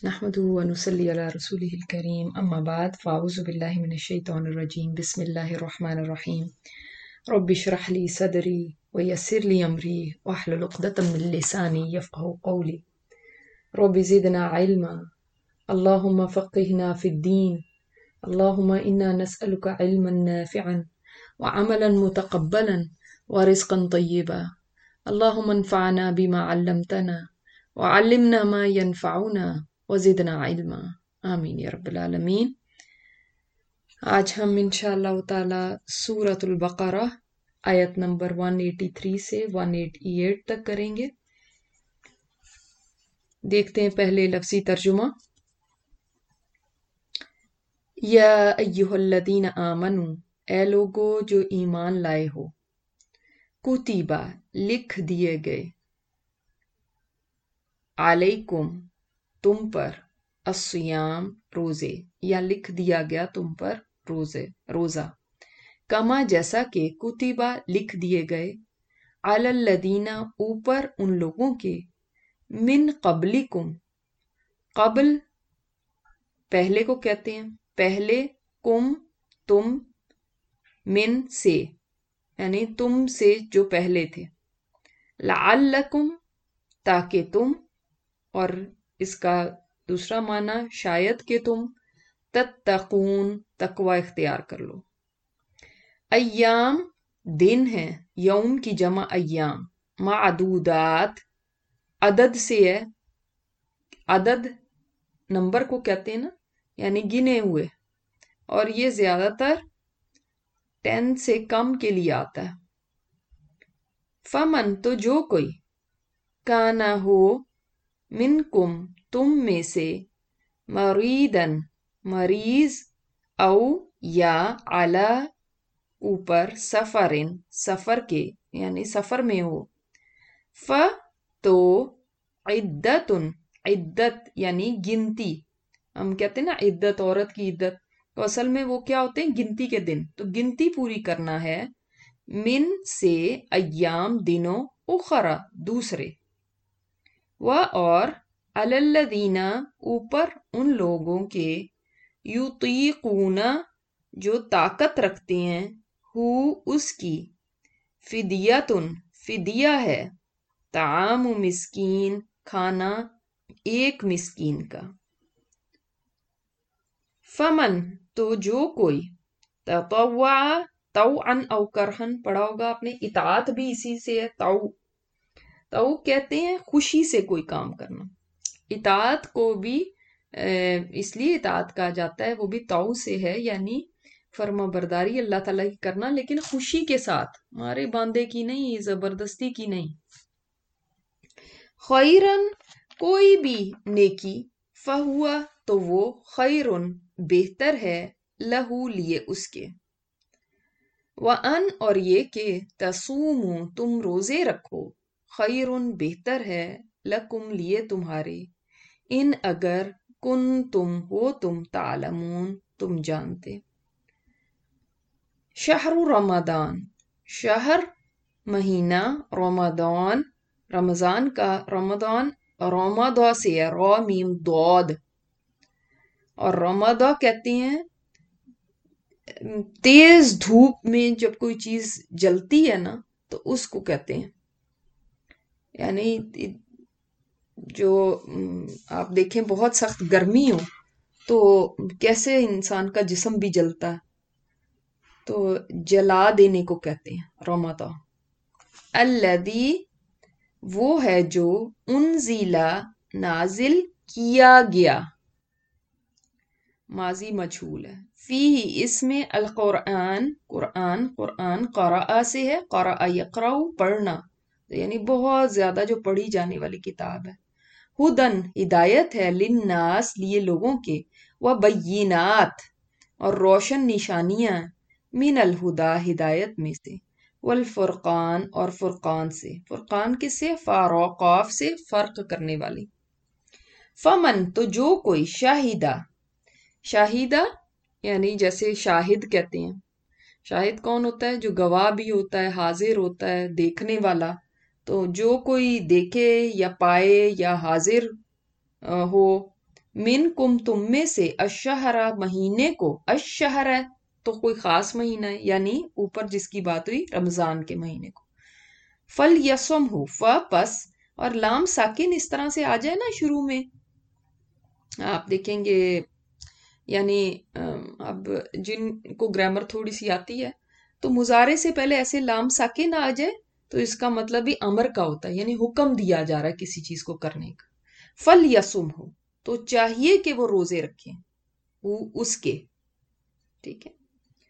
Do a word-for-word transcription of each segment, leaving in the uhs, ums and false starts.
نحمده ونصلي على رسوله الكريم أما بعد فأعوذ بالله من الشيطان الرجيم بسم الله الرحمن الرحيم رب اشرح لي صدري ويسر لي أمري واحلل عقدة من لساني يفقهوا قولي رب زدنا علما اللهم فقهنا في الدين اللهم إنا نسألك علما نافعا وعملا متقبلا ورزقا طيبا اللهم انفعنا بما علمتنا وعلمنا ما ينفعنا وزدنا علما آمین یا رب العالمین۔ آج ہم انشاءاللہ تعالی سورۃ البقرہ آیت نمبر ایک سو تراسی سے ایک سو اٹھاسی تک کریں گے۔ دیکھتے ہیں پہلے لفظی ترجمہ۔ یا ایہا الذین آمنوا، اے لوگو جو ایمان لائے ہو، کتبہ لکھ دیے گئے، علیکم تم پر، الصیام روزے، یا لکھ دیا گیا تم پر روزے روزہ، کما جیسا کہ کتبہ لکھ دیے گئے، علی الذین اوپر ان لوگوں کے، من قبلکم قبل پہلے کو کہتے ہیں، پہلے، کم تم، من سے یعنی تم سے جو پہلے تھے، لعلکم تاکہ تم، اور اس کا دوسرا معنی شاید کہ تم، تتقون تقوی اختیار کر لو۔ ایام دن ہیں، یوم کی جمع ایام، معدودات عدد سے ہے، عدد نمبر کو کہتے ہیں نا، یعنی گنے ہوئے، اور یہ زیادہ تر ٹین سے کم کے لیے آتا ہے۔ فمن تو جو کوئی، کانا ہو، منکم تم میں سے، مریدن مریض، او یا علی اوپر، سفرن سفر کے یعنی سفر میں ہو، ف تو عدتن عدت یعنی گنتی، ہم کہتے ہیں نا عدت، عورت کی عدت، تو اصل میں وہ کیا ہوتے ہیں؟ گنتی کے دن، تو گنتی پوری کرنا ہے، من سے، ایام دنوں، اخرى دوسرے، و اور، علی الذین اوپر ان لوگوں کے، یطیقون جو طاقت رکھتے ہیں، ہو اس کی، فدیتن فدیہ ہے، طعام مسکین کھانا ایک مسکین کا۔ فمن تو جو کوئی، تطوع طوعا او کرہن پڑھا ہوگا آپ نے، اطاعت بھی اسی سے ہے، طوع تو کہتے ہیں خوشی سے کوئی کام کرنا، اطاعت کو بھی اس لیے اطاعت کہا جاتا ہے، وہ بھی طوع سے ہے، یعنی فرما برداری اللہ تعالیٰ کی کرنا، لیکن خوشی کے ساتھ، ہمارے باندھے کی نہیں، زبردستی کی نہیں۔ خیرن کوئی بھی نیکی، فہوا تو وہ، خیرن بہتر ہے، لہو لیے اس کے، وَأَن اور یہ کہ، تصوموا تم روزے رکھو، خیرن بہتر ہے، لکم لیے تمہارے، ان اگر کن تم ہو تم، تعلمون تم جانتے۔ شہر رمضان شہر مہینہ، رمضان رمضان کا، رمضان رمضا سے ہے، را میم ضاد، اور رمضا کہتے ہیں تیز دھوپ میں جب کوئی چیز جلتی ہے نا تو اس کو کہتے ہیں، یعنی جو آپ دیکھیں بہت سخت گرمی ہو تو کیسے انسان کا جسم بھی جلتا ہے، تو جلا دینے کو کہتے ہیں رمضا۔ الذی وہ ہے جو، انزل نازل کیا گیا، ماضی مجھول ہے، فیہ اس میں، القرآن قرآن قرآن، قرأ سے ہے، قرأ یقرأ پڑھنا، یعنی بہت زیادہ جو پڑھی جانے والی کتاب ہے، ہدن ہدایت ہے، للناس لیے لوگوں کے، وبینات اور روشن نشانیاں، من الہدا ہدایت میں سے، والفرقان اور فرقان سے، فرقان کس سے؟ فارا قاف سے، فرق کرنے والی۔ فمن تو جو کوئی، شاہدہ شاہدہ یعنی جیسے شاہد کہتے ہیں، شاہد کون ہوتا ہے؟ جو گواہ بھی ہوتا ہے، حاضر ہوتا ہے، دیکھنے والا، تو جو کوئی دیکھے یا پائے یا حاضر ہو، من کم تم میں سے الشہرا مہینے کو، الشہر ہے تو کوئی خاص مہینہ ہے، یعنی اوپر جس کی بات ہوئی رمضان کے مہینے کو. فل یسم ہو ف پس، اور لام ساکن اس طرح سے آ جائے نا شروع میں، آپ دیکھیں گے یعنی اب جن کو گرامر تھوڑی سی آتی ہے تو مضارع سے پہلے ایسے لام ساکن آ جائے تو اس کا مطلب بھی امر کا ہوتا ہے، یعنی حکم دیا جا رہا ہے کسی چیز کو کرنے کا. فل یسم ہو تو چاہیے کہ وہ روزے رکھیں، وہ اس کے، ٹھیک ہے.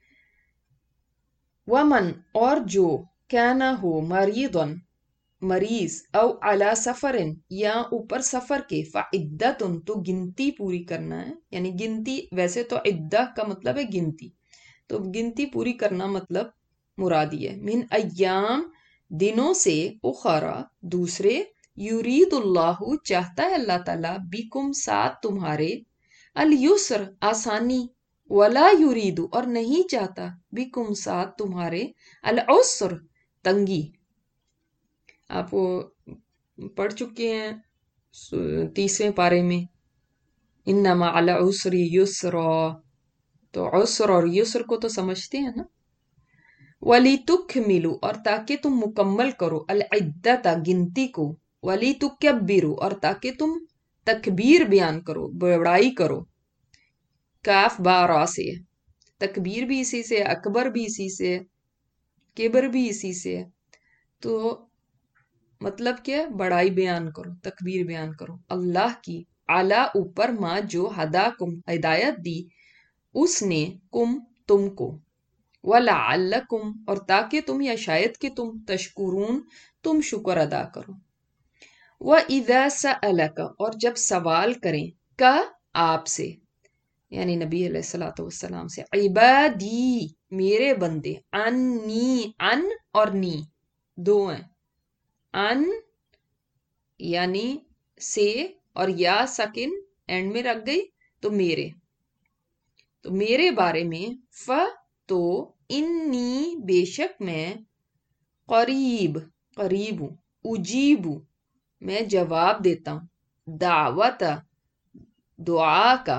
ومن اور جو کیا ہو مریضن مریض، او علی سفرن یا اوپر سفر کے، فعدتن تو گنتی پوری کرنا ہے، یعنی گنتی ویسے تو عدہ کا مطلب ہے گنتی، تو گنتی پوری کرنا مطلب مرادی ہے. من ایام دنوں سے، اخرا دوسرے، یرید اللہ چاہتا ہے اللہ تعالیٰ، بکم ساتھ تمہارے، الیسر آسانی، ولا یرید اور نہیں چاہتا، بکم ساتھ تمہارے، العسر تنگی. آپ وہ پڑھ چکے ہیں تیسرے پارے میں، انما علی العسر یسرا، تو عسر اور یسر کو تو سمجھتے ہیں نا. وَلِتُكْمِلُوا اور تاکہ تم مکمل کرو، العدۃ گنتی کو، وَلِتُكَبِّرُوا اور تاکہ تم تکبیر بیان کرو، بڑائی کرو. کاف با را سے، تکبیر بھی اسی سے، اکبر بھی اسی سے، کبر بھی اسی سے، تو مطلب کیا، بڑائی بیان کرو، تکبیر بیان کرو اللہ کی، اعلیٰ اوپر، ماں جو، ہدا کم ہدایت دی اس نے، کم تم کو، وَلَعَلَّكُمْ اور تاکہ تم یا شاید کہ تم، تشکرون تم شکر ادا کرو. وَإِذَا سَأَلَكَ اور جب سوال کریں، کا آپ سے، یعنی نبی علیہ الصلوۃ والسلام سے، عبادی میرے بندے، انی ان اور نی دو ہیں، ان یعنی سے اور یا سکن اینڈ میں رکھ گئی تو میرے، تو میرے بارے میں، ف تو انی بے شک میں، قریب قریب ہوں، اجیب میں جواب دیتا ہوں، دعوت دعا کا،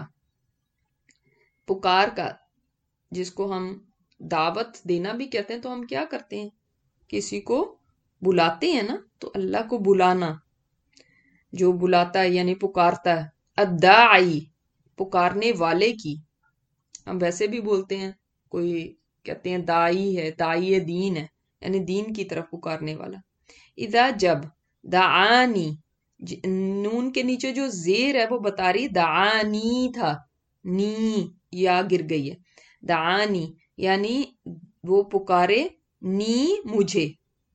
پکار کا، جس کو ہم دعوت دینا بھی کہتے ہیں، تو ہم کیا کرتے ہیں، کسی کو بلاتے ہیں نا، تو اللہ کو بلانا، جو بلاتا ہے یعنی پکارتا ہے، الداعی پکارنے والے کی. ہم ویسے بھی بولتے ہیں، کوئی کہتے ہیں دائی ہے، دائی دین ہے، یعنی دین کی طرف پکارنے والا. اذا جب، دعانی نون کے نیچے جو زیر ہے وہ بتا رہی دعانی تھا، نی یا گر گئی ہے، دعانی یعنی وہ پکارے، نی مجھے.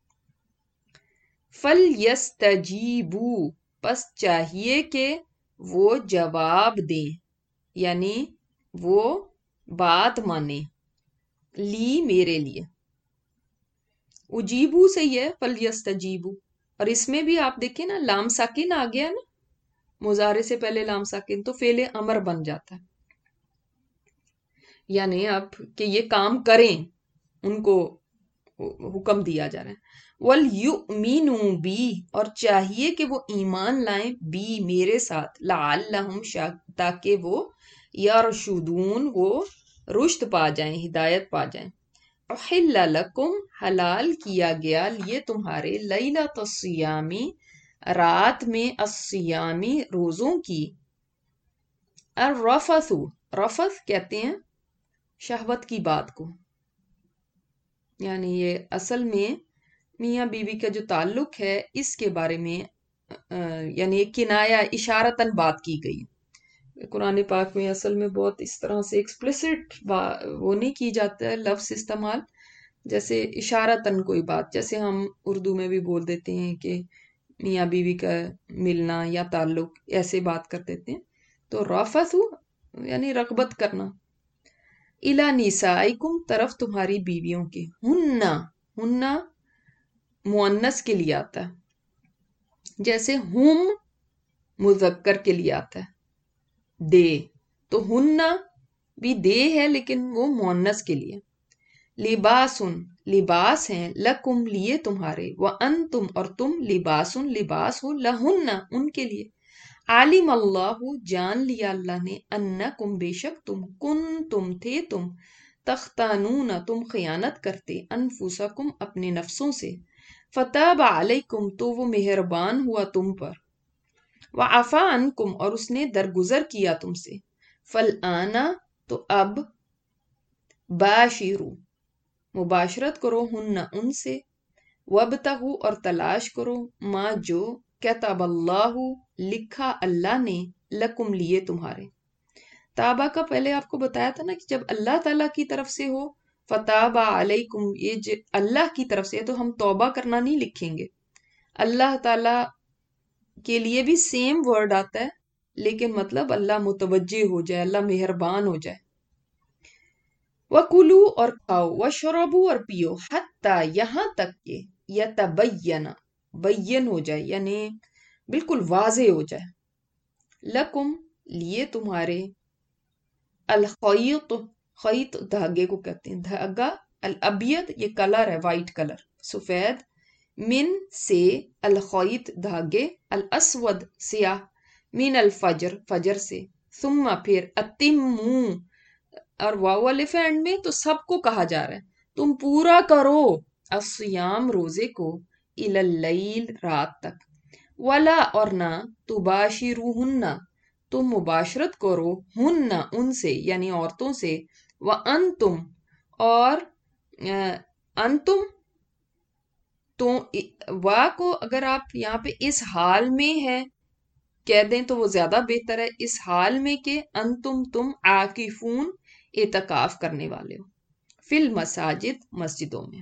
فَلْيَسْتَجِيبُوا پس چاہیے کہ وہ جواب دیں، یعنی وہ بات مانے، لی میرے لیے. اجیبو سے یہ فَلْيَسْتَجِيبُوا، اور اس میں بھی آپ دیکھیں نا لام ساکن آ گیا نا، مضارع سے پہلے لام ساکن، تو فعل امر بن جاتا ہے، یعنی اب کہ یہ کام کریں، ان کو حکم دیا جا رہا ہے. وَلْيُؤْمِنُوا بِی اور چاہیے کہ وہ ایمان لائیں، بی میرے ساتھ، لَعَلَّهُمْ تاکہ وہ، یرشدون وہ رشد پا جائیں، ہدایت پا جائیں. احل لکم حلال کیا گیا لیے تمہارے، لیلۃ الصیام رات میں، الصیامی روزوں کی، الرفث رفث کہتے ہیں شہوت کی بات کو، یعنی یہ اصل میں میاں بیوی کا جو تعلق ہے اس کے بارے میں یعنی ایک کنایا اشارتاً بات کی گئی. قرآن پاک میں اصل میں بہت اس طرح سے ایکسپلیسٹ وہ نہیں کی جاتا ہے لفظ استعمال، جیسے اشارتاً کوئی بات، جیسے ہم اردو میں بھی بول دیتے ہیں کہ میاں بیوی کا ملنا یا تعلق، ایسے بات کر دیتے ہیں. تو رفث یعنی رغبت کرنا، الی نسائکم طرف تمہاری بیویوں کے، ہننا ہننا مؤنث کے لیے آتا ہے، جیسے ہم مذکر کے لیے آتا ہے دے، تو ہننا بھی دے ہے لیکن وہ مؤنث کے لیے. لباسن لباس ہیں، لکم لیے تمہارے، وانتم اور تم، لباسن لباس ہو، لہن ان کے لیے. عالم اللہ جان لیا اللہ نے انکم بے شک تم کن تم تھے تم تختانون تم خیانت کرتے انفسکم اپنے نفسوں سے فتاب علیکم تو وہ مہربان ہوا تم پر وعفا عنکم اور اس نے درگزر کیا تم سے فالآن تو اب باشرو مباشرت کرو ہن ان سے وابتغوا اور تلاش کرو ما جو کتب اللہ لکھا اللہ نے لکم لیے تمہارے. تابہ کا پہلے آپ کو بتایا تھا نا کہ جب اللہ تعالیٰ کی طرف سے ہو فتابہ علیکم یہ اللہ کی طرف سے تو ہم توبہ کرنا نہیں لکھیں گے. اللہ تعالیٰ کے لیے بھی سیم ورڈ آتا ہے لیکن مطلب اللہ متوجہ ہو جائے، اللہ مہربان ہو جائے. وَكُلُوا اور کھاؤ وَشْرَبُوا اور پیو حتیٰ یہاں تک کہ یتبین بین ہو جائے یعنی بالکل واضح ہو جائے لکم لیے تمہارے الخیط خیط دھاگے کو کہتے ہیں دھاگا الابیض یہ کلر ہے وائٹ کلر سفید من سے الخیط دھاگے الاسود سیاہ من الفجر فجر سے ثم پھر اتمو اور واو الف اینڈ میں تو سب کو کہا جا رہا ہے تم پورا کرو الصیام روزے کو الی اللیل رات تک ولا اور نہ تباشروہن تم مباشرت کرو ہن ان سے یعنی عورتوں سے وانتم اور انتم تو وا کو اگر آپ یہاں پہ اس حال میں ہے کہہ دیں تو وہ زیادہ بہتر ہے اس حال میں کہ انتم تم عاکفون اعتکاف کرنے والے ہو فی المساجد مسجدوں میں.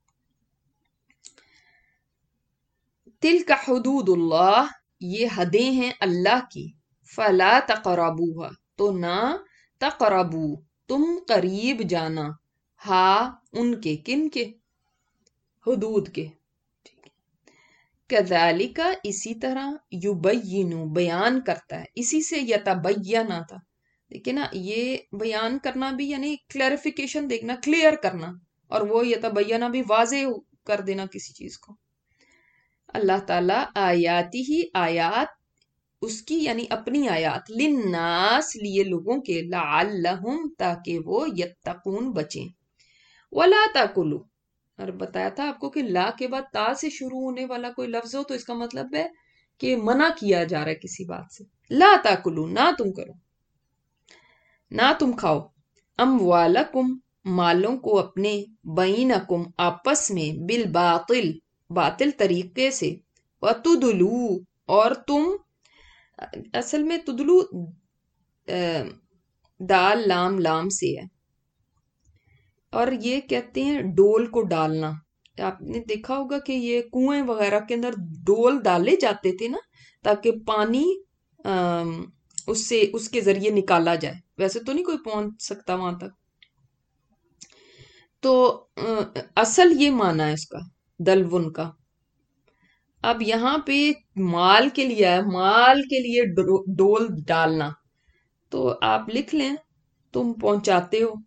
تلک حدود اللہ یہ حدیں ہیں اللہ کی فلا تقربوها تو نہ تقربو تم قریب جانا ہاں ان کے کن کے حدود کے. کذالک اسی طرح یبین بیان کرتا ہے اسی سے یتبینہ تھا لیکن نا یہ بیان کرنا بھی یعنی کلیریفیکیشن دیکھنا کلیئر کرنا اور وہ یتبینہ بھی واضح کر دینا کسی چیز کو. اللہ تعالیٰ آیاتی ہی آیات اس کی یعنی اپنی آیات للناس لیے لوگوں کے لعلہم تاکہ وہ یتقون بچیں. ولا تاکلوا اور بتایا تھا آپ کو کہ لا کے بعد تا سے شروع ہونے والا کوئی لفظ ہو تو اس کا مطلب ہے کہ منع کیا جا رہا ہے کسی بات سے. لا تاکلوا نہ تم کرو نہ تم کھاؤ اموالکم مالوں کو اپنے بینکم آپس میں بالباطل باطل طریقے سے وتدلو اور تم اصل میں تدلو دال لام لام سے ہے اور یہ کہتے ہیں ڈول کو ڈالنا. آپ نے دیکھا ہوگا کہ یہ کنویں وغیرہ کے اندر ڈول ڈالے جاتے تھے نا تاکہ پانی اس سے اس کے ذریعے نکالا جائے ویسے تو نہیں کوئی پہنچ سکتا وہاں تک. تو اصل یہ معنی ہے اس کا دلون کا. اب یہاں پہ مال کے لیے ہے مال کے لیے ڈول ڈالنا تو آپ لکھ لیں تم پہنچاتے ہو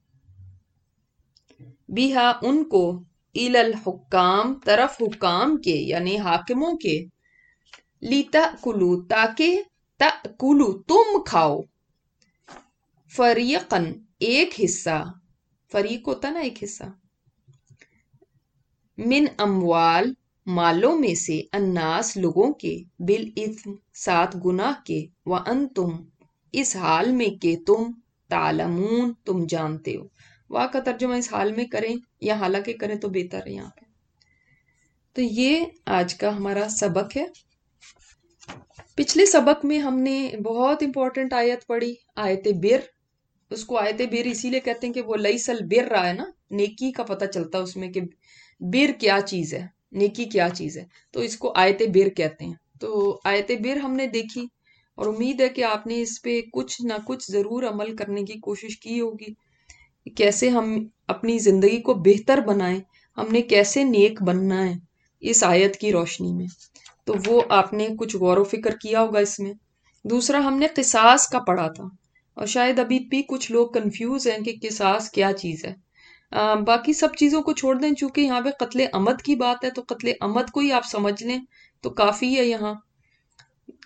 بیہا ان کو الی الحکام طرف حکام کے یعنی حاکموں کے لیتاکلوا تاکہ تاکلوا تم کھاؤ فریقاً ایک حصہ فریق ہوتا نا ایک حصہ من اموال مالوں میں سے الناس لوگوں کے بالاثم ساتھ گناہ کے وانتم اس حال میں کہ تم تعلمون تم جانتے ہو. واہ کا ترجمہ اس حال میں کریں یا حالانکہ کریں تو بہتر ہے یہاں پہ. تو یہ آج کا ہمارا سبق ہے. پچھلے سبق میں ہم نے بہت امپورٹنٹ آیت پڑھی آیت بر. اس کو آیت بر اسی لیے کہتے ہیں کہ وہ لیس البر رہا ہے نا نیکی کا پتہ چلتا اس میں کہ بر کیا چیز ہے نیکی کیا چیز ہے تو اس کو آیت بر کہتے ہیں. تو آیت بر ہم نے دیکھی اور امید ہے کہ آپ نے اس پہ کچھ نہ کچھ ضرور عمل کرنے کی کوشش کی ہوگی. کیسے ہم اپنی زندگی کو بہتر بنائیں ہم نے کیسے نیک بننا ہے اس آیت کی روشنی میں تو وہ آپ نے کچھ غور و فکر کیا ہوگا اس میں. دوسرا ہم نے قصاص کا پڑھا تھا اور شاید ابھی بھی کچھ لوگ کنفیوز ہیں کہ قصاص کیا چیز ہے. آ, باقی سب چیزوں کو چھوڑ دیں چونکہ یہاں پہ قتل عمد کی بات ہے تو قتل عمد کو ہی آپ سمجھ لیں تو کافی ہے. یہاں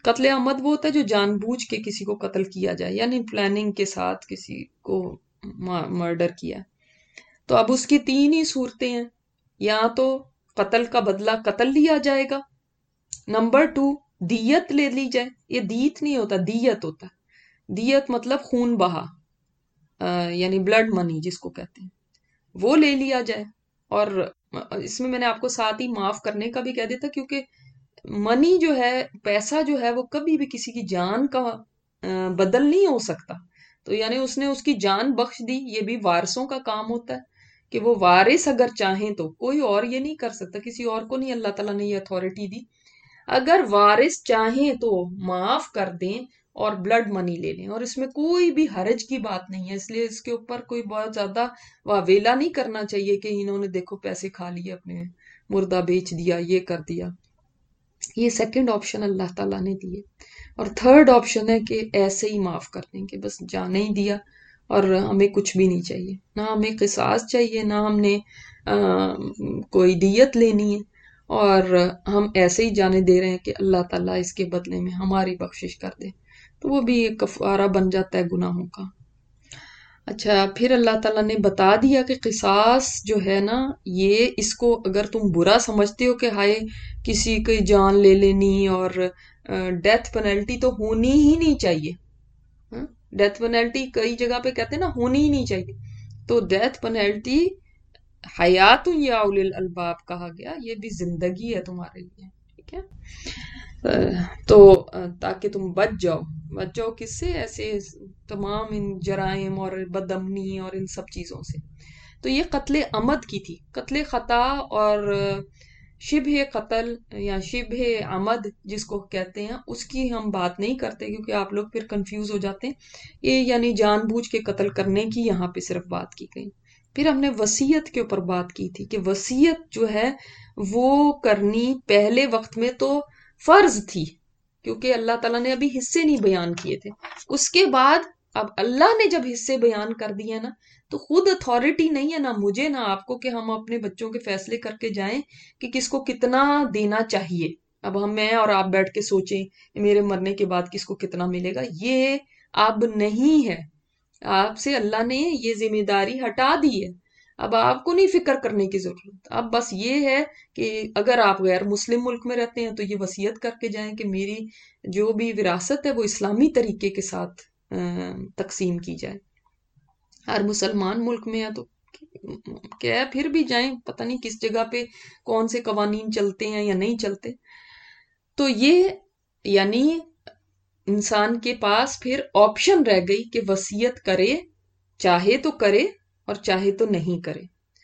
قتل عمد وہ ہوتا ہے جو جان بوجھ کے کسی کو قتل کیا جائے، یعنی پلاننگ کے ساتھ کسی کو مرڈر کیا۔ تو اب اس کی تین ہی صورتیں ہیں، یا تو قتل کا بدلہ قتل لیا جائے گا، نمبر ٹو دیت لے لی جائے، یہ دیت نہیں ہوتا دیت ہوتا ہے، دیت مطلب خون بہا، یعنی بلڈ منی جس کو کہتے ہیں، وہ لے لیا جائے۔ اور اس میں میں نے آپ کو ساتھ ہی معاف کرنے کا بھی کہہ دیتا، کیونکہ منی جو ہے، پیسہ جو ہے، وہ کبھی بھی کسی کی جان کا بدل نہیں ہو سکتا۔ تو یعنی اس نے اس کی جان بخش دی، یہ بھی وارثوں کا کام ہوتا ہے کہ وہ وارث اگر چاہیں تو، کوئی اور یہ نہیں کر سکتا، کسی اور کو نہیں اللہ تعالیٰ نے یہ اتھارٹی دی، اگر وارث چاہیں تو معاف کر دیں اور بلڈ منی لے لیں، اور اس میں کوئی بھی حرج کی بات نہیں ہے، اس لیے اس کے اوپر کوئی بہت زیادہ واویلا نہیں کرنا چاہیے کہ انہوں نے دیکھو پیسے کھا لیے، اپنے مردہ بیچ دیا، یہ کر دیا۔ یہ سیکنڈ آپشن اللہ تعالیٰ نے دیے۔ اور تھرڈ آپشن ہے کہ ایسے ہی معاف کر دیں کہ بس جانے ہی دیا اور ہمیں کچھ بھی نہیں چاہیے، نہ ہمیں قصاص چاہیے، نہ ہم نے کوئی دیت لینی ہے، اور ہم ایسے ہی جانے دے رہے ہیں کہ اللہ تعالیٰ اس کے بدلے میں ہماری بخشش کر دے، تو وہ بھی ایک کفارہ بن جاتا ہے گناہوں کا۔ اچھا، پھر اللہ تعالیٰ نے بتا دیا کہ قصاص جو ہے نا، یہ اس کو اگر تم برا سمجھتے ہو کہ ہائے کسی کی جان لے لینی، اور ڈیتھ پینلٹی تو ہونی ہی نہیں چاہیے، ڈیتھ پینلٹی کئی جگہ پہ کہتے ہیں نا ہونی ہی نہیں چاہیے، تو ڈیتھ پینلٹی حیات یا اولی الالباب کہا گیا، یہ بھی زندگی ہے تمہارے لیے، ٹھیک ہے، تو تاکہ تم بچ جاؤ، بچ جاؤ کس سے؟ ایسے تمام ان جرائم اور بد امنی اور ان سب چیزوں سے۔ تو یہ قتل عمد کی تھی۔ قتل خطا اور شبہ قتل یا شبہ عمد جس کو کہتے ہیں، اس کی ہم بات نہیں کرتے، کیونکہ آپ لوگ پھر کنفیوز ہو جاتے ہیں۔ یہ یعنی جان بوجھ کے قتل کرنے کی یہاں پہ صرف بات کی گئی۔ پھر ہم نے وصیت کے اوپر بات کی تھی کہ وصیت جو ہے وہ کرنی پہلے وقت میں تو فرض تھی، کیونکہ اللہ تعالیٰ نے ابھی حصے نہیں بیان کیے تھے۔ اس کے بعد اب اللہ نے جب حصے بیان کر دیے نا، تو خود اتھارٹی نہیں ہے، نہ مجھے نہ آپ کو، کہ ہم اپنے بچوں کے فیصلے کر کے جائیں کہ کس کو کتنا دینا چاہیے۔ اب ہم میں اور آپ بیٹھ کے سوچیں میرے مرنے کے بعد کس کو کتنا ملے گا، یہ اب نہیں ہے۔ آپ سے اللہ نے یہ ذمہ داری ہٹا دی ہے، اب آپ کو نہیں فکر کرنے کی ضرورت۔ اب بس یہ ہے کہ اگر آپ غیر مسلم ملک میں رہتے ہیں تو یہ وصیت کر کے جائیں کہ میری جو بھی وراثت ہے وہ اسلامی طریقے کے ساتھ تقسیم کی جائے۔ ہر مسلمان ملک میں ہے تو کیا پھر بھی جائیں، پتہ نہیں کس جگہ پہ کون سے قوانین چلتے ہیں یا نہیں چلتے۔ تو یہ یعنی انسان کے پاس پھر آپشن رہ گئی کہ وصیت کرے، چاہے تو کرے اور چاہے تو نہیں کرے۔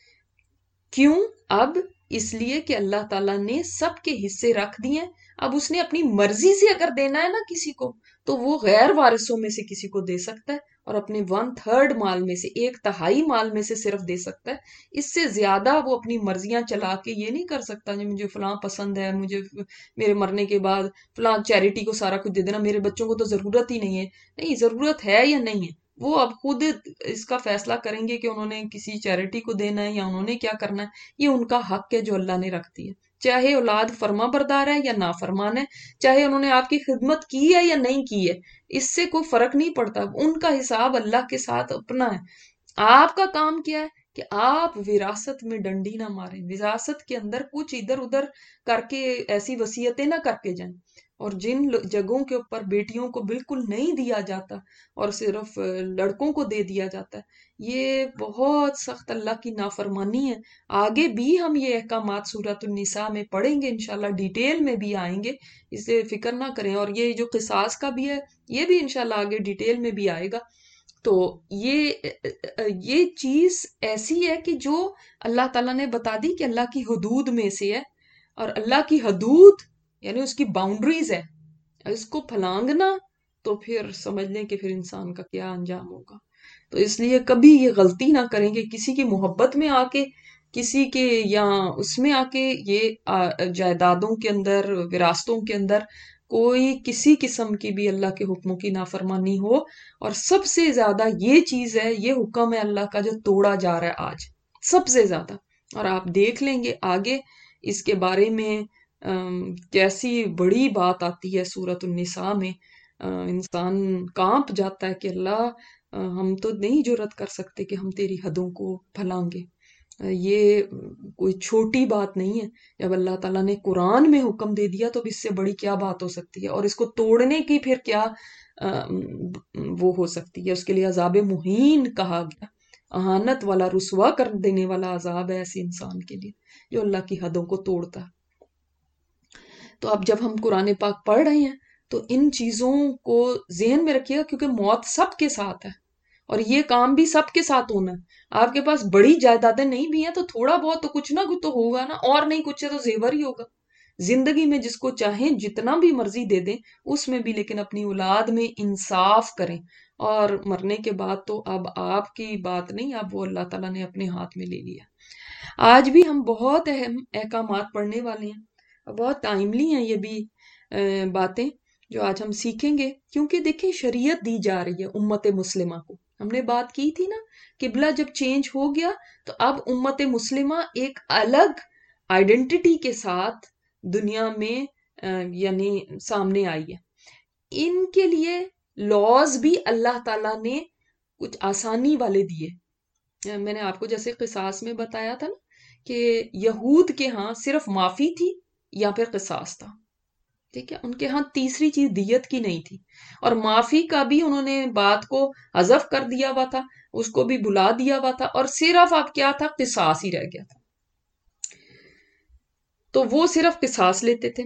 کیوں؟ اب اس لیے کہ اللہ تعالیٰ نے سب کے حصے رکھ دیے، اب اس نے اپنی مرضی سے اگر دینا ہے نا کسی کو، تو وہ غیر وارثوں میں سے کسی کو دے سکتا ہے، اور اپنے ون تھرڈ مال میں سے، ایک تہائی مال میں سے صرف دے سکتا ہے۔ اس سے زیادہ وہ اپنی مرضیاں چلا کے یہ نہیں کر سکتا کہ مجھے فلاں پسند ہے، مجھے میرے مرنے کے بعد فلاں چیریٹی کو سارا کچھ دے دینا، میرے بچوں کو تو ضرورت ہی نہیں ہے۔ نہیں، ضرورت ہے یا نہیں ہے وہ اب خود اس کا فیصلہ کریں گے کہ انہوں نے کسی چیریٹی کو دینا ہے یا انہوں نے کیا کرنا ہے۔ یہ ان کا حق ہے جو اللہ نے رکھ دی ہے، چاہے اولاد فرما بردار ہے یا نافرمان ہے، چاہے انہوں نے آپ کی خدمت کی ہے یا نہیں کی ہے، اس سے کوئی فرق نہیں پڑتا۔ ان کا حساب اللہ کے ساتھ اپنا ہے۔ آپ کا کام کیا ہے کہ آپ وراثت میں ڈنڈی نہ ماریں، وراثت کے اندر کچھ ادھر ادھر کر کے ایسی وصیتیں نہ کر کے جائیں۔ اور جن جگہوں کے اوپر بیٹیوں کو بالکل نہیں دیا جاتا اور صرف لڑکوں کو دے دیا جاتا ہے، یہ بہت سخت اللہ کی نافرمانی ہے۔ آگے بھی ہم یہ احکامات سورۃ النساء میں پڑھیں گے، انشاءاللہ ڈیٹیل میں بھی آئیں گے، اس سے فکر نہ کریں۔ اور یہ جو قصاص کا بھی ہے یہ بھی انشاءاللہ آگے ڈیٹیل میں بھی آئے گا۔ تو یہ یہ چیز ایسی ہے کہ جو اللہ تعالیٰ نے بتا دی کہ اللہ کی حدود میں سے ہے، اور اللہ کی حدود یعنی اس کی باؤنڈریز ہے، اس کو پھلانگنا تو پھر سمجھ لیں کہ پھر انسان کا کیا انجام ہوگا۔ تو اس لیے کبھی یہ غلطی نہ کریں کہ کسی کی محبت میں آ کے، کسی کے یا اس میں آ کے یہ جائیدادوں کے اندر، وراثتوں کے اندر کوئی کسی قسم کی بھی اللہ کے حکموں کی نافرمانی ہو۔ اور سب سے زیادہ یہ چیز ہے، یہ حکم ہے اللہ کا جو توڑا جا رہا ہے آج سب سے زیادہ۔ اور آپ دیکھ لیں گے آگے اس کے بارے میں کیسی بڑی بات آتی ہے سورۃ النساء میں، انسان کانپ جاتا ہے کہ اللہ ہم تو نہیں جرات کر سکتے کہ ہم تیری حدوں کو پھلانگے، یہ کوئی چھوٹی بات نہیں ہے۔ جب اللہ تعالیٰ نے قرآن میں حکم دے دیا تو اب اس سے بڑی کیا بات ہو سکتی ہے، اور اس کو توڑنے کی پھر کیا وہ ہو سکتی ہے۔ اس کے لیے عذاب مہین کہا گیا، اہانت والا، رسوا کر دینے والا عذاب ہے ایسے انسان کے لیے جو اللہ کی حدوں کو توڑتا ہے۔ تو اب جب ہم قرآن پاک پڑھ رہے ہیں تو ان چیزوں کو ذہن میں رکھیے گا، کیونکہ موت سب کے ساتھ ہے اور یہ کام بھی سب کے ساتھ ہونا ہے۔ آپ کے پاس بڑی جائیدادیں نہیں بھی ہیں تو تھوڑا بہت تو کچھ نہ کچھ تو ہوگا نا، اور نہیں کچھ ہے تو زیور ہی ہوگا۔ زندگی میں جس کو چاہیں جتنا بھی مرضی دے دیں اس میں بھی، لیکن اپنی اولاد میں انصاف کریں، اور مرنے کے بعد تو اب آپ کی بات نہیں، اب وہ اللہ تعالیٰ نے اپنے ہاتھ میں لے لیا۔ آج بھی ہم بہت اہم احکامات پڑھنے والے ہیں، بہت ٹائملی ہیں یہ بھی باتیں جو آج ہم سیکھیں گے، کیونکہ دیکھیں شریعت دی جا رہی ہے امت مسلمہ کو۔ ہم نے بات کی تھی نا، قبلہ جب چینج ہو گیا تو اب امت مسلمہ ایک الگ آئیڈینٹی کے ساتھ دنیا میں یعنی سامنے آئی ہے۔ ان کے لیے لاز بھی اللہ تعالیٰ نے کچھ آسانی والے دیے۔ میں نے آپ کو جیسے قصاص میں بتایا تھا نا کہ یہود کے ہاں صرف معافی تھی یا پھر قصاص تھا، ٹھیک ہے، ان کے ہاں تیسری چیز دیت کی نہیں تھی، اور معافی کا بھی انہوں نے بات کو حذف کر دیا ہوا تھا، اس کو بھی بلا دیا ہوا تھا، اور صرف اب کیا تھا، قصاص ہی رہ گیا تھا۔ تو وہ صرف قصاص لیتے تھے۔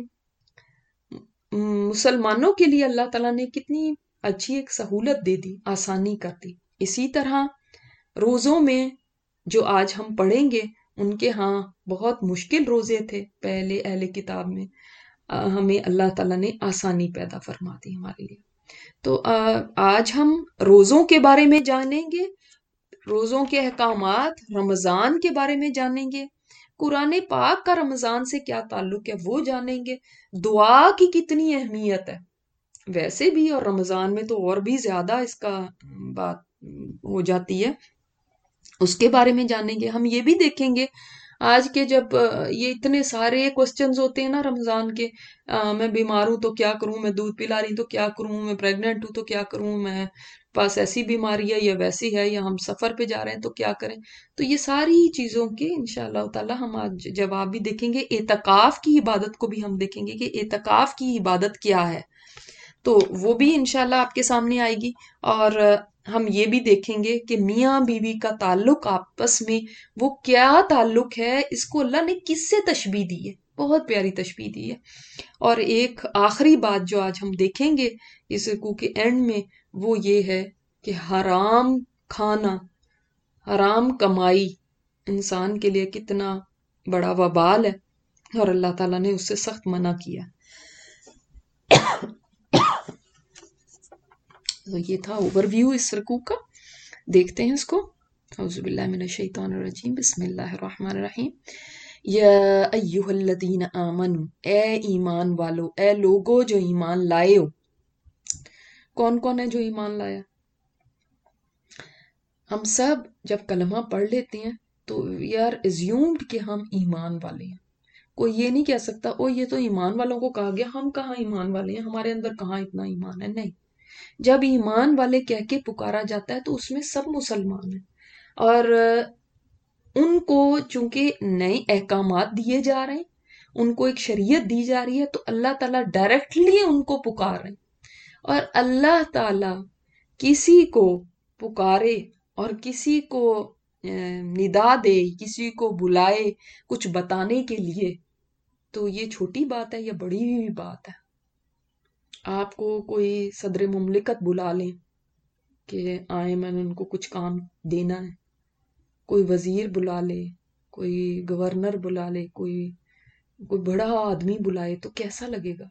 مسلمانوں کے لیے اللہ تعالیٰ نے کتنی اچھی ایک سہولت دے دی، آسانی کر دی۔ اسی طرح روزوں میں جو آج ہم پڑھیں گے، ان کے ہاں بہت مشکل روزے تھے پہلے اہل کتاب میں، ہمیں اللہ تعالیٰ نے آسانی پیدا فرما دی ہمارے لیے۔ تو آج ہم روزوں کے بارے میں جانیں گے، روزوں کے احکامات، رمضان کے بارے میں جانیں گے، قرآن پاک کا رمضان سے کیا تعلق ہے وہ جانیں گے، دعا کی کتنی اہمیت ہے ویسے بھی، اور رمضان میں تو اور بھی زیادہ اس کا بات ہو جاتی ہے، اس کے بارے میں جانیں گے۔ ہم یہ بھی دیکھیں گے آج کے جب یہ اتنے سارے کوسچنز ہوتے ہیں نا رمضان کے، میں بیمار ہوں تو کیا کروں، میں دودھ پلا رہی ہوں تو کیا کروں، میں پریگننٹ ہوں تو کیا کروں، میں پاس ایسی بیماری ہے یا ویسی ہے، یا ہم سفر پہ جا رہے ہیں تو کیا کریں۔ تو یہ ساری چیزوں کے انشاءاللہ تعالی ہم آج جواب بھی دیکھیں گے۔ اعتکاف کی عبادت کو بھی ہم دیکھیں گے کہ اعتکاف کی عبادت کیا ہے، تو وہ بھی انشاءاللہ آپ کے سامنے آئے گی۔ اور ہم یہ بھی دیکھیں گے کہ میاں بیوی کا تعلق آپس میں وہ کیا تعلق ہے، اس کو اللہ نے کس سے تشبیہ دی ہے، بہت پیاری تشبیہ دی ہے۔ اور ایک آخری بات جو آج ہم دیکھیں گے اس رکوع کے اینڈ میں، وہ یہ ہے کہ حرام کھانا، حرام کمائی انسان کے لیے کتنا بڑا وبال ہے، اور اللہ تعالیٰ نے اس سے سخت منع کیا۔ تو یہ تھا اوور ویو اس رکوع کا، دیکھتے ہیں اس کو۔ اعوذ باللہ من الشیطان الرجیم، بسم اللہ الرحمن الرحیم۔ یا ایہا الذین آمنو، اے ایمان والو، اے لوگو جو ایمان لائے ہو۔ کون کون ہے جو ایمان لایا؟ ہم سب جب کلمہ پڑھ لیتے ہیں تو وی آر ایزیومڈ کہ ہم ایمان والے ہیں۔ کوئی یہ نہیں کہہ سکتا او یہ تو ایمان والوں کو کہا گیا، ہم کہاں ایمان والے ہیں، ہمارے اندر کہاں اتنا ایمان ہے۔ نہیں، جب ایمان والے کہہ کے پکارا جاتا ہے تو اس میں سب مسلمان ہیں، اور ان کو چونکہ نئے احکامات دیے جا رہے ہیں، ان کو ایک شریعت دی جا رہی ہے، تو اللہ تعالیٰ ڈائریکٹلی ان کو پکار رہے ہیں۔ اور اللہ تعالیٰ کسی کو پکارے اور کسی کو ندا دے، کسی کو بلائے کچھ بتانے کے لیے، تو یہ چھوٹی بات ہے یا بڑی بھی بات ہے؟ آپ کو کوئی صدر مملکت بلا لیں کہ آئے، میں نے ان کو کچھ کام دینا ہے، کوئی وزیر بلا لے، کوئی گورنر بلا لے، کوئی کوئی بڑا آدمی بلائے تو کیسا لگے گا؟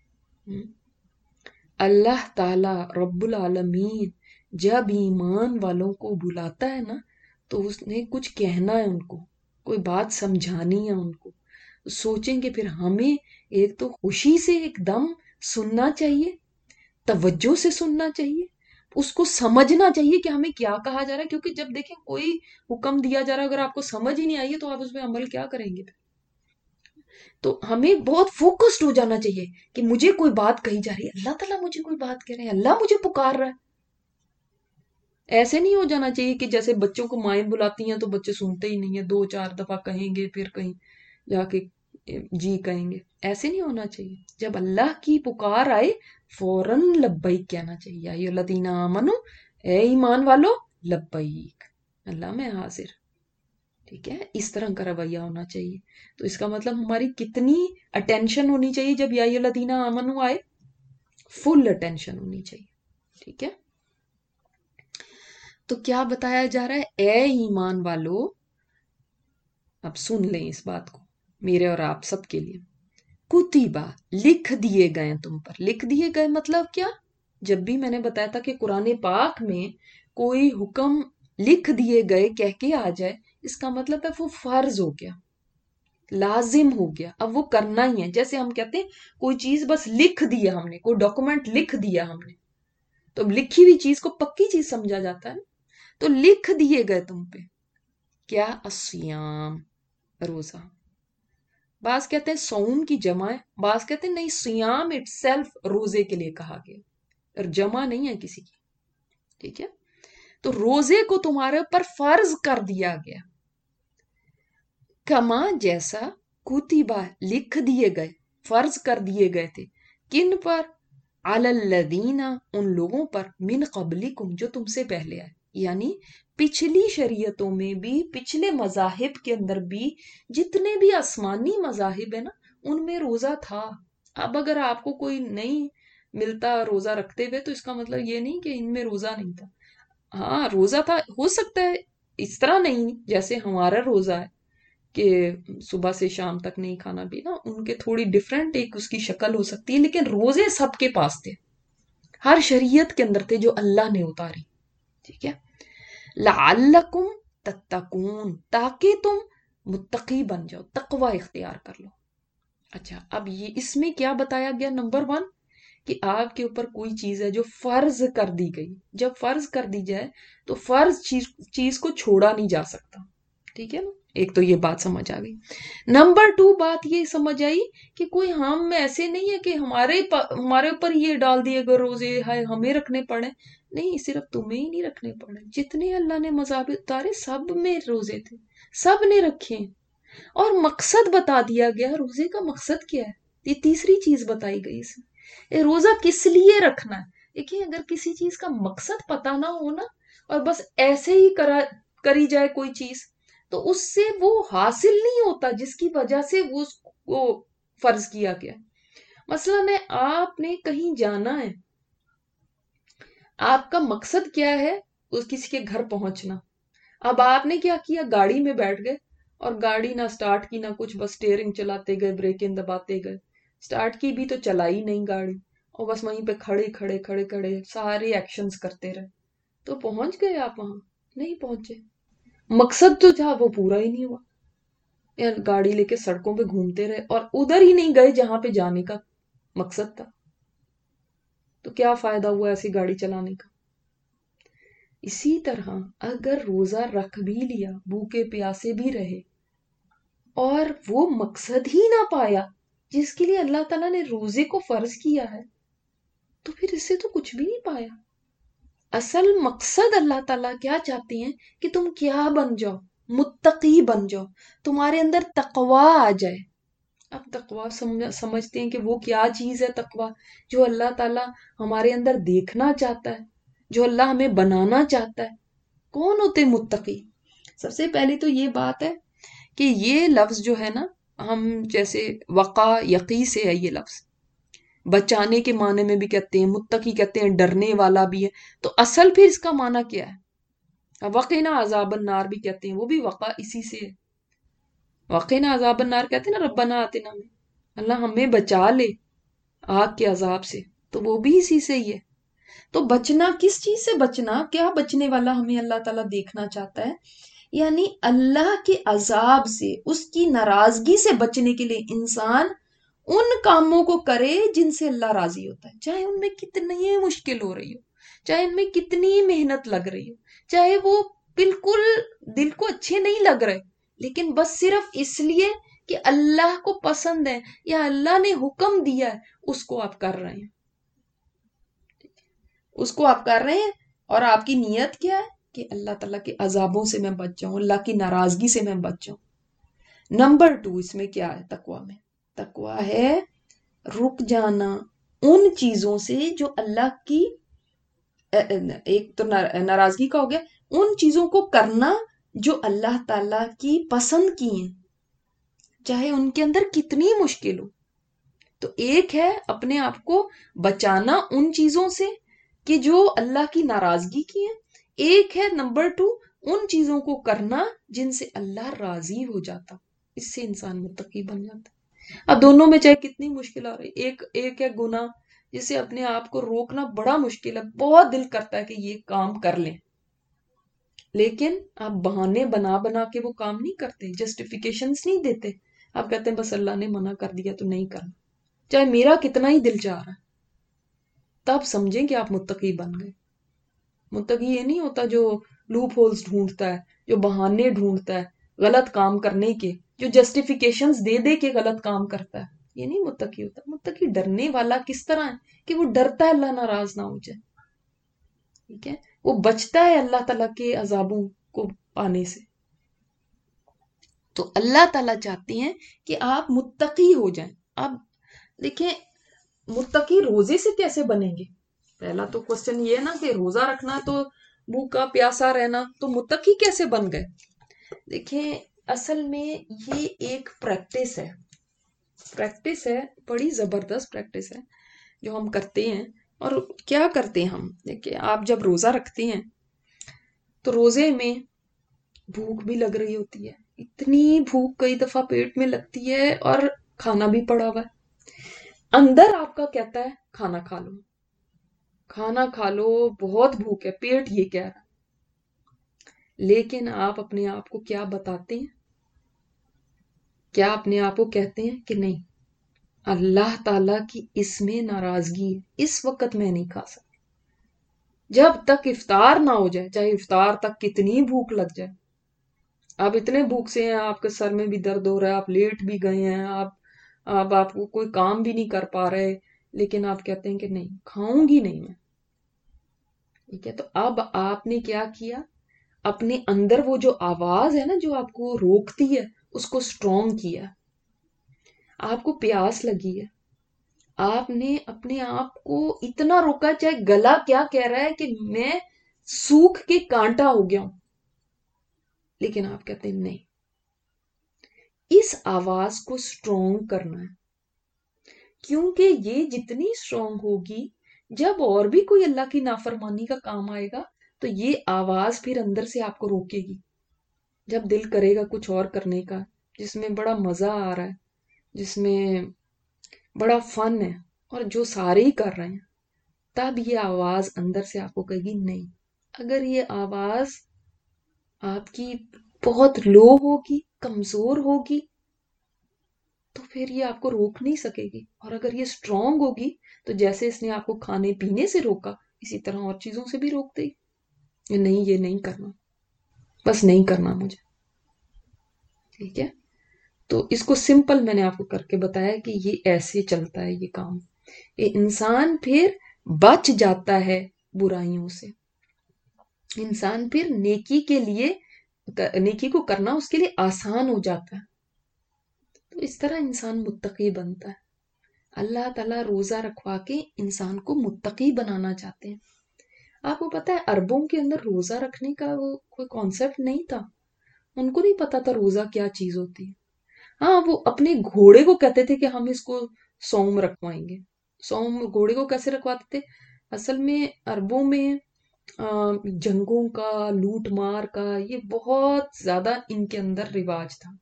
اللہ تعالی رب العالمین جب ایمان والوں کو بلاتا ہے نا تو اس نے کچھ کہنا ہے، ان کو کوئی بات سمجھانی ہے ان کو۔ سوچیں گے پھر ہمیں ایک تو خوشی سے ایک دم سننا چاہیے، توجہ سے سننا چاہیے، اس کو سمجھنا چاہیے کہ ہمیں کیا کہا جا رہا ہے، کیونکہ جب دیکھیں کوئی حکم دیا جا رہا ہے اگر آپ کو سمجھ ہی نہیں آئی ہے تو آپ اس پہ عمل کیا کریں گے؟ تو ہمیں بہت فوکسڈ ہو جانا چاہیے کہ مجھے کوئی بات کہی جا رہی ہے، اللہ تعالیٰ مجھے کوئی بات کہہ رہے ہیں، اللہ مجھے پکار رہا ہے. ایسے نہیں ہو جانا چاہیے کہ جیسے بچوں کو مائیں بلاتی ہیں تو بچے سنتے ہی نہیں ہیں، دو چار دفعہ کہیں گے پھر کہیں جا کے جی کہیں گے. ایسے نہیں ہونا چاہیے. جب اللہ کی پکار آئے فوراً لبیک کہنا چاہیے. یا ایھا الذین آمنو، اے ایمان والو، لبیک، اللہ میں حاضر. ٹھیک ہے، اس طرح کا رویہ ہونا چاہیے. تو اس کا مطلب ہماری کتنی اٹینشن ہونی چاہیے جب یا ایھا الذین آمنو آئے؟ فل اٹینشن ہونی چاہیے. ٹھیک ہے، تو کیا بتایا جا رہا ہے؟ اے ایمان والو. اب سن لیں اس بات کو، میرے اور آپ سب کے لیے. کتیبہ، لکھ دیے گئے تم پر. لکھ دیے گئے مطلب کیا؟ جب بھی میں نے بتایا تھا کہ قرآن پاک میں کوئی حکم لکھ دیے گئے کہہ کے آ جائے، اس کا مطلب ہے وہ فرض ہو گیا، لازم ہو گیا، اب وہ کرنا ہی ہے. جیسے ہم کہتے ہیں کوئی چیز بس لکھ دیا ہم نے، کوئی ڈاکومنٹ لکھ دیا ہم نے، تو لکھی ہوئی چیز کو پکی چیز سمجھا جاتا ہے. تو لکھ دیے گئے تم پہ کیا؟ الصیام، روزہ. بعض کہتے ہیں سوم کی جمع ہے، بعض کہتے ہیں نہیں، سیام اٹ سیلف روزے کے لیے کہا گیا، اور جمع نہیں ہے کسی کی. ٹھیک ہے، تو روزے کو تمہارے اوپر فرض کر دیا گیا. کما، جیسا، کتبہ، لکھ دیے گئے، فرض کر دیے گئے تھے. کن پر؟ علی الذین، ان لوگوں پر، من قبلکم، جو تم سے پہلے آئے. یعنی پچھلی شریعتوں میں بھی، پچھلے مذاہب کے اندر بھی، جتنے بھی آسمانی مذاہب ہیں نا، ان میں روزہ تھا. اب اگر آپ کو کوئی نہیں ملتا روزہ رکھتے ہوئے تو اس کا مطلب یہ نہیں کہ ان میں روزہ نہیں تھا. ہاں روزہ تھا، ہو سکتا ہے اس طرح نہیں جیسے ہمارا روزہ ہے کہ صبح سے شام تک نہیں کھانا پینا، ان کے تھوڑی ڈیفرنٹ ایک اس کی شکل ہو سکتی ہے، لیکن روزے سب کے پاس تھے، ہر شریعت کے اندر تھے جو اللہ نے اتاری. ٹھیک ہے، لعلکم تتقون، تاکہ تم متقی بن جاؤ، تقوی اختیار کر لو. اچھا، اب یہ اس میں کیا بتایا گیا؟ نمبر ون کہ آپ کے اوپر کوئی چیز ہے جو فرض کر دی گئی. جب فرض کر دی جائے تو فرض چیز چیز کو چھوڑا نہیں جا سکتا. ٹھیک ہے نا، ایک تو یہ بات سمجھ آ گئی. نمبر ٹو بات یہ سمجھ آئی کہ کوئی ہم ایسے نہیں ہے کہ ہمارے ہمارے اوپر یہ ڈال دیے گئے روزے ہے ہمیں رکھنے پڑے. نہیں، صرف تمہیں ہی نہیں رکھنے پڑے، جتنے اللہ نے مذاہب اتارے سب میں روزے تھے، سب نے رکھے. اور مقصد بتا دیا گیا، روزے کا مقصد کیا ہے، یہ تیسری چیز بتائی گئی اس میں. روزہ کس لیے رکھنا ہے؟ دیکھیے، اگر کسی چیز کا مقصد پتا نہ ہونا اور بس ایسے ہی کرا کری جائے کوئی چیز، تو اس سے وہ حاصل نہیں ہوتا جس کی وجہ سے وہ اس کو فرض کیا گیا. مثلا میں آپ نے کہیں جانا ہے، آپ کا مقصد کیا ہے؟ اس کسی کے گھر پہنچنا. اب آپ نے کیا کیا؟ گاڑی میں بیٹھ گئے اور گاڑی نہ سٹارٹ کی نہ کچھ، بس سٹیئرنگ چلاتے گئے، بریکیں دباتے گئے. سٹارٹ کی بھی تو چلائی نہیں گاڑی، اور بس وہیں پہ کھڑے کھڑے کھڑے کھڑے سارے ایکشنز کرتے رہے. تو پہنچ گئے آپ وہاں؟ نہیں پہنچے. مقصد تو تھا وہ پورا ہی نہیں ہوا. یا گاڑی لے کے سڑکوں پہ گھومتے رہے اور ادھر ہی نہیں گئے جہاں پہ جانے کا مقصد تھا. تو کیا فائدہ ہوا ایسی گاڑی چلانے کا؟ اسی طرح اگر روزہ رکھ بھی لیا، بھوکے پیاسے بھی رہے، اور وہ مقصد ہی نہ پایا جس کے لیے اللہ تعالیٰ نے روزے کو فرض کیا ہے، تو پھر اس سے تو کچھ بھی نہیں پایا. اصل مقصد اللہ تعالیٰ کیا چاہتے ہیں کہ تم کیا بن جاؤ؟ متقی بن جاؤ، تمہارے اندر تقوی آ جائے. اب تقوی سمجھتے ہیں کہ وہ کیا چیز ہے؟ تقوی جو اللہ تعالیٰ ہمارے اندر دیکھنا چاہتا ہے، جو اللہ ہمیں بنانا چاہتا ہے. کون ہوتے متقی؟ سب سے پہلی تو یہ بات ہے کہ یہ لفظ جو ہے نا، ہم جیسے وقا، یقی سے ہے یہ لفظ، بچانے کے معنی میں بھی کہتے ہیں، متقی کہتے ہیں ڈرنے والا بھی ہے. تو اصل پھر اس کا معنی کیا ہے؟ وقنا عذاب النار بھی کہتے ہیں، وہ بھی وقا اسی سے ہے. وقنا عذاب النار کہتے ہیں نا، ربنا آتنا میں، اللہ ہمیں بچا لے آگ کے عذاب سے، تو وہ بھی اسی سے ہی ہے. تو بچنا کس چیز سے؟ بچنا کیا؟ بچنے والا ہمیں اللہ تعالیٰ دیکھنا چاہتا ہے، یعنی اللہ کے عذاب سے، اس کی ناراضگی سے بچنے کے لیے انسان ان کاموں کو کرے جن سے اللہ راضی ہوتا ہے، چاہے ان میں کتنی مشکل ہو رہی ہو، چاہے ان میں کتنی محنت لگ رہی ہو، چاہے وہ بالکل دل کو اچھے نہیں لگ رہے، لیکن بس صرف اس لیے کہ اللہ کو پسند ہے یا اللہ نے حکم دیا ہے اس کو آپ کر رہے ہیں، اس کو آپ کر رہے ہیں، اور آپ کی نیت کیا ہے کہ اللہ تعالیٰ کے عذابوں سے میں بچ جاؤں، اللہ کی ناراضگی سے میں بچ جاؤں۔ نمبر ٹو اس میں کیا ہے؟ تقوی میں تقوی ہے رک جانا ان چیزوں سے جو اللہ کی، ایک تو ناراضگی کا ہو گیا، ان چیزوں کو کرنا جو اللہ تعالیٰ کی پسند کی ہیں، چاہے ان کے اندر کتنی مشکل ہو۔ تو ایک ہے اپنے آپ کو بچانا ان چیزوں سے کہ جو اللہ کی ناراضگی کی ہیں، ایک ہے نمبر ٹو ان چیزوں کو کرنا جن سے اللہ راضی ہو جاتا، اس سے انسان متقی بن جاتا۔ اب دونوں میں چاہے کتنی مشکل آ رہی، ایک ایک ہے گناہ جسے اپنے آپ کو روکنا بڑا مشکل ہے، بہت دل کرتا ہے کہ یہ کام کر لیں، لیکن آپ بہانے بنا بنا کے وہ کام نہیں کرتے، جسٹیفیکیشنز نہیں دیتے، آپ کہتے ہیں بس اللہ نے منع کر دیا تو نہیں کرنا، چاہے میرا کتنا ہی دل چاہ رہا ہے، تب سمجھیں کہ آپ متقی بن گئے۔ متقی یہ نہیں ہوتا جو لوپ ہولز ڈھونڈتا ہے، جو بہانے ڈھونڈتا ہے غلط کام کرنے کے، جو جسٹیفیکیشنز دے دے کے غلط کام کرتا ہے، یہ نہیں متقی ہوتا۔ متقی ڈرنے والا کس طرح ہے کہ وہ ڈرتا ہے اللہ ناراض نہ ہو جائے، ٹھیک ہے، وہ بچتا ہے اللہ تعالیٰ کے عذابوں کو پانے سے۔ تو اللہ تعالیٰ چاہتے ہیں کہ آپ متقی ہو جائیں۔ اب دیکھیں متقی روزے سے کیسے بنیں گے؟ پہلا تو کوسچن یہ ہے نا کہ روزہ رکھنا تو بھوکا پیاسا رہنا، تو متقی کیسے بن گئے؟ دیکھیں اصل میں یہ ایک پریکٹس ہے، پریکٹس ہے، بڑی زبردست پریکٹس ہے جو ہم کرتے ہیں۔ اور کیا کرتے ہیں ہم؟ دیکھیں آپ جب روزہ رکھتے ہیں تو روزے میں بھوک بھی لگ رہی ہوتی ہے، اتنی بھوک کئی دفعہ پیٹ میں لگتی ہے اور کھانا بھی پڑا ہوا ہے، اندر آپ کا کہتا ہے کھانا کھا لو، کھانا کھا لو، بہت بھوک ہے، پیٹ یہ کہہ رہا، لیکن آپ اپنے آپ کو کیا بتاتے ہیں؟ کیا اپنے آپ کو کہتے ہیں کہ نہیں اللہ تعالیٰ کی اس میں ناراضگی ہے، اس وقت میں نہیں کھا سکتا، جب تک افطار نہ ہو جائے، چاہے افطار تک کتنی بھوک لگ جائے، آپ اتنے بھوک سے ہیں، آپ کے سر میں بھی درد ہو رہا ہے، آپ لیٹ بھی گئے ہیں، آپ آپ آپ کو کوئی کام بھی نہیں کر پا رہے، لیکن آپ کہتے ہیں کہ نہیں کھاؤں گی نہیں میں، ٹھیک ہے۔ تو اب آپ نے کیا کیا؟ اپنے اندر وہ جو آواز ہے نا جو آپ کو روکتی ہے اس کو سٹرونگ کیا، آپ کو پیاس لگی ہے، آپ نے اپنے آپ کو اتنا روکا، چاہے گلا کیا کہہ رہا ہے کہ میں سوکھ کے کانٹا ہو گیا ہوں، لیکن آپ کہتے ہیں نہیں، اس آواز کو سٹرونگ کرنا ہے، کیونکہ یہ جتنی سٹرونگ ہوگی، جب اور بھی کوئی اللہ کی نافرمانی کا کام آئے گا تو یہ آواز پھر اندر سے آپ کو روکے گی۔ جب دل کرے گا کچھ اور کرنے کا جس میں بڑا مزہ آ رہا ہے، جس میں بڑا فن ہے اور جو سارے ہی کر رہے ہیں، تب یہ آواز اندر سے آپ کو کہے گی نہیں۔ اگر یہ آواز آپ کی بہت لو ہوگی، کمزور ہوگی، تو پھر یہ آپ کو روک نہیں سکے گی، اور اگر یہ سٹرونگ ہوگی تو جیسے اس نے آپ کو کھانے پینے سے روکا اسی طرح اور چیزوں سے بھی روک دے گی، نہیں یہ نہیں کرنا، بس نہیں کرنا مجھے، ٹھیک ہے۔ تو اس کو سمپل میں نے آپ کو کر کے بتایا کہ یہ ایسے چلتا ہے یہ کام، یہ انسان پھر بچ جاتا ہے برائیوں سے، انسان پھر نیکی کے لیے نیکی کو کرنا اس کے لیے آسان ہو جاتا ہے، تو اس طرح انسان متقی بنتا ہے۔ اللہ تعالیٰ روزہ رکھوا کے انسان کو متقی بنانا چاہتے ہیں۔ آپ کو پتا ہے عربوں کے اندر روزہ رکھنے کا وہ کوئی کانسیپٹ نہیں تھا، ان کو نہیں پتا تھا روزہ کیا چیز ہوتی ہے۔ ہاں وہ اپنے گھوڑے کو کہتے تھے کہ ہم اس کو سوم رکھوائیں گے۔ سوم گھوڑے کو کیسے رکھواتے تھے؟ اصل میں عربوں میں جنگوں کا، لوٹ مار کا یہ بہت زیادہ ان کے اندر رواج تھا،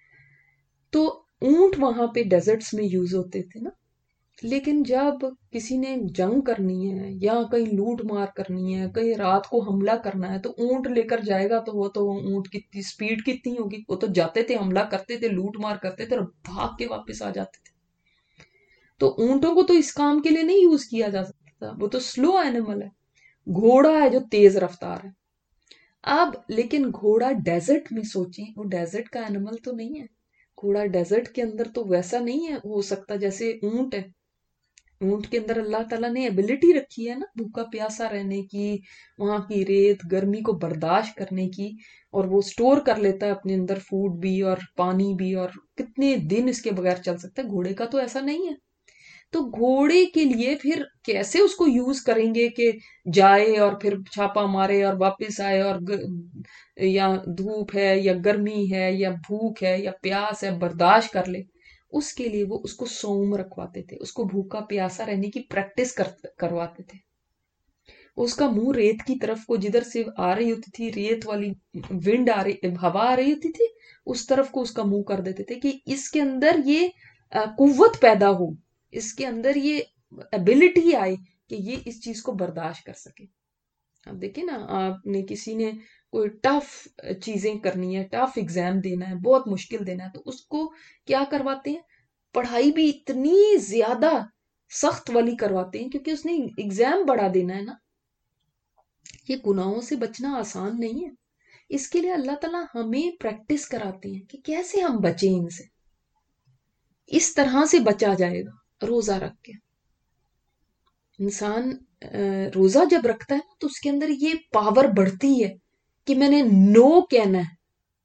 تو اونٹ وہاں پہ ڈیزرٹس میں یوز ہوتے تھے نا، لیکن جب کسی نے جنگ کرنی ہے یا کہیں لوٹ مار کرنی ہے، کہیں رات کو حملہ کرنا ہے، تو اونٹ لے کر جائے گا تو وہ تو اونٹ کی سپیڈ کتنی ہوگی، وہ تو جاتے تھے، حملہ کرتے تھے، لوٹ مار کرتے تھے اور بھاگ کے واپس آ جاتے تھے۔ تو اونٹوں کو تو اس کام کے لیے نہیں یوز کیا جا سکتا تھا، وہ تو سلو اینیمل ہے، گھوڑا ہے جو تیز رفتار ہے۔ اب لیکن گھوڑا ڈیزرٹ میں سوچیں، وہ ڈیزرٹ کا اینیمل تو نہیں ہے، گھوڑا ڈیزرٹ کے اندر تو ویسا نہیں ہے ہو سکتا جیسے اونٹ ہے. اونٹ کے اندر اللہ تعالیٰ نے ایبلٹی رکھی ہے نا بھوکا پیاسا رہنے کی، وہاں کی ریت گرمی کو برداشت کرنے کی، اور وہ سٹور کر لیتا ہے اپنے اندر فوڈ بھی اور پانی بھی، اور کتنے دن اس کے بغیر چل سکتا ہے. گھوڑے کا تو ایسا نہیں ہے. تو گھوڑے کے لیے پھر کیسے اس کو یوز کریں گے کہ جائے اور پھر چھاپا مارے اور واپس آئے، اور یا دھوپ ہے یا گرمی ہے یا بھوک ہے یا پیاس ہے برداشت کر لے. اس کے لیے وہ اس کو سوم رکھواتے تھے، اس کو بھوکا پیاسا رہنے کی پریکٹس کرواتے تھے. اس کا منہ ریت کی طرف کو جدھر سے آ رہی ہوتی تھی، ریت والی ونڈ آ رہی ہوا آ رہی ہوتی تھی، اس طرف کو اس کا منہ کر دیتے تھے کہ اس کے اندر یہ قوت پیدا ہو، اس کے اندر یہ ایبلٹی آئے کہ یہ اس چیز کو برداشت کر سکے. اب دیکھیں نا، آپ نے کسی نے کوئی ٹف چیزیں کرنی ہے، ٹف ایگزام دینا ہے، بہت مشکل دینا ہے، تو اس کو کیا کرواتے ہیں؟ پڑھائی بھی اتنی زیادہ سخت والی کرواتے ہیں کیونکہ اس نے ایگزام بڑا دینا ہے نا. یہ گناہوں سے بچنا آسان نہیں ہے. اس کے لیے اللہ تعالیٰ ہمیں پریکٹس کراتے ہیں کہ کیسے ہم بچیں ان سے. اس طرح سے بچا جائے گا روزہ رکھ کے. انسان روزہ جب رکھتا ہے تو اس کے اندر یہ پاور بڑھتی ہے کہ میں نے نو کہنا ہے،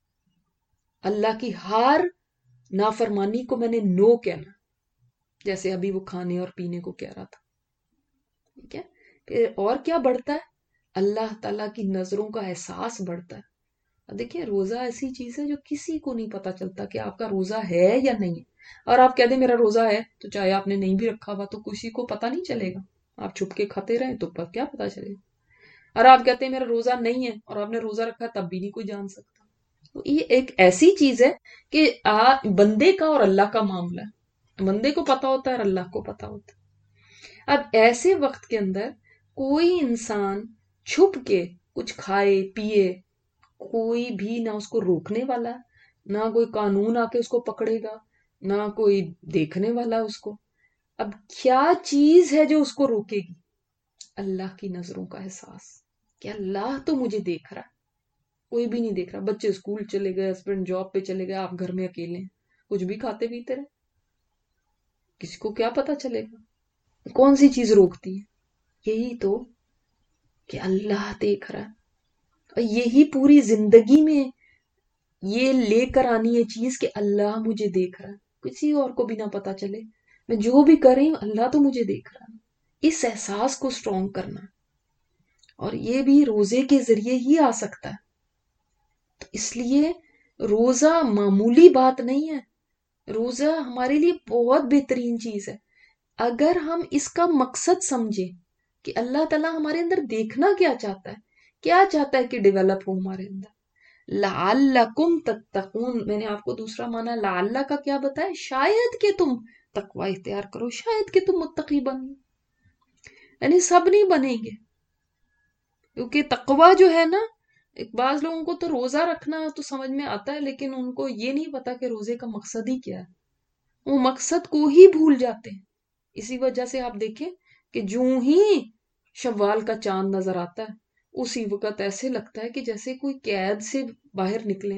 اللہ کی ہر نافرمانی کو میں نے نو کہنا، جیسے ابھی وہ کھانے اور پینے کو کہہ رہا تھا. ٹھیک ہے. پھر اور کیا بڑھتا ہے؟ اللہ تعالیٰ کی نظروں کا احساس بڑھتا ہے. دیکھیں روزہ ایسی چیز ہے جو کسی کو نہیں پتا چلتا کہ آپ کا روزہ ہے یا نہیں ہے. اور آپ کہہ دیں میرا روزہ ہے، تو چاہے آپ نے نہیں بھی رکھا ہوا تو کسی کو پتا نہیں چلے گا. آپ چھپ کے کھاتے رہیں تو کیا پتا چلے گا. اور آپ کہتے ہیں میرا روزہ نہیں ہے اور آپ نے روزہ رکھا تب بھی نہیں کوئی جان سکتا. تو یہ ایک ایسی چیز ہے کہ بندے کا اور اللہ کا معاملہ ہے. بندے کو پتا ہوتا ہے اور اللہ کو پتا ہوتا ہے. اب ایسے وقت کے اندر کوئی انسان چھپ کے کچھ کھائے پیے، کوئی بھی نہ اس کو روکنے والا، نہ کوئی قانون آ کے اس کو پکڑے گا، نہ کوئی دیکھنے والا اس کو. اب کیا چیز ہے جو اس کو روکے گی؟ اللہ کی نظروں کا احساس کہ اللہ تو مجھے دیکھ رہا، کوئی بھی نہیں دیکھ رہا. بچے اسکول چلے گئے، ہسبینڈ جاب پہ چلے گئے، آپ گھر میں اکیلے ہیں، کچھ بھی کھاتے پیتے رہے، کسی کو کیا پتا چلے گا؟ کون سی چیز روکتی ہے؟ یہی تو کہ اللہ دیکھ رہا. اور یہی پوری زندگی میں یہ لے کر آنی ہے چیز کہ اللہ مجھے دیکھ رہا ہے، کسی اور کو بھی نہ پتا چلے، میں جو بھی کر رہی ہوں اللہ تو مجھے دیکھ رہا ہے. اس احساس کو سٹرونگ کرنا، اور یہ بھی روزے کے ذریعے ہی آ سکتا ہے. تو اس لیے روزہ معمولی بات نہیں ہے. روزہ ہمارے لیے بہت بہترین چیز ہے اگر ہم اس کا مقصد سمجھیں کہ اللہ تعالیٰ ہمارے اندر دیکھنا کیا چاہتا ہے، کیا چاہتا ہے کہ ڈیولپ ہو ہمارے اندر. لعلکم تتقون، میں نے آپ کو دوسرا معنی لعل کا کیا بتایا، شاید کہ تم تقوی اختیار کرو، شاید کہ تم متقی بنو. یعنی سب نہیں بنیں گے، کیونکہ تقوی جو ہے نا، ایک بعض لوگوں کو تو روزہ رکھنا تو سمجھ میں آتا ہے لیکن ان کو یہ نہیں پتا کہ روزے کا مقصد ہی کیا ہے. وہ مقصد کو ہی بھول جاتے ہیں. اسی وجہ سے آپ دیکھیں کہ جو ہی شوال کا چاند نظر آتا ہے اسی وقت ایسے لگتا ہے کہ جیسے کوئی قید سے باہر نکلے.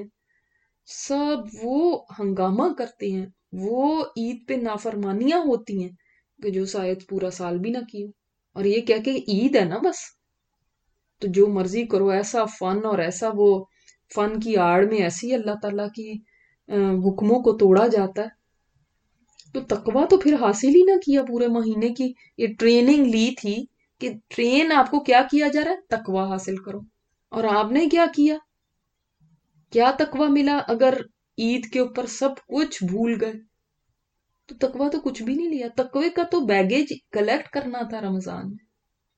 سب وہ ہنگامہ کرتے ہیں، وہ عید پہ نافرمانیاں ہوتی ہیں کہ جو شاید پورا سال بھی نہ کی ہو، اور یہ کہہ کہ عید ہے نا بس تو جو مرضی کرو. ایسا فن، اور ایسا وہ فن کی آڑ میں ایسی اللہ تعالیٰ کی حکموں کو توڑا جاتا ہے. تو تقوی تو پھر حاصل ہی نہ کیا. پورے مہینے کی یہ ٹریننگ لی تھی کہ ٹرین آپ کو کیا کیا جا رہا ہے، تقوی حاصل کرو. اور آپ نے کیا کیا؟ کیا تقوی ملا؟ اگر عید کے اوپر سب کچھ بھول گئے تو تقوی تو کچھ بھی نہیں لیا. تقوی کا تو بیگیج کلیکٹ کرنا تھا رمضان میں.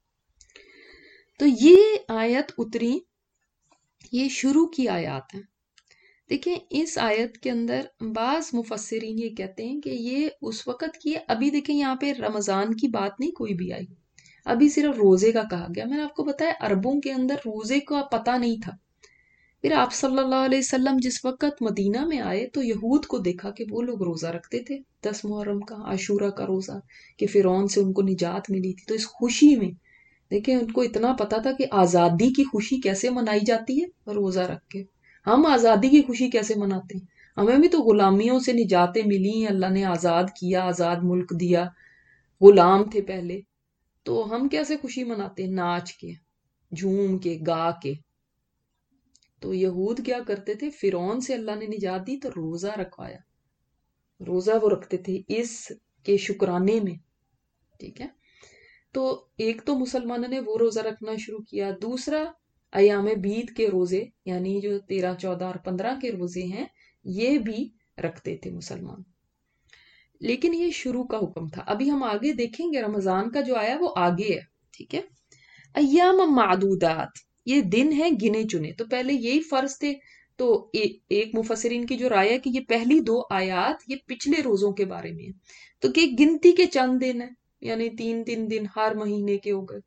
تو یہ آیت اتری، یہ شروع کی آیات ہیں. دیکھیں اس آیت کے اندر بعض مفسرین یہ کہتے ہیں کہ یہ اس وقت کی، ابھی دیکھیں یہاں پہ رمضان کی بات نہیں کوئی بھی آئی، ابھی صرف روزے کا کہا گیا. میں نے آپ کو بتایا عربوں کے اندر روزے کا پتہ نہیں تھا. پھر آپ صلی اللہ علیہ وسلم جس وقت مدینہ میں آئے تو یہود کو دیکھا کہ وہ لوگ روزہ رکھتے تھے، دس محرم کا، عاشورہ کا روزہ، کہ فرعون سے ان کو نجات ملی تھی. تو اس خوشی میں دیکھیں ان کو اتنا پتا تھا کہ آزادی کی خوشی کیسے منائی جاتی ہے، روزہ رکھ کے. ہم آزادی کی خوشی کیسے مناتے ہیں؟ ہمیں بھی تو غلامیوں سے نجاتیں ملی ہیں، اللہ نے آزاد کیا، آزاد ملک دیا، غلام تھے پہلے، تو ہم کیسے خوشی مناتے ہیں؟ ناچ کے، جھوم کے، گا کے۔ تو یہود کیا کرتے تھے؟ فرعون سے اللہ نے نجات دی تو روزہ رکھوایا، روزہ وہ رکھتے تھے اس کے شکرانے میں، ٹھیک ہے؟ تو ایک تو مسلمانوں نے وہ روزہ رکھنا شروع کیا، دوسرا ایام بیت کے روزے، یعنی جو تیرہ چودہ اور پندرہ کے روزے ہیں، یہ بھی رکھتے تھے مسلمان۔ لیکن یہ شروع کا حکم تھا، ابھی ہم آگے دیکھیں گے رمضان کا جو آیا وہ آگے ہے، ٹھیک ہے؟ ایام معدودات، یہ دن ہیں گنے چنے، تو پہلے یہی فرض تھے۔ تو ایک مفسرین کی جو رائے ہے کہ یہ پہلی دو آیات یہ پچھلے روزوں کے بارے میں ہے، تو کہ گنتی کے چند دن ہیں، یعنی تین تین دن ہر مہینے کے ہو گئے۔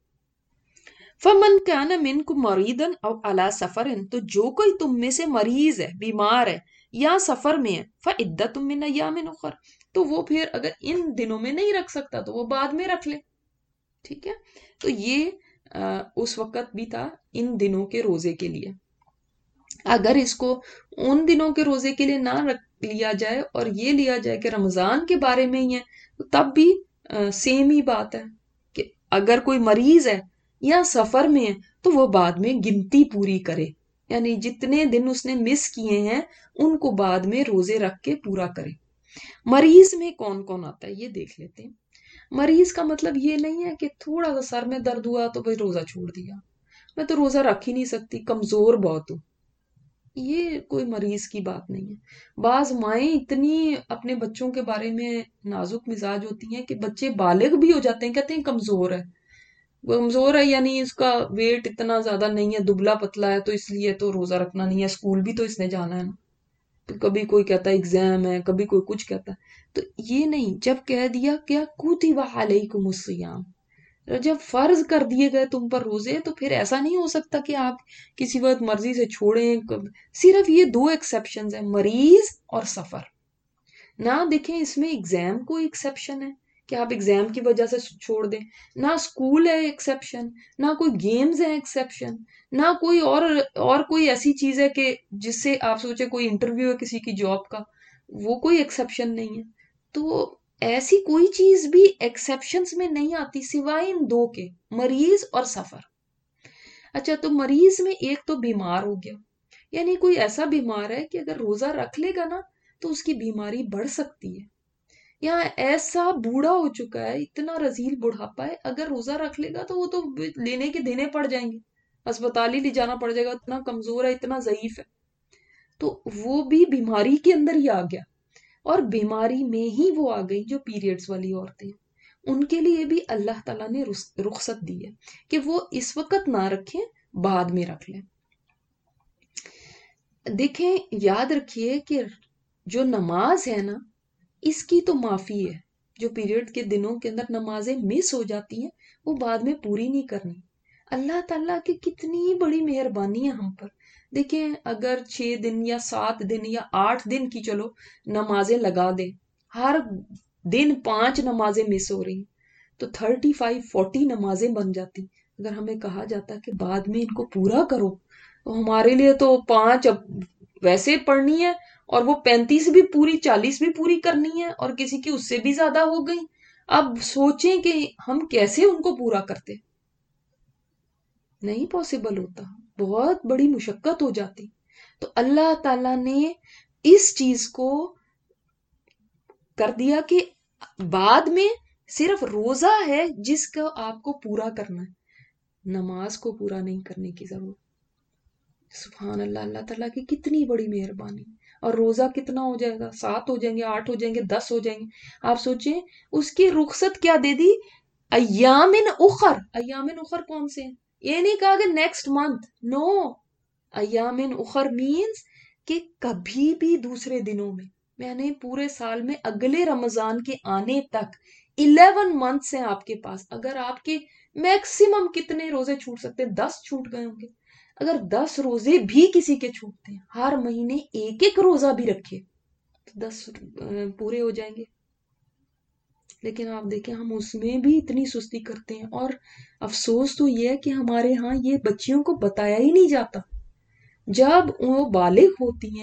فمن کان منکم مریضا او علی سفر، تو جو کوئی تم میں سے مریض ہے، بیمار ہے یا سفر میں ہے، فعدۃ من ایام اخر، تو وہ پھر اگر ان دنوں میں نہیں رکھ سکتا تو وہ بعد میں رکھ لے، ٹھیک ہے؟ تو یہ اس وقت بھی تھا ان دنوں کے روزے کے لیے۔ اگر اس کو ان دنوں کے روزے کے لیے نہ رکھ لیا جائے اور یہ لیا جائے کہ رمضان کے بارے میں ہی ہے، تب بھی سیم ہی بات ہے کہ اگر کوئی مریض ہے یا سفر میں ہے تو وہ بعد میں گنتی پوری کرے، یعنی جتنے دن اس نے مس کیے ہیں ان کو بعد میں روزے رکھ کے پورا کرے۔ مریض میں کون کون آتا ہے یہ دیکھ لیتے ہیں۔ مریض کا مطلب یہ نہیں ہے کہ تھوڑا سا سر میں درد ہوا تو بھائی روزہ چھوڑ دیا، میں تو روزہ رکھ ہی نہیں سکتی، کمزور بہت ہوں، یہ کوئی مریض کی بات نہیں ہے۔ بعض مائیں اتنی اپنے بچوں کے بارے میں نازک مزاج ہوتی ہیں کہ بچے بالغ بھی ہو جاتے ہیں، کہتے ہیں کمزور ہے، کمزور ہے یعنی اس کا ویٹ اتنا زیادہ نہیں ہے، دبلا پتلا ہے، تو اس لیے تو روزہ رکھنا نہیں ہے، اسکول بھی تو اس نے جانا ہے نا۔ تو کبھی کوئی کہتا ہے ایگزام ہے، کبھی کوئی کچھ کہتا ہے، تو یہ نہیں۔ جب کہہ دیا کیا کتب علیکم الصیام، جب فرض کر دیے گئے تم پر روزے، تو پھر ایسا نہیں ہو سکتا کہ آپ کسی وقت مرضی سے چھوڑیں۔ صرف یہ دو ایکسیپشنز ہیں، مریض اور سفر۔ نہ دیکھیں اس میں ایگزام کوئی ایکسیپشن ہے کہ آپ ایگزام کی وجہ سے چھوڑ دیں، نہ اسکول ہے ایکسیپشن، نہ کوئی گیمز ہے ایکسیپشن، نہ کوئی اور اور کوئی ایسی چیز ہے کہ جس سے آپ سوچے کوئی انٹرویو ہے کسی کی جاب کا، وہ کوئی ایکسیپشن نہیں ہے۔ تو ایسی کوئی چیز بھی ایکسیپشنز میں نہیں آتی سوائے ان دو کے، مریض اور سفر۔ اچھا، تو مریض میں ایک تو بیمار ہو گیا، یعنی کوئی ایسا بیمار ہے کہ اگر روزہ رکھ لے گا نا تو اس کی بیماری بڑھ سکتی ہے، یا ایسا بوڑھا ہو چکا ہے، اتنا رذیل بڑھاپا ہے، اگر روزہ رکھ لے گا تو وہ تو لینے کے دینے پڑ جائیں گے، اسپتال ہی لے جانا پڑ جائے گا، اتنا کمزور ہے، اتنا ضعیف ہے، تو وہ بھی بیماری کے اندر ہی آ گیا۔ اور بیماری میں ہی وہ آ گئی جو پیریڈز والی عورتیں، ان کے لیے بھی اللہ تعالیٰ نے رخصت دی ہے کہ وہ اس وقت نہ رکھیں، بعد میں رکھ لیں۔ دیکھیں، یاد رکھیے کہ جو نماز ہے نا، اس کی تو معافی ہے، جو پیریڈ کے دنوں کے اندر نمازیں مس ہو جاتی ہیں وہ بعد میں پوری نہیں کرنی۔ اللہ تعالیٰ کی کتنی بڑی مہربانی ہے ہم پر۔ دیکھیں، اگر چھ دن یا سات دن یا آٹھ دن کی چلو نمازیں لگا دیں، ہر دن پانچ نمازیں مس ہو رہی، تو تھرٹی فائیو فورٹی نمازیں بن جاتی۔ اگر ہمیں کہا جاتا کہ بعد میں ان کو پورا کرو، تو ہمارے لیے تو پانچ اب ویسے پڑھنی ہے اور وہ پینتیس بھی پوری، چالیس بھی پوری کرنی ہے، اور کسی کی اس سے بھی زیادہ ہو گئی۔ اب سوچیں کہ ہم کیسے ان کو پورا کرتے، نہیں پاسبل ہوتا، بہت بڑی مشقت ہو جاتی۔ تو اللہ تعالیٰ نے اس چیز کو کر دیا کہ بعد میں صرف روزہ ہے جس کا آپ کو پورا کرنا ہے، نماز کو پورا نہیں کرنے کی ضرورت۔ سبحان اللہ، اللہ تعالیٰ کی کتنی بڑی مہربانی۔ اور روزہ کتنا ہو جائے گا؟ سات ہو جائیں گے، آٹھ ہو جائیں گے، دس ہو جائیں گے۔ آپ سوچیں اس کی رخصت کیا دے دی، ایام اخر۔ ایام اخر کون سے ہیں؟ یہ نہیں کہا کہ نیکسٹ منتھ، نو، ایام اخر مینز کہ کبھی بھی دوسرے دنوں میں، یعنی پورے سال میں اگلے رمضان کے آنے تک الیون منتھس ہیں آپ کے پاس۔ اگر آپ کے میکسیمم کتنے روزے چھوٹ سکتے ہیں؟ دس چھوٹ گئے ہوں گے۔ اگر دس روزے بھی کسی کے چھوٹتے ہیں، ہر مہینے ایک ایک روزہ بھی رکھے تو دس پورے ہو جائیں گے۔ لیکن آپ دیکھیں ہم اس میں بھی اتنی سستی کرتے ہیں، اور افسوس تو یہ ہے کہ ہمارے ہاں یہ بچیوں کو بتایا ہی نہیں جاتا۔ جب وہ بالغ ہوتی ہیں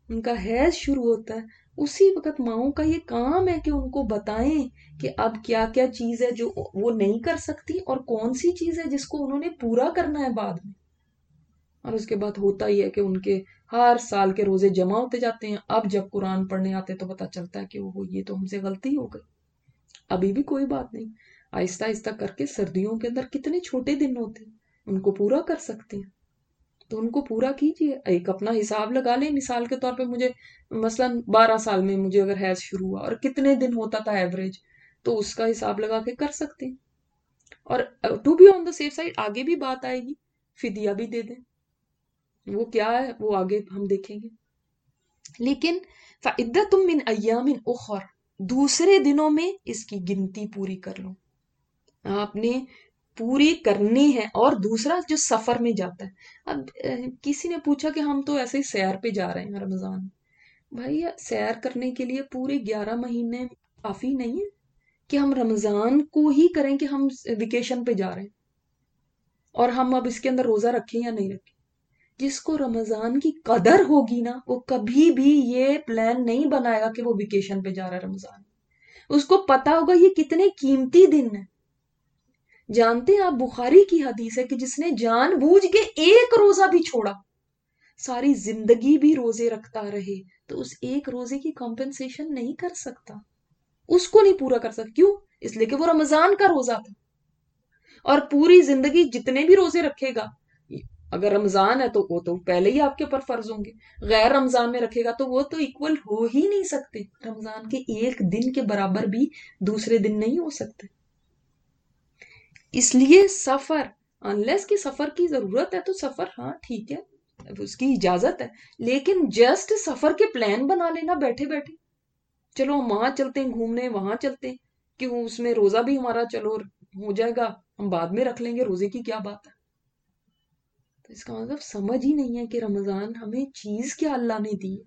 ان کا حیض شروع ہوتا ہے، اسی وقت ماؤں کا یہ کام ہے کہ ان کو بتائیں کہ اب کیا کیا چیز ہے جو وہ نہیں کر سکتی اور کون سی چیز ہے جس کو انہوں نے پورا کرنا ہے بعد میں. اور اس کے بعد ہوتا ہی ہے کہ ان کے ہر سال کے روزے جمع ہوتے جاتے ہیں. اب جب قرآن پڑھنے آتے تو پتا چلتا ہے کہ وہ یہ تو ہم سے غلطی ہو گئی. ابھی بھی کوئی بات نہیں، آہستہ آہستہ کر کے سردیوں کے اندر کتنے چھوٹے دن ہوتے ہیں، ان کو پورا کر سکتے ہیں تو ان کو پورا کیجئے. ایک اپنا حساب لگا لیں، مثال کے طور پہ مجھے مثلا بارہ سال میں مجھے اگر حیض شروع ہوا اور کتنے دن ہوتا تھا ایوریج، تو اس کا حساب لگا کے کر سکتے ہیں. اور to be on the safe side آگے بھی بات آئے گی، فدیہ بھی دے دیں، وہ کیا ہے وہ آگے ہم دیکھیں گے. لیکن فعدۃ من ایام اخر، دوسرے دنوں میں اس کی گنتی پوری کر لو. آپ نے پوری کرنی ہے. اور دوسرا جو سفر میں جاتا ہے، اب کسی نے پوچھا کہ ہم تو ایسے ہی سیر پہ جا رہے ہیں رمضان میں. بھائی سیر کرنے کے لیے پورے گیارہ مہینے کافی نہیں ہے کہ ہم رمضان کو ہی کریں کہ ہم ویکیشن پہ جا رہے ہیں اور ہم اب اس کے اندر روزہ رکھیں یا نہیں رکھیں. جس کو رمضان کی قدر ہوگی نا، وہ کبھی بھی یہ پلان نہیں بنائے گا کہ وہ ویکیشن پہ جا رہا ہے رمضان. اس کو پتا ہوگا یہ کتنے قیمتی دن ہیں. جانتے ہیں آپ بخاری کی حدیث ہے کہ جس نے جان بوجھ کے ایک روزہ بھی چھوڑا، ساری زندگی بھی روزے رکھتا رہے، تو اس ایک روزے کی کمپنسیشن نہیں کر سکتا، اس کو نہیں پورا کر سکتا. کیوں؟ اس لیے کہ وہ رمضان کا روزہ تھا. اور پوری زندگی جتنے بھی روزے رکھے گا، اگر رمضان ہے تو وہ تو پہلے ہی آپ کے اوپر فرض ہوں گے، غیر رمضان میں رکھے گا تو وہ تو ایکول ہو ہی نہیں سکتے. رمضان کے ایک دن کے برابر بھی دوسرے دن نہیں ہو سکتے. اس لیے سفر، انلیس کی سفر کی ضرورت ہے تو سفر ہاں ٹھیک ہے، اس کی اجازت ہے، لیکن جسٹ سفر کے پلان بنا لینا بیٹھے بیٹھے، چلو ہم وہاں چلتے ہیں گھومنے، وہاں چلتے ہیں کہ اس میں روزہ بھی ہمارا چلو ہو جائے گا، ہم بعد میں رکھ لیں گے، روزے کی کیا بات ہے. تو اس کا مطلب سمجھ ہی نہیں ہے کہ رمضان ہمیں چیز کیا اللہ نے دی.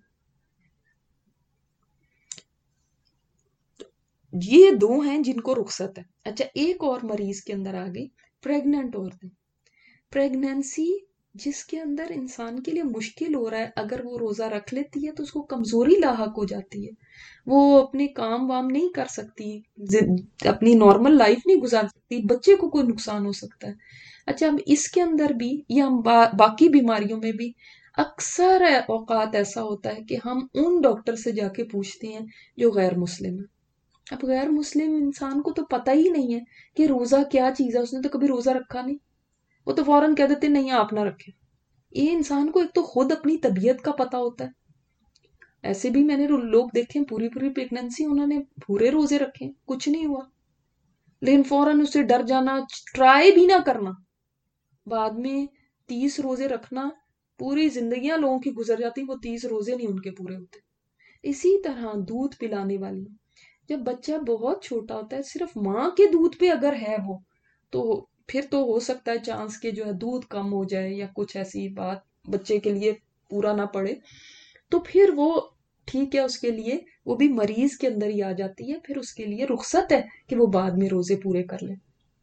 یہ دو ہیں جن کو رخصت ہے. اچھا ایک اور مریض کے اندر آ گئی، پریگننٹ عورتیں. پریگننسی جس کے اندر انسان کے لیے مشکل ہو رہا ہے، اگر وہ روزہ رکھ لیتی ہے تو اس کو کمزوری لاحق ہو جاتی ہے، وہ اپنے کام وام نہیں کر سکتی، اپنی نارمل لائف نہیں گزار سکتی، بچے کو کوئی نقصان ہو سکتا ہے. اچھا اب اس کے اندر بھی یا با باقی بیماریوں میں بھی اکثر اوقات ایسا ہوتا ہے کہ ہم ان ڈاکٹر سے جا کے پوچھتے ہیں جو غیر مسلم ہیں. اب غیر مسلم انسان کو تو پتہ ہی نہیں ہے کہ روزہ کیا چیز ہے، اس نے تو کبھی روزہ رکھا نہیں، وہ تو فوراً کہہ دیتے نہیں آپ نہ رکھیں. یہ انسان کو ایک تو خود اپنی طبیعت کا پتہ ہوتا ہے. ایسے بھی میں نے لوگ دیکھے پوری پوری پریگننسی انہوں نے پورے روزے رکھے، کچھ نہیں ہوا، لیکن فوراً اس سے ڈر جانا، ٹرائی بھی نہ کرنا، بعد میں تیس روزے رکھنا، پوری زندگیاں لوگوں کی گزر جاتی، وہ تیس روزے نہیں ان کے پورے ہوتے. اسی طرح دودھ پلانے والی، جب بچہ بہت چھوٹا ہوتا ہے، صرف ماں کے دودھ پہ اگر ہے وہ، تو پھر تو ہو سکتا ہے چانس کہ جو ہے دودھ کم ہو جائے یا کچھ ایسی بات بچے کے لیے پورا نہ پڑے، تو پھر وہ ٹھیک ہے، اس کے لیے وہ بھی مریض کے اندر ہی آ جاتی ہے، پھر اس کے لیے رخصت ہے کہ وہ بعد میں روزے پورے کر لے.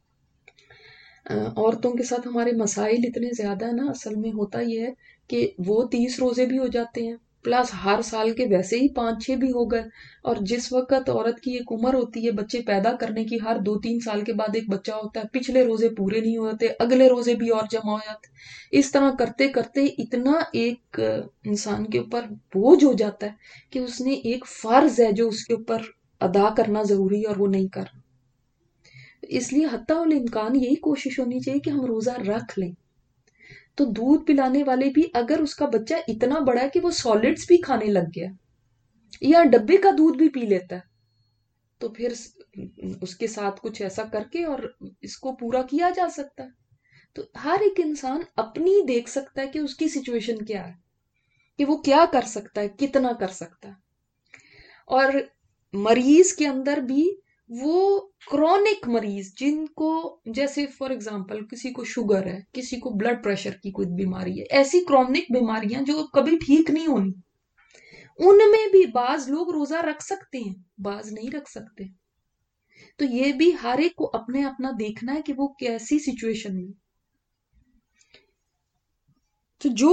عورتوں کے ساتھ ہمارے مسائل اتنے زیادہ ہیں نا، اصل میں ہوتا یہ ہے کہ وہ تیس روزے بھی ہو جاتے ہیں، پلس ہر سال کے ویسے ہی پانچ چھ بھی ہو گئے، اور جس وقت عورت کی ایک عمر ہوتی ہے بچے پیدا کرنے کی، ہر دو تین سال کے بعد ایک بچہ ہوتا ہے، پچھلے روزے پورے نہیں ہوتے، اگلے روزے بھی اور جمع ہو جاتے، اس طرح کرتے کرتے اتنا ایک انسان کے اوپر بوجھ ہو جاتا ہے کہ اس نے ایک فرض ہے جو اس کے اوپر ادا کرنا ضروری ہے اور وہ نہیں کر. اس لیے حتیٰ الامکان یہی کوشش ہونی چاہیے کہ ہم روزہ رکھ لیں. تو دودھ پلانے والے بھی اگر اس کا بچہ اتنا بڑا ہے کہ وہ سالڈز بھی کھانے لگ گیا یا ڈبے کا دودھ بھی پی لیتا ہے، تو پھر اس کے ساتھ کچھ ایسا کر کے اور اس کو پورا کیا جا سکتا ہے. تو ہر ایک انسان اپنی دیکھ سکتا ہے کہ اس کی سچویشن کیا ہے، کہ وہ کیا کر سکتا ہے، کتنا کر سکتا ہے. اور مریض کے اندر بھی وہ کرونک مریض جن کو، جیسے فار ایگزامپل کسی کو شوگر ہے، کسی کو بلڈ پریشر کی کوئی بیماری ہے، ایسی کرونک بیماریاں جو کبھی ٹھیک نہیں ہونی، ان میں بھی بعض لوگ روزہ رکھ سکتے ہیں، بعض نہیں رکھ سکتے. تو یہ بھی ہر ایک کو اپنے اپنا دیکھنا ہے کہ وہ کیسی سچویشن میں. تو جو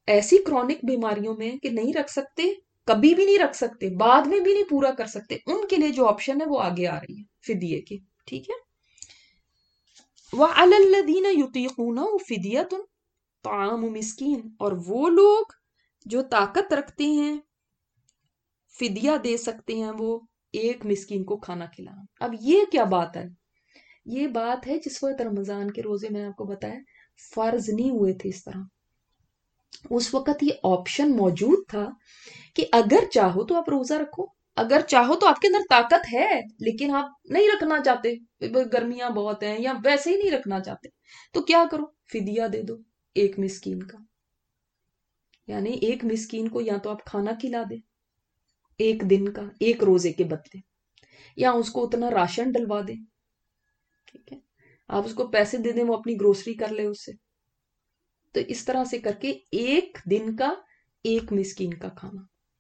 ایسی کرونک بیماریوں میں کہ نہیں رکھ سکتے، کبھی بھی نہیں رکھ سکتے، بعد میں بھی نہیں پورا کر سکتے، ان کے لیے جو آپشن ہے وہ آگے آ رہی ہے فدیے کی. ٹھیک ہے. وَعَلَى الَّذِينَ يُطِيقُونَهُ فِدْيَةٌ طَعَامُ مِسْكِينٍ، اور وہ لوگ جو طاقت رکھتے ہیں فدیہ دے سکتے ہیں وہ ایک مسکین کو کھانا کھلانا. اب یہ کیا بات ہے؟ یہ بات ہے جس وقت رمضان کے روزے میں آپ کو بتایا فرض نہیں ہوئے تھے اس طرح، اس وقت یہ آپشن موجود تھا کہ اگر چاہو تو آپ روزہ رکھو، اگر چاہو تو آپ کے اندر طاقت ہے لیکن آپ نہیں رکھنا چاہتے، گرمیاں بہت ہیں یا ویسے ہی نہیں رکھنا چاہتے، تو کیا کرو؟ فدیہ دے دو ایک مسکین کا. یعنی ایک مسکین کو یا تو آپ کھانا کھلا دیں ایک دن کا ایک روزے کے بدلے، یا اس کو اتنا راشن ڈلوا دیں. ٹھیک ہے. آپ اس کو پیسے دے دیں، وہ اپنی گروسری کر لے اس سے. تو اس طرح سے کر کے ایک دن کا ایک مسکین کا کھانا.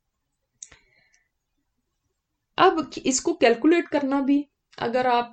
اب اس کو کیلکولیٹ کرنا بھی، اگر آپ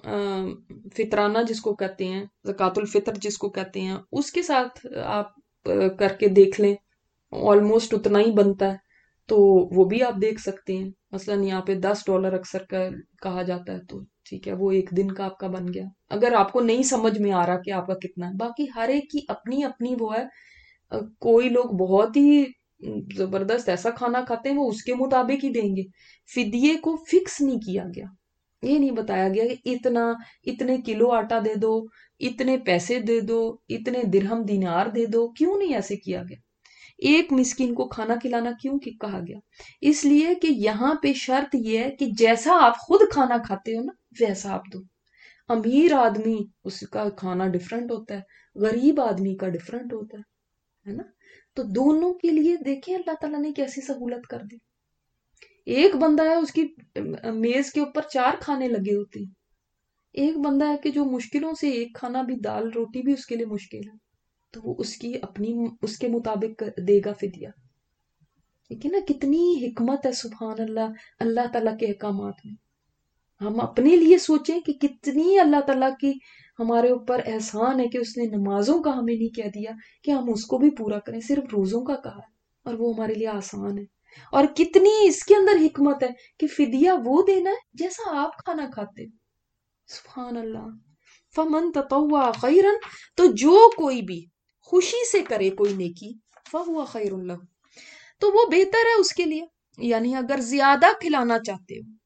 فطرانہ جس کو کہتے ہیں، زکوٰۃ الفطر جس کو کہتے ہیں، اس کے ساتھ آپ کر کے دیکھ لیں آلموسٹ اتنا ہی بنتا ہے، تو وہ بھی آپ دیکھ سکتے ہیں. مثلا یہاں پہ دس ڈالر اکثر کا کہا جاتا ہے، تو ٹھیک ہے وہ ایک دن کا آپ کا بن گیا. اگر آپ کو نہیں سمجھ میں آ رہا کہ آپ کا کتنا ہے، باقی ہر ایک کی اپنی اپنی وہ ہے. کوئی لوگ بہت ہی زبردست ایسا کھانا کھاتے ہیں وہ اس کے مطابق ہی دیں گے. فدیے کو فکس نہیں کیا گیا، یہ نہیں بتایا گیا کہ اتنا اتنے کلو آٹا دے دو، اتنے پیسے دے دو، اتنے درہم دینار دے دو. کیوں نہیں ایسے کیا گیا؟ ایک مسکین کو کھانا کھلانا کیوں کہا گیا؟ اس لیے کہ یہاں پہ شرط یہ ہے کہ جیسا آپ خود کھانا کھاتے ہو نا ویسا آپ دو. امیر آدمی اس کا کھانا ڈیفرنٹ ہوتا ہے، غریب آدمی کا ڈیفرنٹ ہوتا ہے نا. تو دونوں کے لیے دیکھیں اللہ تعالیٰ نے کیسی سہولت کر دی. ایک بندہ ہے اس کی میز کے اوپر چار کھانے لگے ہوتے ہیں، ایک بندہ ہے کہ جو مشکلوں سے ایک کھانا بھی، دال روٹی بھی اس کے لیے مشکل ہے، تو وہ اس کی اپنی اس کے مطابق دے گا فدیہ. ٹھیک ہے نا. کتنی حکمت ہے سبحان اللہ اللہ تعالیٰ کے احکامات میں. ہم اپنے لیے سوچیں کہ کتنی اللہ تعالیٰ کی ہمارے اوپر احسان ہے کہ اس نے نمازوں کا ہمیں نہیں کہہ دیا کہ ہم اس کو بھی پورا کریں، صرف روزوں کا کہا ہے، اور وہ ہمارے لیے آسان ہے. اور کتنی اس کے اندر حکمت ہے کہ فدیہ وہ دینا ہے جیسا آپ کھانا کھاتے. سبحان اللہ. فمن تطوع خیرا، تو جو کوئی بھی خوشی سے کرے کوئی نیکی، فہو خیر لہ، تو وہ بہتر ہے اس کے لیے. یعنی اگر زیادہ کھلانا چاہتے ہو،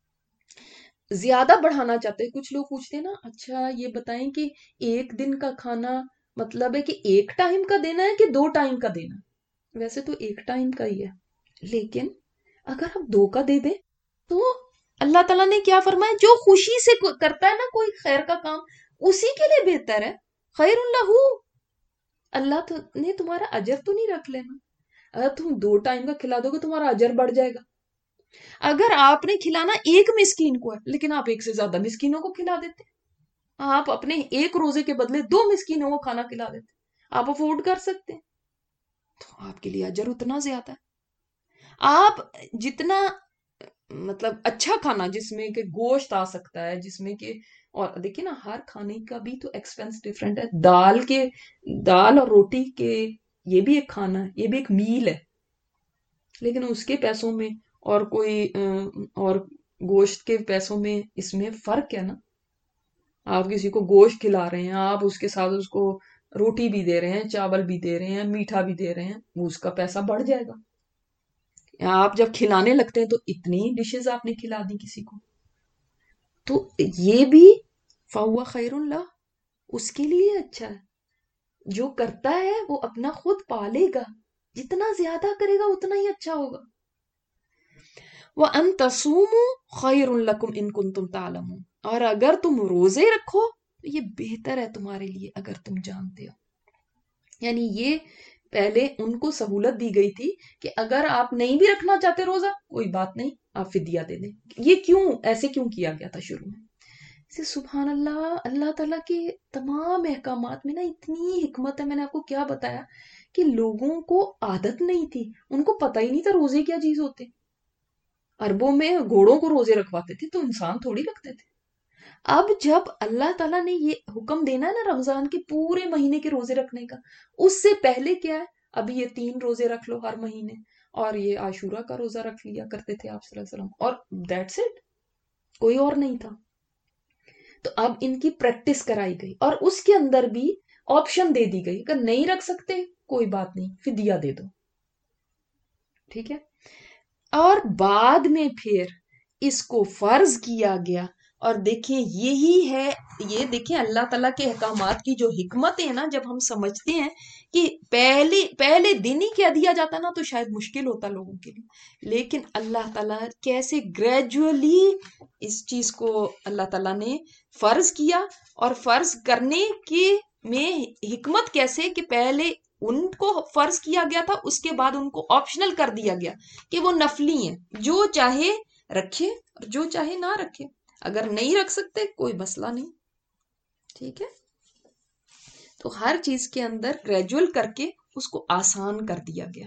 زیادہ بڑھانا چاہتے ہیں. کچھ لوگ پوچھتے ہیں نا، اچھا یہ بتائیں کہ ایک دن کا کھانا مطلب ہے کہ ایک ٹائم کا دینا ہے کہ دو ٹائم کا دینا؟ ویسے تو ایک ٹائم کا ہی ہے، لیکن اگر ہم دو کا دے دیں تو اللہ تعالیٰ نے کیا فرمایا؟ جو خوشی سے کرتا ہے نا کوئی خیر کا کام، اسی کے لیے بہتر ہے. خیر لہ، اللہ نے تمہارا اجر تو نہیں رکھ لینا. اگر تم دو ٹائم کا کھلا دو گے تمہارا اجر بڑھ جائے گا. اگر آپ نے کھلانا ایک مسکین کو ہے لیکن آپ ایک سے زیادہ مسکینوں کو کھلا دیتے، آپ اپنے ایک روزے کے بدلے دو مسکینوں کو کھانا کھلا دیتے، آپ افورڈ کر سکتے ہیں، تو آپ کے لیے اجر اتنا زیادہ ہے. آپ جتنا مطلب اچھا کھانا جس میں کہ گوشت آ سکتا ہے، جس میں کہ، اور دیکھیں نا ہر کھانے کا بھی تو ایکسپینس ڈیفرنٹ ہے. دال کے دال اور روٹی کے یہ بھی ایک کھانا ہے، یہ بھی ایک میل ہے، لیکن اس کے پیسوں میں اور کوئی اور گوشت کے پیسوں میں اس میں فرق ہے نا. آپ کسی کو گوشت کھلا رہے ہیں، آپ اس کے ساتھ اس کو روٹی بھی دے رہے ہیں، چاول بھی دے رہے ہیں، میٹھا بھی دے رہے ہیں، وہ اس کا پیسہ بڑھ جائے گا. آپ جب کھلانے لگتے ہیں تو اتنی ڈشز آپ نے کھلا دی کسی کو، تو یہ بھی فہو خیر لہ، اس کے لیے اچھا ہے. جو کرتا ہے وہ اپنا خود پالے گا، جتنا زیادہ کرے گا اتنا ہی اچھا ہوگا. وَأَن تَصُومُوا خَيْرٌ لَكُمْ إِن كُنتُمْ تَعْلَمُونَ، اور اگر تم روزے رکھو تو یہ بہتر ہے تمہارے لیے اگر تم جانتے ہو. یعنی یہ پہلے ان کو سہولت دی گئی تھی کہ اگر آپ نہیں بھی رکھنا چاہتے روزہ کوئی بات نہیں، آپ فدیہ دے دیں. یہ کیوں ایسے کیوں کیا گیا تھا شروع میں؟ سبحان اللہ اللہ تعالیٰ کے تمام احکامات میں نا اتنی حکمت ہے. میں نے آپ کو کیا بتایا کہ لوگوں کو عادت نہیں تھی، ان کو پتہ ہی نہیں تھا روزے کیا چیز ہوتے. عربوں میں گھوڑوں کو روزے رکھواتے تھے تو انسان تھوڑی رکھتے تھے. اب جب اللہ تعالیٰ نے یہ حکم دینا ہے نا رمضان کے پورے مہینے کے روزے رکھنے کا، اس سے پہلے کیا ہے ابھی یہ تین روزے رکھ لو ہر مہینے، اور یہ عاشورہ کا روزہ رکھ لیا کرتے تھے آپ صلی اللہ علیہ وسلم، اور دیٹس اٹ، کوئی اور نہیں تھا. تو اب ان کی پریکٹس کرائی گئی، اور اس کے اندر بھی آپشن دے دی گئی، اگر نہیں رکھ سکتے کوئی بات نہیں، فدیہ دے دو. ٹھیک ہے. اور بعد میں پھر اس کو فرض کیا گیا. اور دیکھیں یہی ہے، یہ دیکھیں اللہ تعالیٰ کے احکامات کی جو حکمت ہے نا، جب ہم سمجھتے ہیں کہ پہلے پہلے دن ہی کہہ دیا جاتا نا تو شاید مشکل ہوتا لوگوں کے لیے، لیکن اللہ تعالیٰ کیسے گریجولی اس چیز کو اللہ تعالیٰ نے فرض کیا، اور فرض کرنے کی میں حکمت کیسے کہ پہلے ان کو فرض کیا گیا تھا، اس کے بعد ان کو آپشنل کر دیا گیا کہ وہ نفلی ہیں، جو چاہے رکھے اور جو چاہے نہ رکھے، اگر نہیں رکھ سکتے کوئی مسئلہ نہیں. ٹھیک ہے. تو ہر چیز کے اندر گریجول کر کے اس کو آسان کر دیا گیا.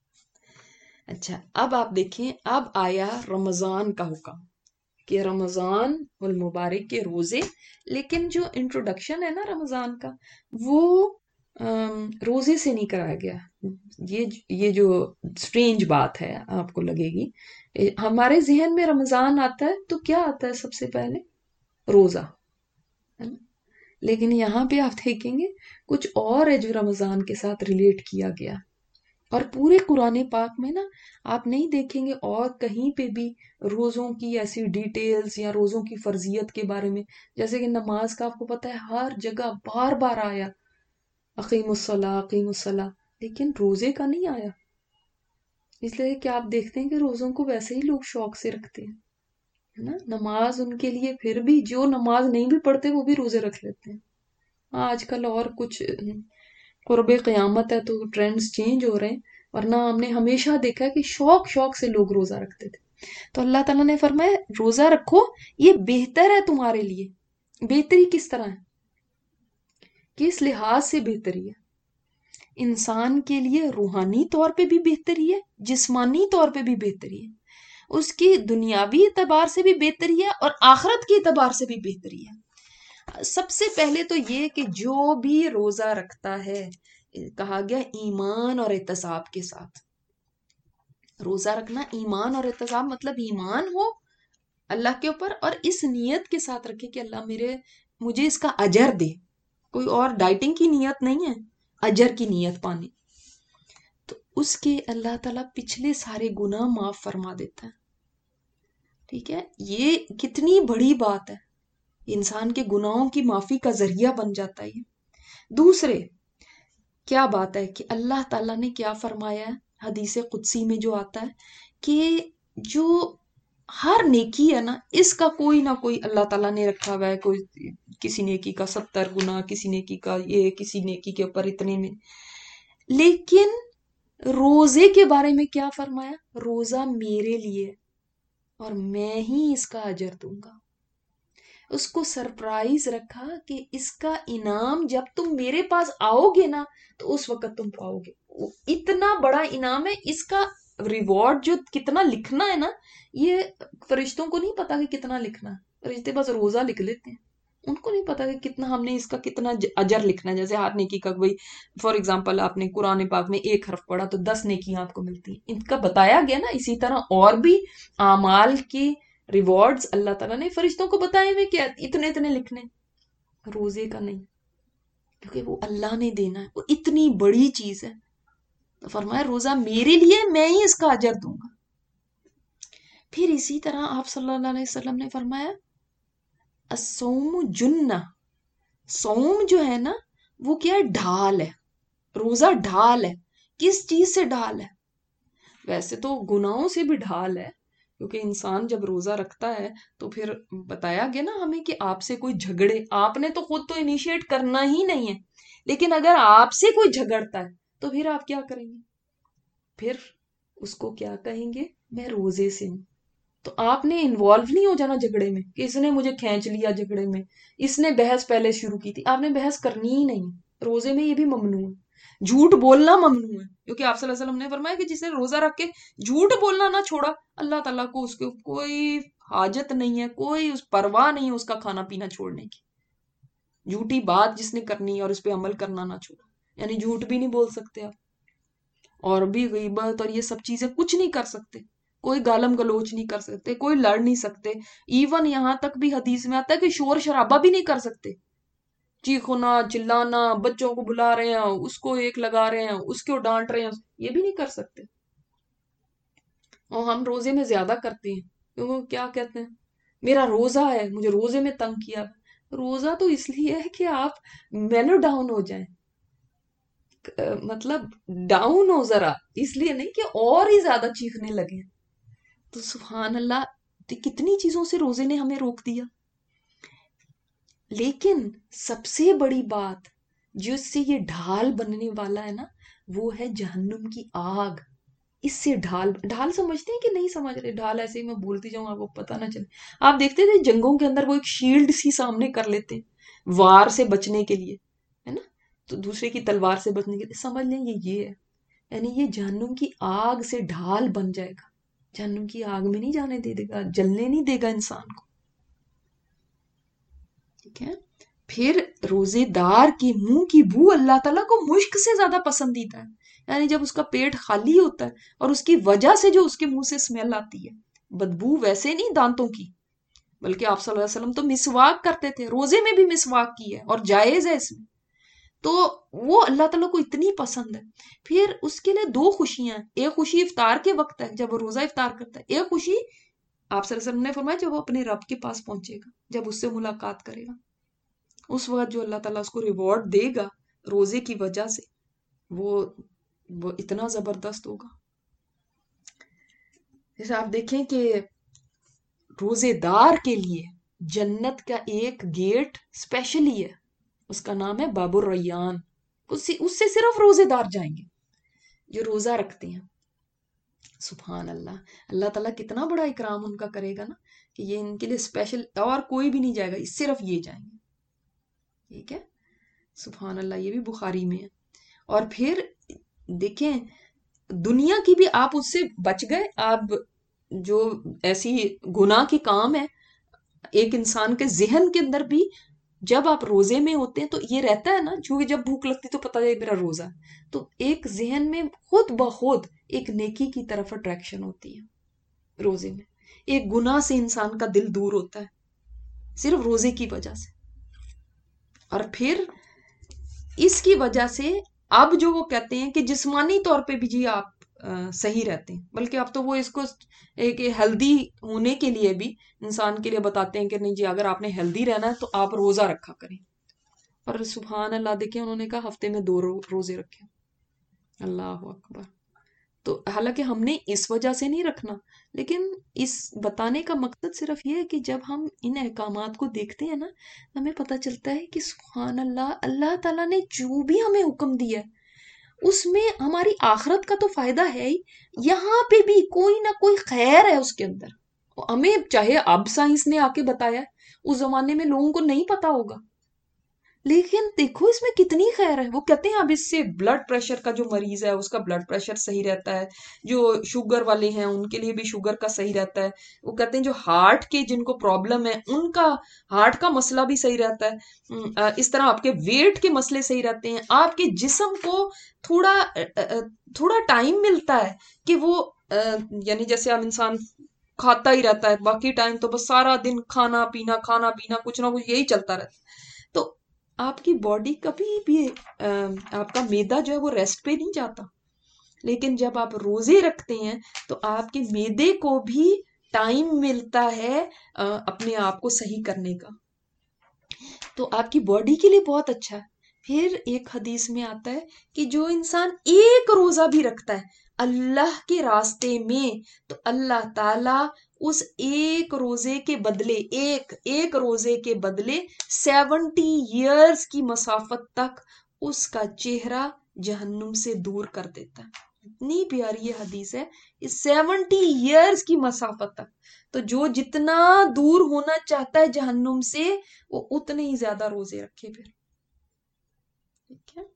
اچھا اب آپ دیکھیں، اب آیا رمضان کا حکم کہ رمضان المبارک کے روزے، لیکن جو انٹروڈکشن ہے نا رمضان کا، وہ روزے سے نہیں کرایا گیا. یہ یہ جو سٹرینج بات ہے آپ کو لگے گی، ہمارے ذہن میں رمضان آتا ہے تو کیا آتا ہے سب سے پہلے؟ روزہ، ہے نا؟ لیکن یہاں پہ آپ دیکھیں گے کچھ اور ہے جو رمضان کے ساتھ ریلیٹ کیا گیا. اور پورے قرآن پاک میں نا آپ نہیں دیکھیں گے اور کہیں پہ بھی روزوں کی ایسی ڈیٹیلز یا روزوں کی فرضیت کے بارے میں. جیسے کہ نماز کا آپ کو پتا ہے ہر جگہ بار بار آیا اقیم الصلاۃ اقیم الصلاۃ، لیکن روزے کا نہیں آیا. اس لیے کہ آپ دیکھتے ہیں کہ روزوں کو ویسے ہی لوگ شوق سے رکھتے ہیں، ہے نا. نماز ان کے لیے، پھر بھی جو نماز نہیں بھی پڑھتے وہ بھی روزے رکھ لیتے ہیں. آج کل اور کچھ قرب قیامت ہے تو ٹرینڈز چینج ہو رہے ہیں، ورنہ ہم نے ہمیشہ دیکھا ہے کہ شوق شوق سے لوگ روزہ رکھتے تھے. تو اللہ تعالیٰ نے فرمایا روزہ رکھو، یہ بہتر ہے تمہارے لیے. بہتری کس طرح ہے؟ کس لحاظ سے بہتری ہے؟ انسان کے لیے روحانی طور پہ بھی بہتری ہے، جسمانی طور پہ بھی بہتری ہے، اس کی دنیاوی اعتبار سے بھی بہتری ہے، اور آخرت کے اعتبار سے بھی بہتری ہے. سب سے پہلے تو یہ کہ جو بھی روزہ رکھتا ہے، کہا گیا ایمان اور احتساب کے ساتھ. روزہ رکھنا ایمان اور احتساب، مطلب ایمان ہو اللہ کے اوپر، اور اس نیت کے ساتھ رکھے کہ اللہ میرے مجھے اس کا اجر دے. کوئی اور ڈائٹنگ کی نیت نہیں ہے، اجر کی نیت پانی. تو اس کے اللہ تعالیٰ پچھلے سارے گناہ معاف فرما دیتا ہے. ٹھیک ہے. یہ کتنی بڑی بات ہے، انسان کے گناہوں کی معافی کا ذریعہ بن جاتا ہے. دوسرے کیا بات ہے کہ اللہ تعالیٰ نے کیا فرمایا ہے حدیث قدسی میں جو آتا ہے کہ جو ہر نیکی ہے نا، اس کا کوئی نہ کوئی اللہ تعالیٰ نے رکھا ہوا ہے، کوئی کسی نیکی کا ستر گنا، کسی نیکی کا یہ، کسی نیکی کے اوپر اتنے میں. لیکن روزے کے بارے میں کیا فرمایا؟ روزہ میرے لیے اور میں ہی اس کا اجر دوں گا. اس کو سرپرائز رکھا کہ اس کا انعام جب تم میرے پاس آؤ گے نا تو اس وقت تم پاؤ گے. اتنا بڑا انعام ہے، اس کا ریوارڈ جو کتنا لکھنا ہے نا، یہ فرشتوں کو نہیں پتا کہ کتنا لکھنا ہے. فرشتے بس روزہ لکھ لیتے ہیں، ان کو نہیں پتا کہ کتنا ہم نے اس کا کتنا اجر لکھنا ہے. جیسے ہاتھ نیکی کا، بھائی فار ایگزامپل آپ نے قرآن پاک میں ایک حرف پڑھا تو دس نیکیاں آپ کو ملتی ہیں، ان کا بتایا گیا نا. اسی طرح اور بھی اعمال کی ریوارڈز اللہ تعالیٰ نے فرشتوں کو بتائے ہوئے کہ اتنے اتنے لکھنے. روزے کا نہیں، کیونکہ وہ اللہ نے دینا ہے، وہ اتنی بڑی چیز ہے. تو فرمایا روزہ میرے لیے، میں ہی اس کا اجر دوں گا. پھر اسی طرح آپ صلی اللہ علیہ وسلم نے فرمایا الصوم جنہ، صوم جو ہے نا وہ کیا ہے؟ ڈھال ہے. روزہ ڈھال ہے. کس چیز سے ڈھال ہے؟ ویسے تو گناہوں سے بھی ڈھال ہے، کیونکہ انسان جب روزہ رکھتا ہے تو پھر بتایا گیا نا ہمیں کہ آپ سے کوئی جھگڑے، آپ نے تو خود تو انیشیٹ کرنا ہی نہیں ہے، لیکن اگر آپ سے کوئی جھگڑتا ہے تو پھر آپ کیا کریں گے؟ پھر اس کو کیا کہیں گے؟ میں روزے سے ہوں. تو آپ نے انوالو نہیں ہو جانا جھگڑے میں کہ اس نے مجھے کھینچ لیا جھگڑے میں، اس نے بحث پہلے شروع کی تھی. آپ نے بحث کرنی ہی نہیں. روزے میں یہ بھی ممنوع ہے. جھوٹ بولنا ممنوع ہے، کیونکہ آپ صلی اللہ علیہ وسلم نے فرمایا کہ جس نے روزہ رکھ کے جھوٹ بولنا نہ چھوڑا، اللہ تعالیٰ کو اس کو کوئی حاجت نہیں ہے، کوئی اس پرواہ نہیں ہے اس کا کھانا پینا چھوڑنے کی. جھوٹی بات جس نے کرنی ہے اور اس پہ عمل کرنا نہ چھوڑا، یعنی جھوٹ بھی نہیں بول سکتے آپ. اور بھی غیبت اور یہ سب چیزیں کچھ نہیں کر سکتے، کوئی گالم گلوچ نہیں کر سکتے، کوئی لڑ نہیں سکتے، ایون یہاں تک بھی حدیث میں آتا ہے کہ شور شرابہ بھی نہیں کر سکتے، چیخنا چلانا، بچوں کو بلا رہے ہیں، اس کو ایک لگا رہے ہیں، اس کو ڈانٹ رہے ہیں، یہ بھی نہیں کر سکتے۔ اور ہم روزے میں زیادہ کرتے ہیں، کیونکہ کیا کہتے ہیں، میرا روزہ ہے، مجھے روزے میں تنگ کیا۔ روزہ تو اس لیے ہے کہ آپ میلو ڈاؤن ہو جائیں، مطلب ڈاؤن ہو ذرا، اس لیے نہیں کہ اور ہی زیادہ چیخنے لگے۔ تو سبحان اللہ، کتنی چیزوں سے روزے نے ہمیں روک دیا۔ لیکن سب سے بڑی بات جس سے یہ ڈھال بننے والا ہے نا، وہ ہے جہنم کی آگ۔ اس سے ڈھال ڈھال سمجھتے ہیں کہ نہیں سمجھ رہے؟ ڈھال ایسے ہی میں بولتی جاؤں، آپ کو پتہ نہ چلے۔ آپ دیکھتے تھے جنگوں کے اندر وہ ایک شیلڈ سی سامنے کر لیتے ہیں وار سے بچنے کے لیے، ہے نا، تو دوسرے کی تلوار سے بچنے کے لیے، سمجھ لیں یہ یہ ہے، یعنی یہ جہنم کی آگ سے ڈھال بن جائے گا، جہنم کی آگ میں نہیں جانے دے دے گا، جلنے نہیں دے گا انسان کو، ٹھیک ہے۔ پھر روزے دار کے منہ کی بو اللہ تعالیٰ کو مشک سے زیادہ پسندیدہ ہے، یعنی جب اس کا پیٹ خالی ہوتا ہے اور اس کی وجہ سے جو اس کے منہ سے اسمیل آتی ہے، بدبو ویسے نہیں دانتوں کی، بلکہ آپ صلی اللہ علیہ وسلم تو مسواک کرتے تھے، روزے میں بھی مسواک کی ہے اور جائز ہے اس میں، تو وہ اللہ تعالیٰ کو اتنی پسند ہے۔ پھر اس کے لیے دو خوشیاں ہیں، ایک خوشی افطار کے وقت ہے جب وہ روزہ افطار کرتا ہے، ایک خوشی آپ صلی اللہ علیہ وسلم نے فرمایا جب وہ اپنے رب کے پاس پہنچے گا، جب اس سے ملاقات کرے گا، اس وقت جو اللہ تعالیٰ اس کو ریوارڈ دے گا روزے کی وجہ سے، وہ وہ اتنا زبردست ہوگا۔ جیسے آپ دیکھیں کہ روزے دار کے لیے جنت کا ایک گیٹ اسپیشلی ہے، اس کا نام ہے باب الریان، اس سے اس سے صرف روزے دار جائیں گے جو روزہ رکھتے ہیں۔ سبحان اللہ، اللہ تعالیٰ کتنا بڑا اکرام ان کا کرے گا نا، کہ یہ ان کے لیے اسپیشل، اور کوئی بھی نہیں جائے گا، صرف یہ جائیں گے، ٹھیک ہے۔ سبحان اللہ، یہ بھی بخاری میں ہے۔ اور پھر دیکھیں دنیا کی بھی آپ اس سے بچ گئے، آپ جو ایسی گناہ کے کام ہے، ایک انسان کے ذہن کے اندر بھی جب آپ روزے میں ہوتے ہیں تو یہ رہتا ہے نا، جو جب بھوک لگتی تو پتہ ہے میرا روزہ ہے، تو ایک ذہن میں خود بخود ایک نیکی کی طرف اٹریکشن ہوتی ہے روزے میں، ایک گناہ سے انسان کا دل دور ہوتا ہے صرف روزے کی وجہ سے۔ اور پھر اس کی وجہ سے اب جو وہ کہتے ہیں کہ جسمانی طور پہ بھی جی آپ صحیح رہتے ہیں، بلکہ اب تو وہ اس کو ایک ہیلدی ہونے کے لیے بھی انسان کے لیے بتاتے ہیں کہ نہیں جی اگر آپ نے ہیلدی رہنا ہے تو آپ روزہ رکھا کریں۔ اور سبحان اللہ، دیکھیں انہوں نے کہا ہفتے میں دو روزے رکھے، اللہ اکبر۔ تو حالانکہ ہم نے اس وجہ سے نہیں رکھنا، لیکن اس بتانے کا مقصد صرف یہ ہے کہ جب ہم ان احکامات کو دیکھتے ہیں نا، ہمیں پتہ چلتا ہے کہ سبحان اللہ، اللہ تعالیٰ نے جو بھی ہمیں حکم دیا ہے اس میں ہماری آخرت کا تو فائدہ ہے ہی، یہاں پہ بھی کوئی نہ کوئی خیر ہے اس کے اندر، ہمیں چاہے اب سائنس نے آ کے بتایا ہے، اس زمانے میں لوگوں کو نہیں پتا ہوگا، لیکن دیکھو اس میں کتنی خیر ہے۔ وہ کہتے ہیں اب اس سے بلڈ پریشر کا جو مریض ہے اس کا بلڈ پریشر صحیح رہتا ہے، جو شوگر والے ہیں ان کے لیے بھی شوگر کا صحیح رہتا ہے، وہ کہتے ہیں جو ہارٹ کے جن کو پرابلم ہے ان کا ہارٹ کا مسئلہ بھی صحیح رہتا ہے، اس طرح آپ کے ویٹ کے مسئلے صحیح رہتے ہیں، آپ کے جسم کو تھوڑا تھوڑا ٹائم ملتا ہے کہ وہ یعنی جیسے اب انسان کھاتا ہی رہتا ہے باقی ٹائم تو بس سارا دن کھانا پینا کھانا پینا کچھ نہ کچھ یہی چلتا رہتا ہے، تو آپ کی باڈی کبھی بھی آپ کا میدا جو ہے وہ ریسٹ پہ نہیں جاتا، لیکن جب آپ روزے رکھتے ہیں تو آپ کے میدے کو بھی ٹائم ملتا ہے اپنے آپ کو صحیح کرنے کا، تو آپ کی باڈی کے لیے بہت اچھا ہے۔ پھر ایک حدیث میں آتا ہے کہ جو انسان ایک روزہ بھی رکھتا ہے اللہ کے راستے میں، تو اللہ تعالیٰ اس ایک روزے کے بدلے ایک ایک روزے کے بدلے سیونٹی ایئرز کی مسافت تک اس کا چہرہ جہنم سے دور کر دیتا ہے۔ اتنی پیاری یہ حدیث ہے، اس سیونٹی ایئرز کی مسافت تک، تو جو جتنا دور ہونا چاہتا ہے جہنم سے وہ اتنے ہی زیادہ روزے رکھے پھر، ٹھیک ہے۔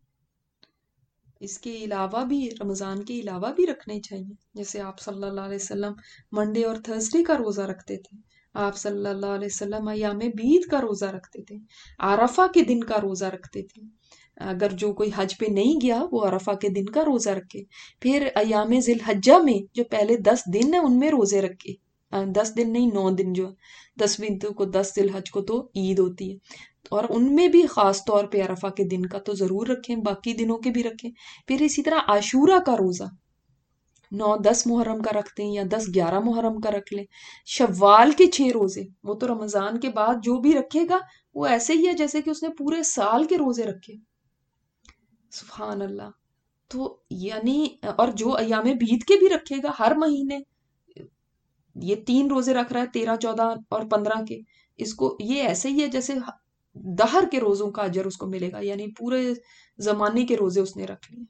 اس کے علاوہ بھی رمضان کے علاوہ بھی رکھنے چاہیے، جیسے آپ صلی اللہ علیہ وسلم منڈے اور تھرسڈے کا روزہ رکھتے تھے، آپ صلی اللہ علیہ وسلم ایام بیت کا روزہ رکھتے تھے، عرفہ کے دن کا روزہ رکھتے تھے، اگر جو کوئی حج پہ نہیں گیا وہ عرفہ کے دن کا روزہ رکھے. پھر ایام ذی الحجہ میں جو پہلے دس دن ہیں ان میں روزے رکھے. دس دن نہیں، نو دن جو دسویں کو دس ذی الحج کو تو عید ہوتی ہے، اور ان میں بھی خاص طور پہ عرفہ کے دن کا تو ضرور رکھیں، باقی دنوں کے بھی رکھیں. پھر اسی طرح عاشورہ کا روزہ نو دس محرم کا رکھتے ہیں یا دس گیارہ محرم کا رکھ لیں. شوال کے چھ روزے وہ تو رمضان کے بعد جو بھی رکھے گا وہ ایسے ہی ہے جیسے کہ اس نے پورے سال کے روزے رکھے. سبحان اللہ. تو یعنی اور جو ایام بیت کے بھی رکھے گا ہر مہینے، یہ تین روزے رکھ رہا ہے تیرہ چودہ اور پندرہ کے، اس کو یہ ایسے ہی ہے جیسے دہر کے روزوں کا اجر اس کو ملے گا، یعنی پورے زمانے کے روزے اس نے رکھ لیے.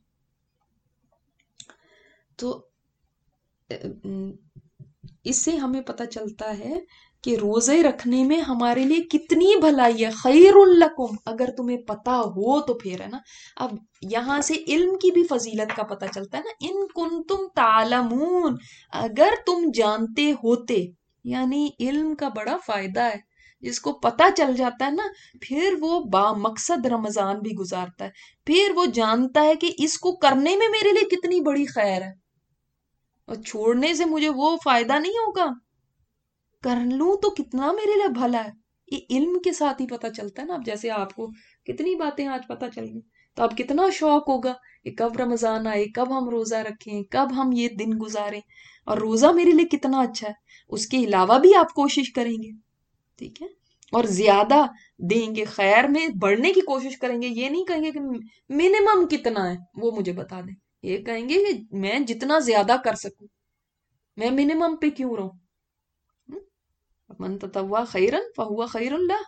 تو اس سے ہمیں پتہ چلتا ہے کہ روزے رکھنے میں ہمارے لیے کتنی بھلائی ہے. خیر لکم، اگر تمہیں پتا ہو تو پھر ہے نا. اب یہاں سے علم کی بھی فضیلت کا پتہ چلتا ہے نا. ان کنتم تعلمون، اگر تم جانتے ہوتے، یعنی علم کا بڑا فائدہ ہے. جس کو پتہ چل جاتا ہے نا پھر وہ با مقصد رمضان بھی گزارتا ہے، پھر وہ جانتا ہے کہ اس کو کرنے میں میرے لیے کتنی بڑی خیر ہے، اور چھوڑنے سے مجھے وہ فائدہ نہیں ہوگا، کر لوں تو کتنا میرے لیے بھلا ہے. یہ علم کے ساتھ ہی پتہ چلتا ہے نا. اب جیسے آپ کو کتنی باتیں آج پتہ چل گئی تو اب کتنا شوق ہوگا کہ کب رمضان آئے، کب ہم روزہ رکھیں، کب ہم یہ دن گزاریں، اور روزہ میرے لیے کتنا اچھا ہے. اس کے علاوہ بھی آپ کوشش کریں گے، ٹھیک ہے، اور زیادہ دیں گے، خیر میں بڑھنے کی کوشش کریں گے. یہ نہیں کہیں گے کہ منیمم کتنا ہے وہ مجھے بتا دیں، یہ کہیں گے کہ میں جتنا زیادہ کر سکوں، میں منیمم پہ کیوں رہوں. من تطوع خیرا فہو خیر اللہ.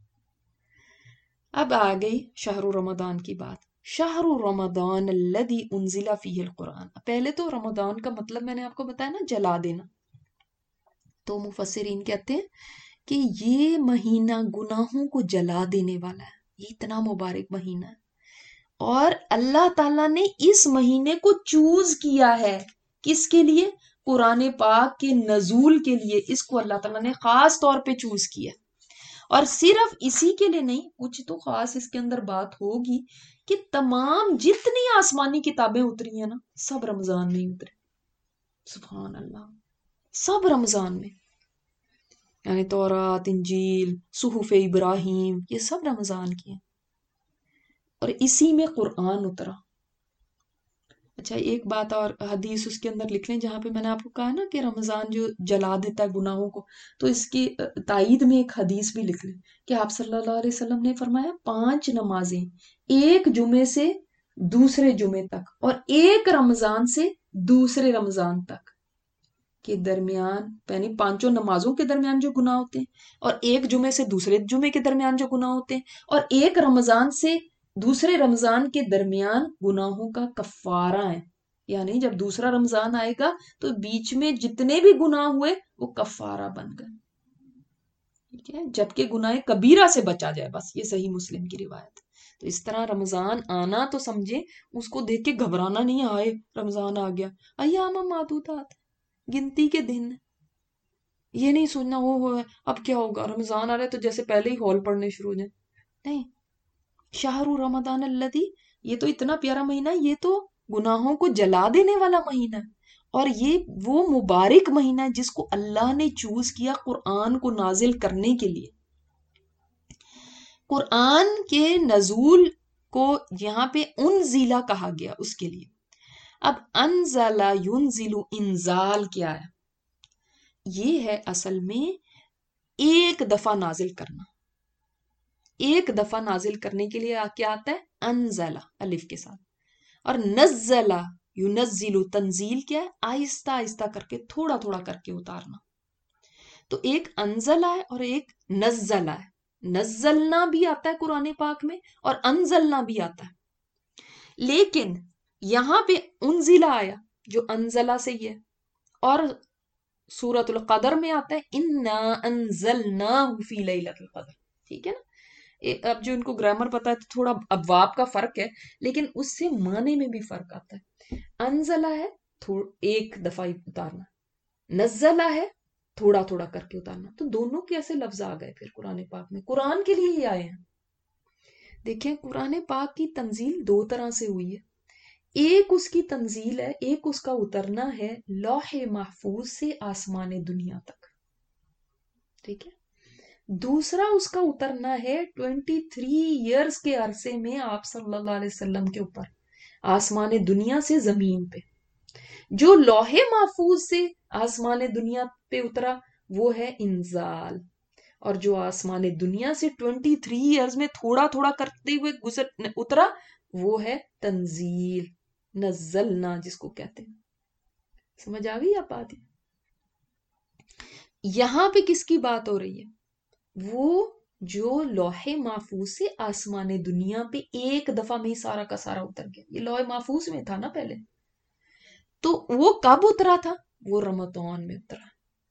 اب آ گئی شہر رمضان کی بات. شہر رمضان الذی انزل فیہ القرآن. پہلے تو رمضان کا مطلب میں نے آپ کو بتایا نا، جلا دینا. تو مفسرین کہتے ہیں کہ یہ مہینہ گناہوں کو جلا دینے والا ہے، یہ اتنا مبارک مہینہ ہے، اور اللہ تعالیٰ نے اس مہینے کو چوز کیا ہے. کس کے لیے؟ قرآن پاک کے نزول کے لیے اس کو اللہ تعالیٰ نے خاص طور پہ چوز کیا. اور صرف اسی کے لیے نہیں، کچھ تو خاص اس کے اندر بات ہوگی کہ تمام جتنی آسمانی کتابیں اتری ہیں نا سب رمضان میں ہی اترے. سبحان اللہ، سب رمضان میں، یعنی تورات، انجیل، صحف ابراہیم، یہ سب رمضان کی ہیں، اور اسی میں قرآن اترا. اچھا ایک بات اور، حدیث اس کے اندر لکھ لیں جہاں پہ میں نے آپ کو کہا نا کہ رمضان جو جلا دیتا ہے گناہوں کو، تو اس کی تائید میں ایک حدیث بھی لکھ لیں کہ آپ صلی اللہ علیہ وسلم نے فرمایا پانچ نمازیں ایک جمعے سے دوسرے جمعے تک اور ایک رمضان سے دوسرے رمضان تک کے درمیان، یعنی پانچوں نمازوں کے درمیان جو گناہ ہوتے ہیں، اور ایک جمعے سے دوسرے جمعے کے درمیان جو گناہ ہوتے ہیں، اور ایک رمضان سے دوسرے رمضان کے درمیان گناہوں کا کفارہ ہے. یعنی جب دوسرا رمضان آئے گا تو بیچ میں جتنے بھی گناہ ہوئے وہ کفارہ بن گئے، ٹھیک ہے، جبکہ گناہ کبیرہ سے بچا جائے. بس یہ صحیح مسلم کی روایت. تو اس طرح رمضان آنا تو سمجھے اس کو دیکھ کے گھبرانا نہیں، آئے رمضان آ گیا، ایام معدودات، گنتی کے دن. یہ نہیں سوچنا وہ ہو اب کیا ہوگا، رمضان آ رہا ہے تو جیسے پہلے ہی ہال پڑنے شروع ہو جائیں. نہیں، شہر رمضان الذی، یہ تو اتنا پیارا مہینہ ہے، یہ تو گناہوں کو جلا دینے والا مہینہ ہے، اور یہ وہ مبارک مہینہ ہے جس کو اللہ نے چوز کیا قرآن کو نازل کرنے کے لیے. قرآن کے نزول کو یہاں پہ انزلہ کہا گیا اس کے لیے. اب انزل ینزل، انزال کیا ہے؟ یہ ہے اصل میں ایک دفعہ نازل کرنا. ایک دفعہ نازل کرنے کے لیے کیا آتا ہے؟ انزلہ، الف کے ساتھ. اور نزلہ ینزل، تنزیل کیا ہے؟ آہستہ آہستہ کر کے، تھوڑا تھوڑا کر کے اتارنا. تو ایک انزلہ ہے اور ایک نزلہ ہے. نزلنا بھی آتا ہے قرآن پاک میں اور انزلنا بھی آتا ہے، لیکن یہاں پہ انزلہ آیا جو انزلہ سے ہی ہے، اور سورۃ القدر میں آتا ہے انا انزلناہ فی لیلۃ القدر. ٹھیک ہے نا. اب جو ان کو گرامر پتا ہے تو تھوڑا ابواب کا فرق ہے، لیکن اس سے معنی میں بھی فرق آتا ہے. انزلہ ہے ایک دفعہ اتارنا، نزلہ ہے تھوڑا تھوڑا کر کے اتارنا. تو دونوں کیسے لفظ آ گئے پھر قرآن پاک میں؟ قرآن کے لیے ہی آئے ہیں. دیکھیں قرآن پاک کی تنزیل دو طرح سے ہوئی ہے. ایک اس کی تنزیل ہے، ایک اس کا اترنا ہے لوح محفوظ سے آسمان دنیا تک، ٹھیک ہے. دوسرا اس کا اترنا ہے ٹوینٹی تھری ایئرز کے عرصے میں آپ صلی اللہ علیہ وسلم کے اوپر، آسمان دنیا سے زمین پہ. جو لوح محفوظ سے آسمان دنیا پہ اترا وہ ہے انزال، اور جو آسمان دنیا سے ٹوینٹی تھری ایئرز میں تھوڑا تھوڑا کرتے ہوئے گزر اترا وہ ہے تنزیل، نزلنا جس کو کہتے ہیں. سمجھ آ گئی آپ بات؟ یہاں پہ کس کی بات ہو رہی ہے؟ وہ جو لوح محفوظ سے آسمان دنیا پہ ایک دفعہ میں ہی سارا کا سارا اتر گیا. یہ لوح محفوظ میں تھا نا پہلے، تو وہ کب اترا تھا؟ وہ رمضان میں اترا.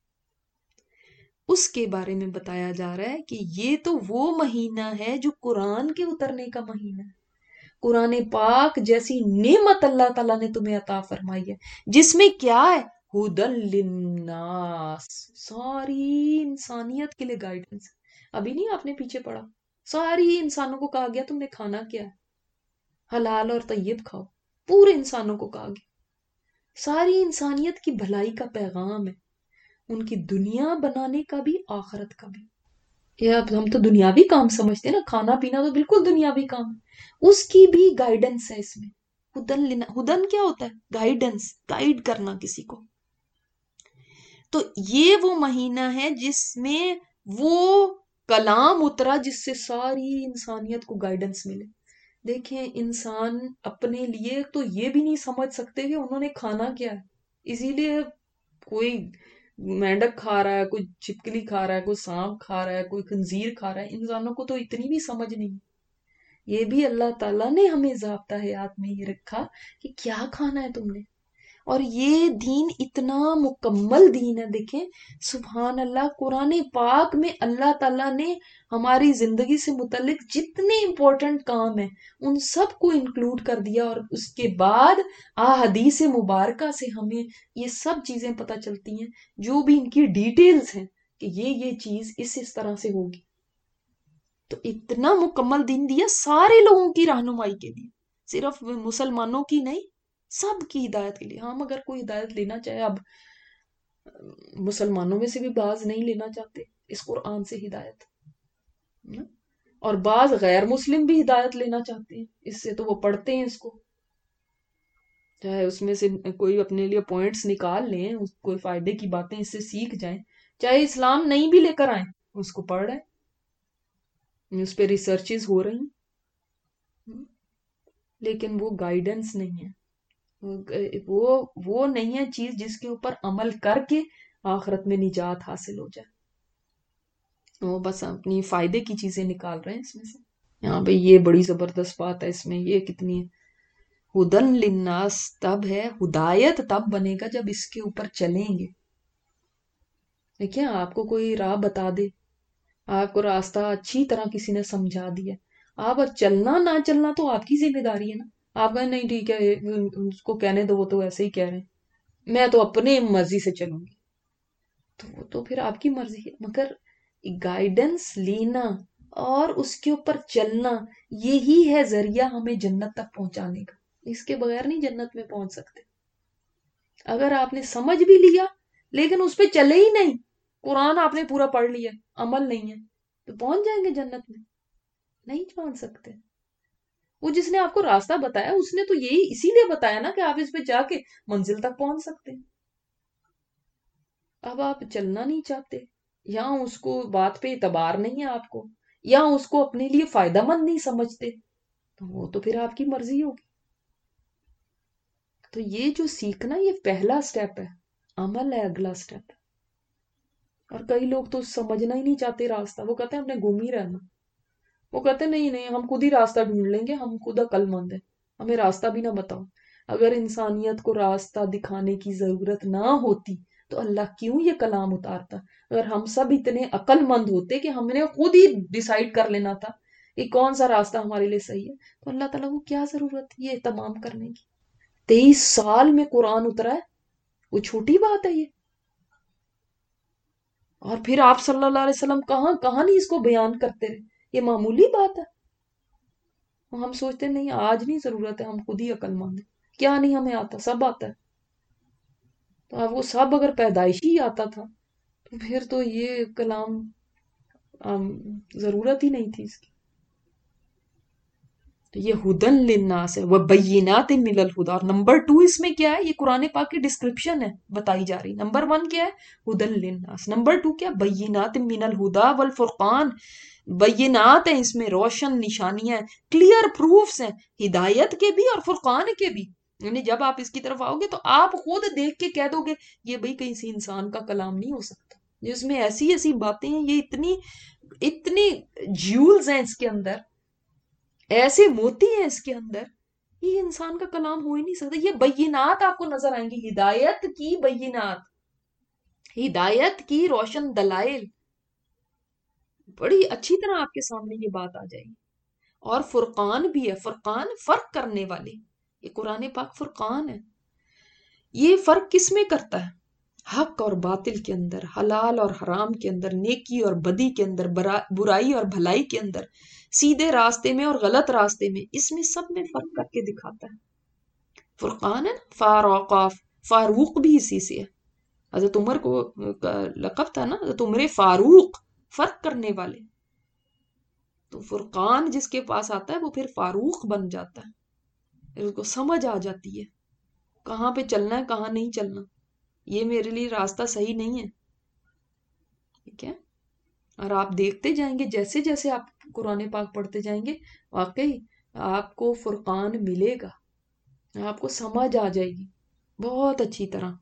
اس کے بارے میں بتایا جا رہا ہے کہ یہ تو وہ مہینہ ہے جو قرآن کے اترنے کا مہینہ ہے. قرآن پاک جیسی نعمت اللہ تعالیٰ نے تمہیں عطا فرمائی ہے، جس میں کیا ہے؟ ہدن للناس، ساری انسانیت کے لیے گائیڈنس. ابھی نہیں آپ نے پیچھے پڑا، ساری انسانوں کو کہا گیا تم نے کھانا کیا ہے، حلال اور طیب کھاؤ. پورے انسانوں کو کہا گیا، ساری انسانیت کی بھلائی کا پیغام ہے، ان کی دنیا بنانے کا بھی آخرت کا بھی. یہ اب ہم تو دنیاوی کام سمجھتے ہیں نا، کھانا پینا تو بالکل دنیاوی کام ہے، اس کی بھی گائیڈنس ہے اس میں. ہدن لینا، ہدن کیا ہوتا ہے؟ گائیڈنس، گائیڈ کرنا کسی کو. تو یہ وہ مہینہ ہے جس میں وہ کلام اترا جس سے ساری انسانیت کو گائیڈنس ملے. دیکھیں انسان اپنے لیے تو یہ بھی نہیں سمجھ سکتے کہ انہوں نے کھانا کیا ہے، اسی لیے کوئی مینڈک کھا رہا ہے، کوئی چھپکلی کھا رہا ہے، کوئی سانپ کھا رہا ہے، کوئی خنزیر کھا رہا ہے. انسانوں کو تو اتنی بھی سمجھ نہیں. یہ بھی اللہ تعالیٰ نے ہمیں ضابطہ حیات میں یہ رکھا کہ کیا کھانا ہے تم نے. اور یہ دین اتنا مکمل دین ہے. دیکھیں سبحان اللہ، قرآن پاک میں اللہ تعالیٰ نے ہماری زندگی سے متعلق جتنے امپورٹنٹ کام ہیں ان سب کو انکلوڈ کر دیا، اور اس کے بعد احادیث مبارکہ سے ہمیں یہ سب چیزیں پتہ چلتی ہیں جو بھی ان کی ڈیٹیلز ہیں کہ یہ یہ چیز اس اس طرح سے ہوگی. تو اتنا مکمل دین دیا سارے لوگوں کی رہنمائی کے لیے، صرف مسلمانوں کی نہیں، سب کی ہدایت کے لیے. ہم اگر کوئی ہدایت لینا چاہے، اب مسلمانوں میں سے بھی بعض نہیں لینا چاہتے اس قرآن سے ہدایت، اور بعض غیر مسلم بھی ہدایت لینا چاہتے ہیں اس سے، تو وہ پڑھتے ہیں اس کو، چاہے اس میں سے کوئی اپنے لیے پوائنٹس نکال لیں، کوئی فائدے کی باتیں اس سے سیکھ جائیں، چاہے اسلام نہیں بھی لے کر آئیں اس کو پڑھ رہے ہیں، اس پہ ریسرچز ہو رہی ہیں، لیکن وہ گائیڈنس نہیں ہے، وہ وہ نہیں ہے چیز جس کے اوپر عمل کر کے آخرت میں نجات حاصل ہو جائے. وہ بس اپنی فائدے کی چیزیں نکال رہے ہیں اس میں سے. یہاں پہ یہ بڑی زبردست بات ہے اس میں، یہ کتنی ہے، ہدن للناس تب ہے، ہدایت تب بنے گا جب اس کے اوپر چلیں گے. دیکھیں آپ کو کوئی راہ بتا دے، آپ کو راستہ اچھی طرح کسی نے سمجھا دیا، آپ چلنا نہ چلنا تو آپ کی ذمہ داری ہے نا. آپ کہیں نہیں ٹھیک ہے اس کو کہنے دو، وہ تو ایسے ہی کہہ رہے ہیں، میں تو اپنے مرضی سے چلوں گی، تو وہ تو پھر آپ کی مرضی ہے. مگر گائیڈنس لینا اور اس کے اوپر چلنا یہی ہے ذریعہ ہمیں جنت تک پہنچانے کا. اس کے بغیر نہیں جنت میں پہنچ سکتے. اگر آپ نے سمجھ بھی لیا لیکن اس پہ چلے ہی نہیں، قرآن آپ نے پورا پڑھ لیا، عمل نہیں ہے، تو پہنچ جائیں گے جنت میں؟ نہیں پہنچ سکتے. وہ جس نے آپ کو راستہ بتایا اس نے تو یہی اسی لیے بتایا نا کہ آپ اس پہ جا کے منزل تک پہنچ سکتے ہیں. اب آپ چلنا نہیں چاہتے، یا اس کو بات پہ اعتبار نہیں ہے آپ کو، یا اس کو اپنے لیے فائدہ مند نہیں سمجھتے، تو وہ تو پھر آپ کی مرضی ہوگی. تو یہ جو سیکھنا یہ پہلا سٹیپ ہے، عمل ہے اگلا سٹیپ. اور کئی لوگ تو سمجھنا ہی نہیں چاہتے راستہ، وہ کہتے ہیں ہم نے گم ہی رہنا. وہ کہتے ہیں نہیں نہیں ہم خود ہی راستہ ڈھونڈ لیں گے، ہم خود عقل مند ہیں، ہمیں راستہ بھی نہ بتاؤ. اگر انسانیت کو راستہ دکھانے کی ضرورت نہ ہوتی تو اللہ کیوں یہ کلام اتارتا؟ اگر ہم سب اتنے عقل مند ہوتے کہ ہم نے خود ہی ڈیسائیڈ کر لینا تھا کہ کون سا راستہ ہمارے لیے صحیح ہے، تو اللہ تعالیٰ کو کیا ضرورت یہ تمام کرنے کی؟ تیئیس سال میں قرآن اترا ہے، وہ چھوٹی بات ہے یہ. اور پھر آپ صلی اللہ علیہ وسلم کہاں کہاں نہیں اس کو بیان کرتے رہے، یہ معمولی بات ہے. ہم سوچتے ہیں نہیں آج نہیں ضرورت ہے، ہم خود ہی عقل مند ہیں، کیا نہیں ہمیں آتا، سب آتا ہے. تو اب وہ سب اگر پیدائشی آتا تھا تو پھر تو یہ کلام آم، ضرورت ہی نہیں تھی اس کی. تو یہ ہدن للناس ہے، وبینات من الہدا. اور نمبر ٹو اس میں کیا ہے؟ یہ قرآن پاک کی ڈسکرپشن ہے بتائی جا رہی. نمبر ون کیا ہے؟ ہدن للناس. نمبر ٹو کیا؟ بینات من الہدا والفرقان. بینات ہیں اس میں، روشن نشانیاں ہیں، کلیئر پروفس ہیں، ہدایت کے بھی اور فرقان کے بھی. یعنی جب آپ اس کی طرف آؤ گے تو آپ خود دیکھ کے کہہ دو گے یہ بھئی کسی انسان کا کلام نہیں ہو سکتا. جس میں ایسی ایسی باتیں ہیں، یہ اتنی اتنی جیولز ہیں اس کے اندر، ایسے موتی ہیں اس کے اندر، یہ انسان کا کلام ہو ہی نہیں سکتا. یہ بینات آپ کو نظر آئیں گی، ہدایت کی بینات، ہدایت کی روشن دلائل بڑی اچھی طرح آپ کے سامنے یہ بات آ جائے گی. اور فرقان بھی ہے، فرقان فرق کرنے والے. یہ قرآن پاک فرقان ہے. یہ فرق کس میں کرتا ہے؟ حق اور باطل کے اندر، حلال اور حرام کے اندر، نیکی اور بدی کے اندر، برائی اور بھلائی کے اندر، سیدھے راستے میں اور غلط راستے میں، اس میں سب میں فرق کر کے دکھاتا ہے. فرقان ہے. فاروق، فاروق بھی اسی سے ہے. حضرت عمر کو لقب تھا نا، حضرت عمر فاروق، فرق کرنے والے. تو فرقان جس کے پاس آتا ہے وہ پھر فاروق بن جاتا ہے. پھر اس کو سمجھ آ جاتی ہے کہاں پہ چلنا ہے کہاں نہیں چلنا، یہ میرے لیے راستہ صحیح نہیں ہے. ٹھیک ہے. اور آپ دیکھتے جائیں گے جیسے جیسے آپ قرآن پاک پڑھتے جائیں گے، واقعی آپ کو فرقان ملے گا، آپ کو سمجھ آ جائے گی بہت اچھی طرح،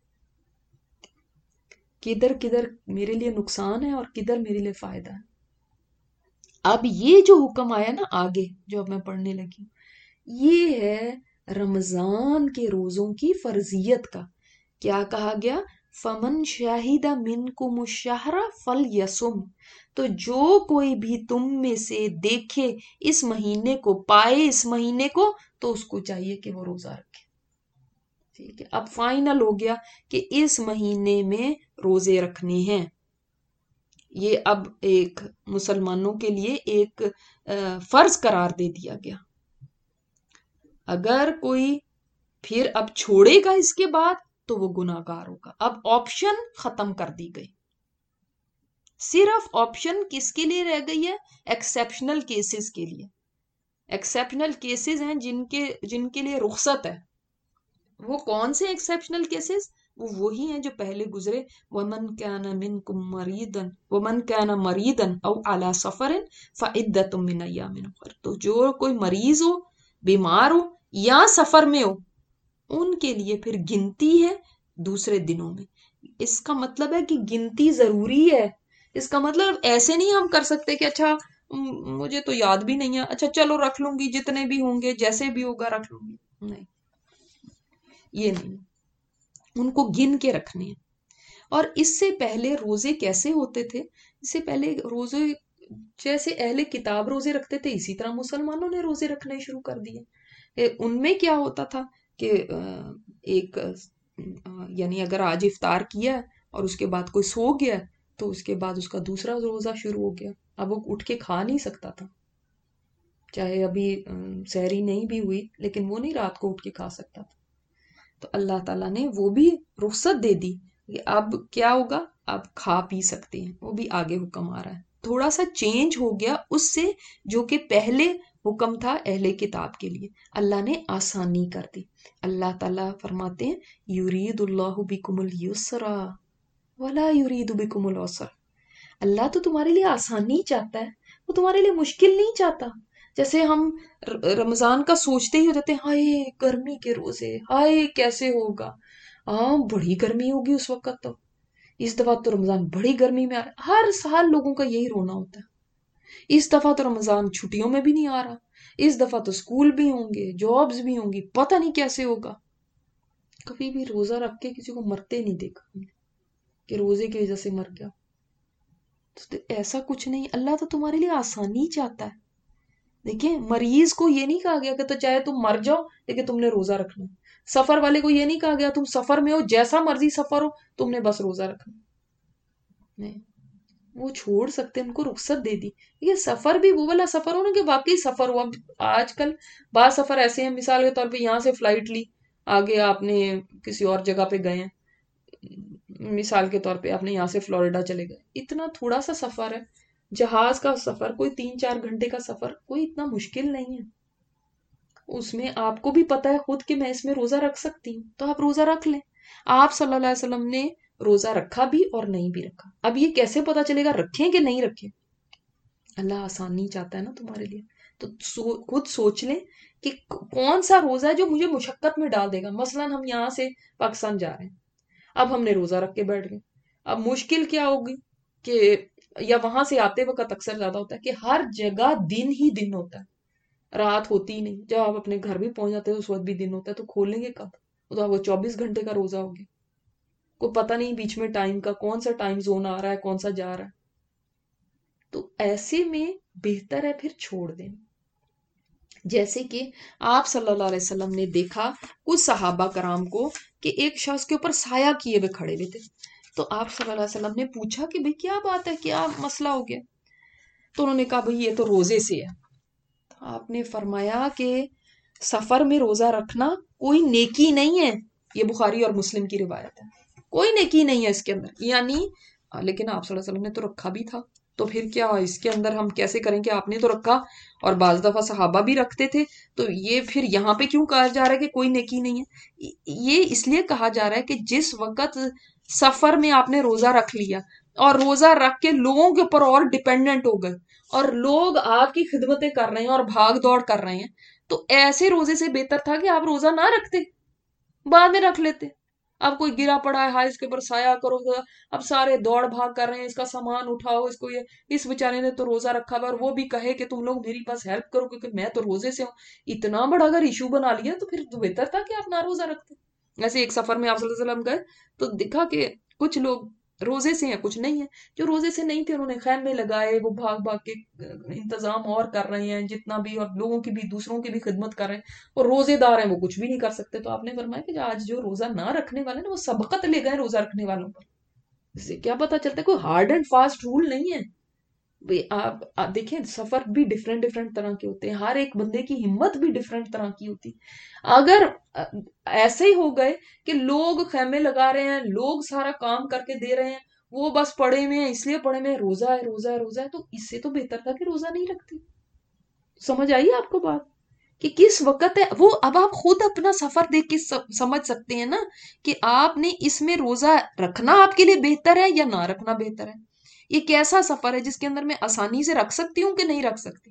کدھر کدھر میرے لیے نقصان ہے اور کدھر میرے لیے فائدہ ہے. اب یہ جو حکم آیا نا آگے جو اب میں پڑھنے لگی ہوں، یہ ہے رمضان کے روزوں کی فرضیت کا. کیا کہا گیا؟ فمن شاہد منکم الشہر فلیصم. تو جو کوئی بھی تم میں سے دیکھے اس مہینے کو، پائے اس مہینے کو، تو اس کو چاہیے کہ وہ روزہ رکھے. ٹھیک ہے. اب فائنل ہو گیا کہ اس مہینے میں روزے رکھنے ہیں. یہ اب ایک مسلمانوں کے لیے ایک فرض قرار دے دیا گیا. اگر کوئی پھر اب چھوڑے گا اس کے بعد تو وہ گناہ گار ہوگا. اب آپشن ختم کر دی گئی. صرف آپشن کس کے لیے رہ گئی ہے؟ ایکسیپشنل کیسز کے لیے. ایکسیپشنل کیسز ہیں جن کے جن کے لیے رخصت ہے. وہ کون سے ایکسیپشنل کیسز؟ وہ وہی ہیں جو پہلے گزرے. وَمَنْ كَانَ مِنْكُمْ مَرِيدًا وَمَنْ كَانَ مَرِيدًا أَوْ عَلَى سَفَرٍ فَعِدَّةٌ مِّنْ أَيَّامٍ أُخَرَ. تو جو کوئی مریض ہو، بیمار ہو یا سفر میں ہو، ان کے لیے پھر گنتی ہے دوسرے دنوں میں. اس کا مطلب ہے کہ گنتی ضروری ہے. اس کا مطلب ایسے نہیں ہم کر سکتے کہ اچھا مجھے تو یاد بھی نہیں ہے، اچھا چلو رکھ لوں گی، جتنے بھی ہوں گے جیسے بھی ہوگا رکھ لوں گی. نہیں، یہ نہیں، ان کو گن کے رکھنے ہیں. اور اس سے پہلے روزے کیسے ہوتے تھے؟ اس سے پہلے روزے جیسے اہل کتاب روزے رکھتے تھے اسی طرح مسلمانوں نے روزے رکھنے شروع کر دیے. ان میں کیا ہوتا تھا کہ ایک یعنی اگر آج افطار کیا اور اس کے بعد کوئی سو گیا تو اس کے بعد اس کا دوسرا روزہ شروع ہو گیا. اب وہ اٹھ کے کھا نہیں سکتا تھا، چاہے ابھی سحری نہیں بھی ہوئی لیکن وہ نہیں رات کو اٹھ کے کھا سکتا تھا. تو اللہ تعالیٰ نے وہ بھی رخصت دے دی کہ اب کیا ہوگا، اب کھا پی سکتے ہیں. وہ بھی آگے حکم آ رہا ہے. تھوڑا سا چینج ہو گیا اس سے جو کہ پہلے حکم تھا اہل کتاب کے لیے. اللہ نے آسانی کر دی. اللہ تعالیٰ فرماتے ہیں یرید اللہ بکم الیسر ولا یرید بکم العسر. اللہ تو تمہارے لیے آسانی چاہتا ہے، وہ تمہارے لیے مشکل نہیں چاہتا. جیسے ہم رمضان کا سوچتے ہی ہو جاتے ہیں، ہائے گرمی کے روزے، ہائے کیسے ہوگا، ہاں بڑی گرمی ہوگی اس وقت، تو اس دفعہ تو رمضان بڑی گرمی میں آ رہا ہے. ہر سال لوگوں کا یہی رونا ہوتا ہے. اس دفعہ تو رمضان چھٹیوں میں بھی نہیں آ رہا، اس دفعہ تو اسکول بھی ہوں گے، جابز بھی ہوں گی، پتہ نہیں کیسے ہوگا. کبھی بھی روزہ رکھ کے کسی کو مرتے نہیں دیکھا کہ روزے کی وجہ سے مر گیا. تو ایسا کچھ نہیں، اللہ تو تمہارے لیے آسانی چاہتا ہے. دیکھیں مریض کو یہ نہیں کہا گیا کہ تو چاہے تم مر جاؤ لیکن تم نے روزہ رکھنا. سفر والے کو یہ نہیں کہا گیا تم سفر میں ہو جیسا مرضی سفر ہو تم نے بس روزہ رکھنا. نہیں، وہ چھوڑ سکتے، ان کو رخصت دے دی. یہ سفر بھی وہ والا سفر ہو نا کہ واقعی سفر ہوا. آج کل بعض سفر ایسے ہیں، مثال کے طور پہ یہاں سے فلائٹ لی، آگے آپ نے کسی اور جگہ پہ گئے ہیں، مثال کے طور پہ آپ نے یہاں سے فلوریڈا چلے گئے، اتنا تھوڑا سا سفر ہے. جہاز کا سفر کوئی تین چار گھنٹے کا سفر کوئی اتنا مشکل نہیں ہے. اس میں آپ کو بھی پتا ہے خود کہ میں اس میں روزہ رکھ سکتی ہوں، تو آپ روزہ رکھ لیں. آپ صلی اللہ علیہ وسلم نے روزہ رکھا بھی اور نہیں بھی رکھا. اب یہ کیسے پتا چلے گا رکھیں کہ نہیں رکھیں؟ اللہ آسانی چاہتا ہے نا تمہارے لیے. تو سو خود سوچ لیں کہ کون سا روزہ ہے جو مجھے مشقت میں ڈال دے گا. مثلا ہم یہاں سے پاکستان جا رہے ہیں، اب ہم نے روزہ رکھ کے بیٹھ گئے. اب مشکل کیا ہوگی کہ یا وہاں سے آتے وقت اکثر زیادہ ہوتا ہے کہ ہر جگہ دن ہی دن ہوتا ہے، رات ہوتی ہی نہیں. جب آپ اپنے گھر بھی پہنچ جاتے ہیں اس وقت بھی دن ہوتا ہے، تو کھولیں گے کب؟ تو وہ چوبیس گھنٹے کا روزہ ہو گیا. کوئی پتہ نہیں بیچ میں ٹائم کا کون سا ٹائم زون آ رہا ہے، کون سا جا رہا ہے. تو ایسے میں بہتر ہے پھر چھوڑ دیں. جیسے کہ آپ صلی اللہ علیہ وسلم نے دیکھا کچھ صحابہ کرام کو کہ ایک شخص کے اوپر سایہ کیے ہوئے کھڑے ہوئے تھے. تو آپ صلی اللہ علیہ وسلم نے پوچھا کہ بھئی کیا بات ہے، کیا مسئلہ ہو گیا؟ تو انہوں نے کہا بھئی یہ تو روزے سے ہے. آپ نے فرمایا کہ سفر میں روزہ رکھنا کوئی نیکی نہیں ہے. یہ بخاری اور مسلم کی روایت ہے. کوئی نیکی نہیں ہے اس کے اندر. یعنی لیکن آپ صلی اللہ علیہ وسلم نے تو رکھا بھی تھا، تو پھر کیا اس کے اندر ہم کیسے کریں کہ آپ نے تو رکھا اور بعض دفعہ صحابہ بھی رکھتے تھے، تو یہ پھر یہاں پہ کیوں کہا جا رہا ہے کہ کوئی نیکی نہیں ہے؟ یہ اس لیے کہا جا رہا ہے کہ جس وقت سفر میں آپ نے روزہ رکھ لیا اور روزہ رکھ کے لوگوں کے اوپر اور ڈیپینڈنٹ ہو گئے اور لوگ آپ کی خدمتیں کر رہے ہیں اور بھاگ دوڑ کر رہے ہیں، تو ایسے روزے سے بہتر تھا کہ آپ روزہ نہ رکھتے، بعد میں رکھ لیتے. اب کوئی گرا پڑا ہے، ہاں اس کے اوپر سایہ کرو، اب سارے دوڑ بھاگ کر رہے ہیں، اس کا سامان اٹھاؤ، اس کو یہ اس بیچارے نے تو روزہ رکھا ہوا، اور وہ بھی کہے کہ تم لوگ میری پاس ہیلپ کرو کیونکہ میں تو روزے سے ہوں. اتنا بڑا اگر ایشو بنا لیا تو پھر تو بہتر تھا کہ آپ نہ روزہ رکھتے. ایسے ایک سفر میں آپ صلی اللہ علیہ وسلم گئے تو دیکھا کہ کچھ لوگ روزے سے ہیں، کچھ نہیں ہیں. جو روزے سے نہیں تھے انہوں نے خیمے لگائے، وہ بھاگ بھاگ کے انتظام اور کر رہے ہیں جتنا بھی، اور لوگوں کی بھی دوسروں کی بھی خدمت کر رہے ہیں، اور روزے دار ہیں وہ کچھ بھی نہیں کر سکتے. تو آپ نے فرمایا کہ آج جو روزہ نہ رکھنے والے نا وہ سبقت لے گئے روزہ رکھنے والوں پر. اس سے کیا پتا چلتا ہے کوئی ہارڈ اینڈ فاسٹ رول نہیں ہے. آپ دیکھیں سفر بھی ڈفرینٹ ڈفرینٹ طرح کے ہوتے ہیں، ہر ایک بندے کی ہمت بھی ڈفرینٹ طرح کی ہوتی. اگر ایسے ہی ہو گئے کہ لوگ خیمے لگا رہے ہیں، لوگ سارا کام کر کے دے رہے ہیں، وہ بس پڑے ہوئے ہیں اس لیے پڑے ہوئے ہیں روزہ ہے روزہ ہے روزہ ہے، تو اس سے تو بہتر تھا کہ روزہ نہیں رکھتے. سمجھ آئیے آپ کو بات کہ کس وقت ہے وہ؟ اب آپ خود اپنا سفر دیکھ کے سمجھ سکتے ہیں نا کہ آپ نے اس میں روزہ رکھنا آپ کے لیے بہتر ہے یا نہ رکھنا بہتر ہے. یہ کیسا سفر ہے جس کے اندر میں آسانی سے رکھ سکتی ہوں کہ نہیں رکھ سکتی؟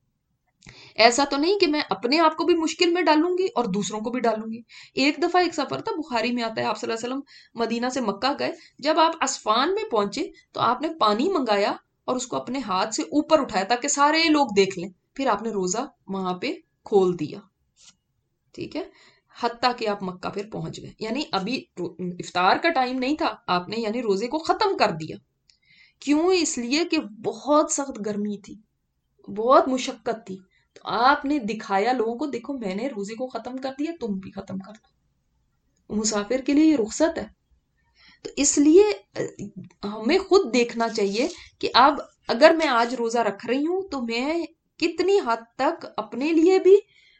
ایسا تو نہیں کہ میں اپنے آپ کو بھی مشکل میں ڈالوں گی اور دوسروں کو بھی ڈالوں گی. ایک دفعہ ایک سفر تھا، بخاری میں آتا ہے، آپ صلی اللہ علیہ وسلم مدینہ سے مکہ گئے. جب آپ اسفان میں پہنچے تو آپ نے پانی منگایا اور اس کو اپنے ہاتھ سے اوپر اٹھایا تاکہ سارے لوگ دیکھ لیں. پھر آپ نے روزہ وہاں پہ کھول دیا، ٹھیک ہے، حتیٰ کہ آپ مکہ پھر پہنچ گئے. یعنی ابھی افطار کا ٹائم نہیں تھا، آپ نے یعنی روزے کو ختم کر دیا. کیوں؟ اس لیے کہ بہت سخت گرمی تھی، بہت مشقت تھی. تو آپ نے دکھایا لوگوں کو، دیکھو میں نے روزے کو ختم کر دیا، تم بھی ختم کر دو. مسافر کے لیے یہ رخصت ہے. تو اس لیے ہمیں خود دیکھنا چاہیے کہ اب اگر میں آج روزہ رکھ رہی ہوں تو میں کتنی حد تک اپنے لیے بھی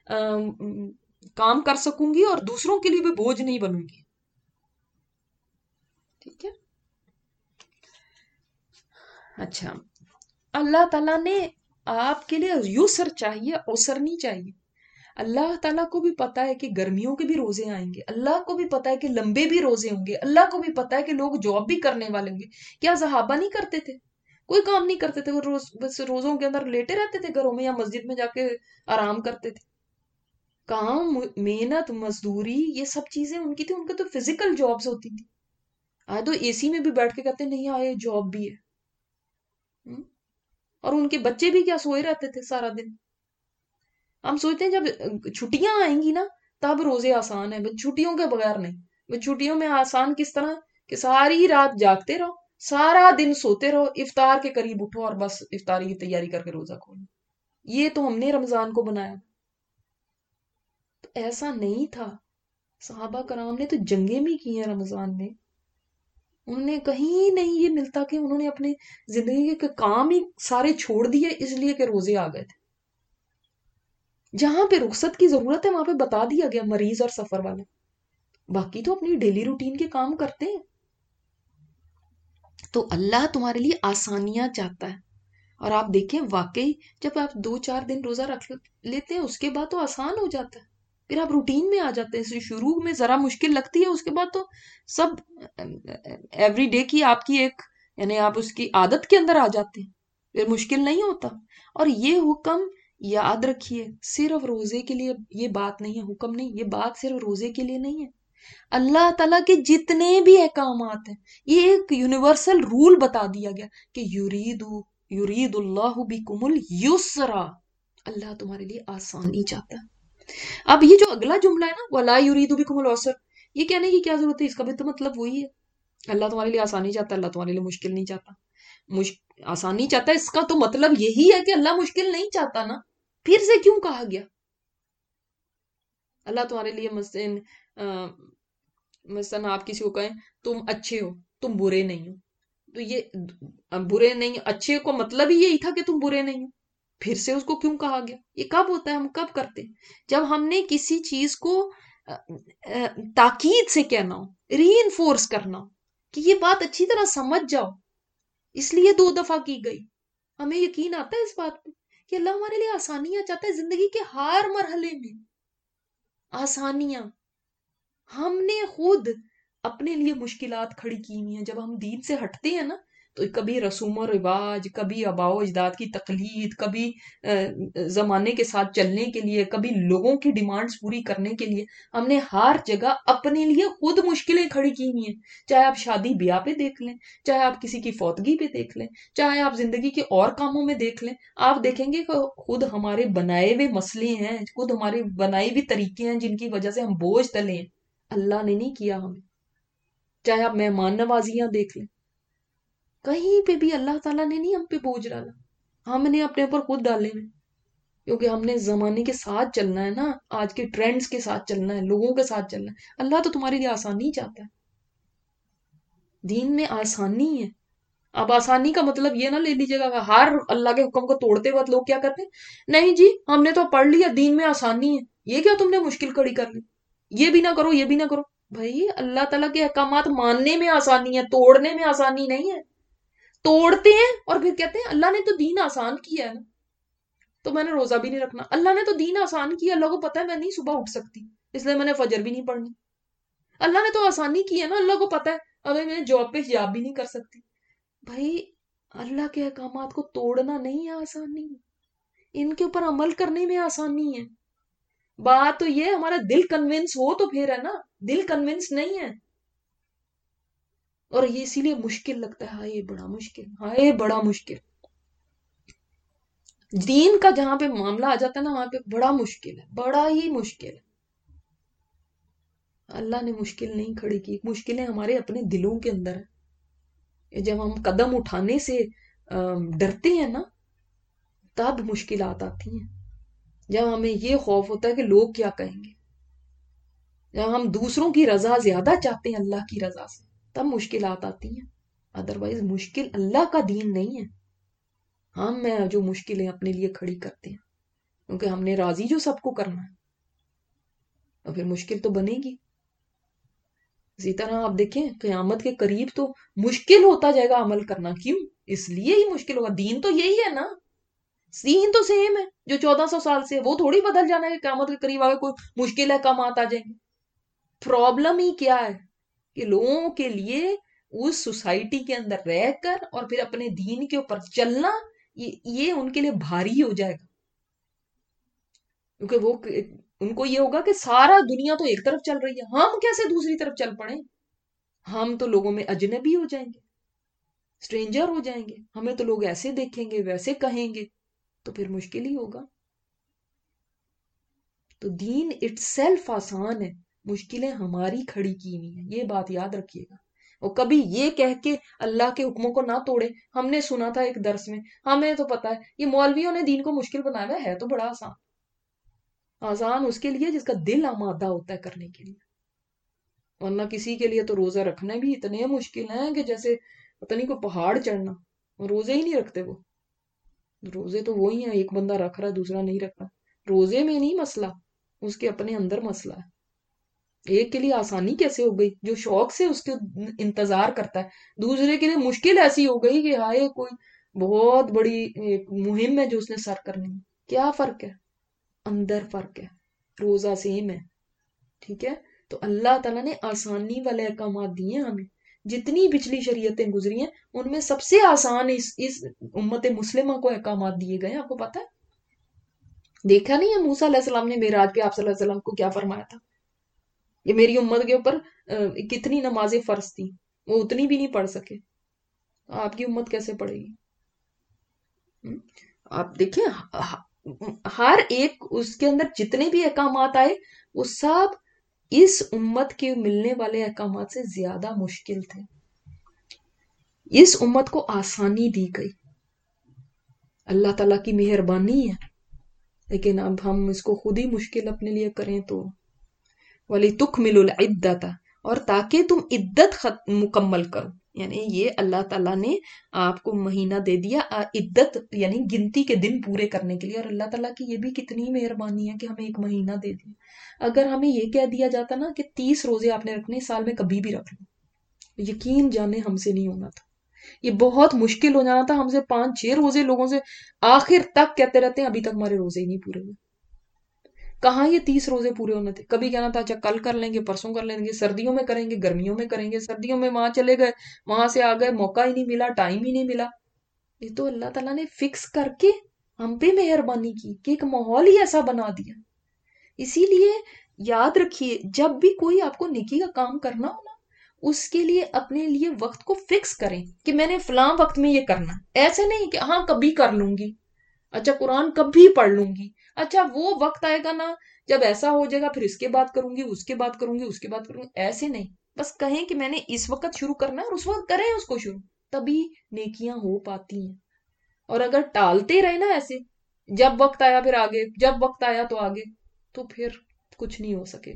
کام کر سکوں گی اور دوسروں کے لیے بھی بوجھ نہیں بنوں گی. ٹھیک ہے. اچھا، اللہ تعالیٰ نے آپ کے لیے یسر چاہیے، عسر نہیں چاہیے. اللہ تعالیٰ کو بھی پتا ہے کہ گرمیوں کے بھی روزے آئیں گے، اللہ کو بھی پتا ہے کہ لمبے بھی روزے ہوں گے، اللہ کو بھی پتا ہے کہ لوگ جاب بھی کرنے والے ہوں گے. کیا صحابہ نہیں کرتے تھے؟ کوئی کام نہیں کرتے تھے، وہ روز بس روزوں کے اندر لیٹے رہتے تھے گھروں میں یا مسجد میں جا کے آرام کرتے تھے. کام، محنت، مزدوری، یہ سب چیزیں ان کی تھی، ان کے تو فزیکل جابز ہوتی تھی. آج تو اے سی میں بھی بیٹھ کے کہتے نہیں آئے جاب بھی ہے. اور ان کے بچے بھی کیا سوئے رہتے تھے سارا دن. ہم سوچتے ہیں جب چھٹیاں آئیں گی نا تب روزے آسان ہیں، بس چھٹیوں کے بغیر نہیں. بس چھٹیوں میں آسان کس طرح کہ ساری رات جاگتے رہو، سارا دن سوتے رہو، افطار کے قریب اٹھو اور بس افطاری کی تیاری کر کے روزہ کھولو. یہ تو ہم نے رمضان کو بنایا. تو ایسا نہیں تھا. صحابہ کرام نے تو جنگیں بھی کی ہیں رمضان میں. انہوں نے کہیں نہیں یہ ملتا کہ انہوں نے اپنے زندگی کے کام ہی سارے چھوڑ دیے اس لیے کہ روزے آ گئے تھے. جہاں پہ رخصت کی ضرورت ہے وہاں پہ بتا دیا گیا مریض اور سفر والے، باقی تو اپنی ڈیلی روٹین کے کام کرتے ہیں. تو اللہ تمہارے لیے آسانیاں چاہتا ہے. اور آپ دیکھیں واقعی جب آپ دو چار دن روزہ رکھ لیتے ہیں اس کے بعد تو آسان ہو جاتا ہے، پھر آپ روٹین میں آ جاتے ہیں. شروع میں ذرا مشکل لگتی ہے، اس کے بعد تو سب ایوری ڈے کی آپ کی ایک یعنی آپ اس کی عادت کے اندر آ جاتے ہیں، پھر مشکل نہیں ہوتا. اور یہ حکم یاد رکھیے صرف روزے کے لیے یہ بات نہیں ہے، حکم نہیں، یہ بات صرف روزے کے لیے نہیں ہے. اللہ تعالیٰ کے جتنے بھی احکامات ہیں یہ ایک یونیورسل رول بتا دیا گیا کہ یرید یرید اللہ بکم الیسرا، اللہ تمہارے لیے آسانی چاہتا ہے. اب یہ جو اگلا جملہ ہے نا ولا یرید بکم العسر، یہ کہنے کی کیا ضرورت ہے؟ اس کا بھی تو مطلب وہی ہے، اللہ تمہارے لیے آسانی چاہتا ہے، اللہ تمہارے لیے مشکل نہیں چاہتا. مش... آسانی چاہتا ہے اس کا تو مطلب یہی ہے کہ اللہ مشکل نہیں چاہتا نا، پھر سے کیوں کہا گیا اللہ تمہارے لیے مثلاً مثلاً آپ کسی کو کہیں تم اچھے ہو تم برے نہیں ہو، تو یہ برے نہیں اچھے کو مطلب ہی یہی تھا کہ تم برے نہیں ہو، پھر سے اس کو کیوں کہا گیا؟ یہ کب ہوتا ہے؟ ہم کب کرتے ہیں؟ جب ہم نے کسی چیز کو تاکید سے کہنا ہو، ری انفورس کرنا ہو کہ یہ بات اچھی طرح سمجھ جاؤ، اس لیے دو دفعہ کی گئی. ہمیں یقین آتا ہے اس بات پہ کہ اللہ ہمارے لیے آسانیاں چاہتا ہے زندگی کے ہر مرحلے میں. آسانیاں ہم نے خود اپنے لیے مشکلات کھڑی کی ہوئی ہیں. جب ہم دین سے ہٹتے ہیں نا تو کبھی رسوم و رواج، کبھی آباء و اجداد کی تقلید، کبھی زمانے کے ساتھ چلنے کے لیے، کبھی لوگوں کی ڈیمانڈز پوری کرنے کے لیے ہم نے ہر جگہ اپنے لیے خود مشکلیں کھڑی کی ہوئی ہیں. چاہے آپ شادی بیاہ پہ دیکھ لیں، چاہے آپ کسی کی فوتگی پہ دیکھ لیں، چاہے آپ زندگی کے اور کاموں میں دیکھ لیں، آپ دیکھیں گے کہ خود ہمارے بنائے ہوئے مسئلے ہیں، خود ہمارے بنائے ہوئے طریقے ہیں جن کی وجہ سے ہم بوجھ تلے ہیں. اللہ نے نہیں کیا ہمیں. چاہے آپ مہمان نوازیاں دیکھ لیں، کہیں پہ بھی اللہ تعالیٰ نے نہیں ہم پہ بوجھ ڈالا، ہم نے اپنے اوپر خود ڈالے میں، کیونکہ ہم نے زمانے کے ساتھ چلنا ہے نا، آج کے ٹرینڈز کے ساتھ چلنا ہے، لوگوں کے ساتھ چلنا ہے. اللہ تو تمہارے لیے آسانی چاہتا ہے، دین میں آسانی ہے. اب آسانی کا مطلب یہ نہ لے لیجیے گا کہ ہر اللہ کے حکم کو توڑتے وقت لوگ کیا کرتے ہیں، نہیں جی ہم نے تو پڑھ لیا دین میں آسانی ہے، یہ کیا تم نے مشکل کھڑی کر لی، یہ بھی نہ کرو یہ بھی نہ کرو. بھائی اللہ تعالیٰ کے احکامات ماننے میں آسانی ہے، توڑنے میں آسانی نہیں ہے. توڑتے ہیں اور پھر کہتے ہیں اللہ نے تو دین آسان کیا ہے نا، تو میں نے روزہ بھی نہیں رکھنا. اللہ نے تو دین آسان کیا، اللہ کو پتا ہے میں نہیں صبح اٹھ سکتی اس لیے میں نے فجر بھی نہیں پڑھنی. اللہ نے تو آسانی کی ہے نا، اللہ کو پتا ہے ابھی میں جاب پہ جاب بھی نہیں کر سکتی. بھائی اللہ کے احکامات کو توڑنا نہیں ہے آسانی، ان کے اوپر عمل کرنے میں آسانی ہے. بات تو یہ ہمارا دل کنونس ہو تو پھر ہے نا، دل کنونس نہیں ہے اور یہ اسی لیے مشکل لگتا ہے. ہائے بڑا مشکل، ہائے بڑا مشکل. دین کا جہاں پہ معاملہ آ جاتا ہے نا وہاں پہ بڑا مشکل ہے، بڑا ہی مشکل ہے. اللہ نے مشکل نہیں کھڑی کی، مشکلیں ہمارے اپنے دلوں کے اندر ہیں. جب ہم قدم اٹھانے سے ڈرتے ہیں نا تب مشکلات آتی ہیں. جب ہمیں یہ خوف ہوتا ہے کہ لوگ کیا کہیں گے، جب ہم دوسروں کی رضا زیادہ چاہتے ہیں اللہ کی رضا سے، تب مشکلات آتی ہیں. ادروائز مشکل اللہ کا دین نہیں ہے، ہم میں جو مشکلیں اپنے لیے کھڑی کرتے ہیں کیونکہ ہم نے راضی جو سب کو کرنا ہے، اور پھر مشکل تو بنے گی. اسی طرح آپ دیکھیں قیامت کے قریب تو مشکل ہوتا جائے گا عمل کرنا. کیوں؟ اس لیے ہی مشکل ہوگا، دین تو یہی ہے نا، دین تو سیم ہے جو چودہ سو سال سے، وہ تھوڑی بدل جانا ہے کہ قیامت کے قریب آگے کوئی مشکل ہے کم آتا جائیں گے. پرابلم ہی کیا ہے کہ لوگوں کے لیے اس سوسائٹی کے اندر رہ کر اور پھر اپنے دین کے اوپر چلنا یہ ان کے لیے بھاری ہو جائے گا، کیونکہ وہ ان کو یہ ہوگا کہ سارا دنیا تو ایک طرف چل رہی ہے، ہم کیسے دوسری طرف چل پڑیں؟ ہم تو لوگوں میں اجنبی ہو جائیں گے، سٹرینجر ہو جائیں گے، ہمیں تو لوگ ایسے دیکھیں گے ویسے کہیں گے، تو پھر مشکل ہی ہوگا. تو دین اٹ سیلف آسان ہے، مشکلیں ہماری کھڑی کی ہوئی ہیں، یہ بات یاد رکھیے گا. اور کبھی یہ کہہ کے اللہ کے حکموں کو نہ توڑے. ہم نے سنا تھا ایک درس میں، ہمیں تو پتا ہے یہ مولویوں نے دین کو مشکل بنایا ہوا ہے، تو بڑا آسان. آسان اس کے لیے جس کا دل آمادہ ہوتا ہے کرنے کے لیے. ورنہ کسی کے لیے تو روزہ رکھنا بھی اتنے مشکل ہیں کہ جیسے پتہ نہیں کوئی پہاڑ چڑھنا. روزے ہی نہیں رکھتے وہ. روزے تو وہی ہیں، ایک بندہ رکھ رہا ہے دوسرا نہیں رکھ رہا. روزے میں نہیں مسئلہ، اس کے اپنے اندر مسئلہ ہے. ایک کے لیے آسانی کیسے ہو گئی جو شوق سے اس کے انتظار کرتا ہے، دوسرے کے لیے مشکل ایسی ہو گئی کہ ہائے کوئی بہت بڑی ایک مہم ہے جو اس نے سر کرنی ہے. کیا فرق ہے؟ اندر فرق ہے. روزہ سیم ہے. ٹھیک ہے. تو اللہ تعالیٰ نے آسانی والے احکامات دیے ہیں ہمیں. جتنی پچھلی شریعتیں گزری ہیں ان میں سب سے آسان اس اس امت مسلمہ کو احکامات دیے گئے ہیں. آپ کو پتا ہے؟ دیکھا نہیں ہے موسیٰ علیہ السلام نے معراج پہ آپ صلی اللہ علیہ وسلم کو کیا فرمایا تھا؟ یہ میری امت کے اوپر کتنی نمازیں فرض تھی، وہ اتنی بھی نہیں پڑھ سکے. آپ کی امت کیسے پڑھے گی؟ آپ دیکھیں ہر ایک اس کے اندر جتنے بھی احکامات آئے وہ سب اس امت کے ملنے والے احکامات سے زیادہ مشکل تھے. اس امت کو آسانی دی گئی، اللہ تعالیٰ کی مہربانی ہے. لیکن اب ہم اس کو خود ہی مشکل اپنے لیے کریں تو وَلِتُكْمِلُوا الْعِدَّةَ، اور تاکہ تم عدت مکمل کرو. یعنی یہ اللہ تعالیٰ نے آپ کو مہینہ دے دیا عدت یعنی گنتی کے دن پورے کرنے کے لیے. اور اللہ تعالیٰ کی یہ بھی کتنی مہربانی ہے کہ ہمیں ایک مہینہ دے دیا. اگر ہمیں یہ کہہ دیا جاتا نا کہ تیس روزے آپ نے رکھنے سال میں کبھی بھی رکھ لو، یقین جانے ہم سے نہیں ہونا تھا. یہ بہت مشکل ہو جانا تھا. ہم سے پانچ چھ روزے لوگوں سے آخر تک کہتے رہتے ہیں ابھی تک ہمارے روزے ہی نہیں پورے ہوئے. کہاں یہ تیس روزے پورے ہونے تھے؟ کبھی کہنا تھا اچھا کل کر لیں گے، پرسوں کر لیں گے، سردیوں میں کریں گے، گرمیوں میں کریں گے. سردیوں میں وہاں چلے گئے، وہاں سے آ گئے، موقع ہی نہیں ملا، ٹائم ہی نہیں ملا. یہ تو اللہ تعالیٰ نے فکس کر کے ہم پہ مہربانی کی کہ ایک ماحول ہی ایسا بنا دیا. اسی لیے یاد رکھیے جب بھی کوئی آپ کو نیکی کا کام کرنا ہو نا، اس کے لیے اپنے لیے وقت کو فکس کریں کہ میں نے فلاں وقت میں یہ کرنا. ایسے نہیں کہ ہاں کبھی کر لوں گی، اچھا قرآن کبھی پڑھ لوں گی، اچھا وہ وقت آئے گا نا جب ایسا ہو جائے گا پھر اس کے بعد کروں گی، اس کے بعد کروں گی، اس کے بعد کروں گی. ایسے نہیں، بس کہیں کہ میں نے اس وقت شروع کرنا ہے اور اس وقت کریں اس کو شروع، تبھی نیکیاں ہو پاتی ہیں. اور اگر ٹالتے رہے نا ایسے جب وقت آیا پھر آگے، جب وقت آیا تو آگے، تو پھر کچھ نہیں ہو سکے.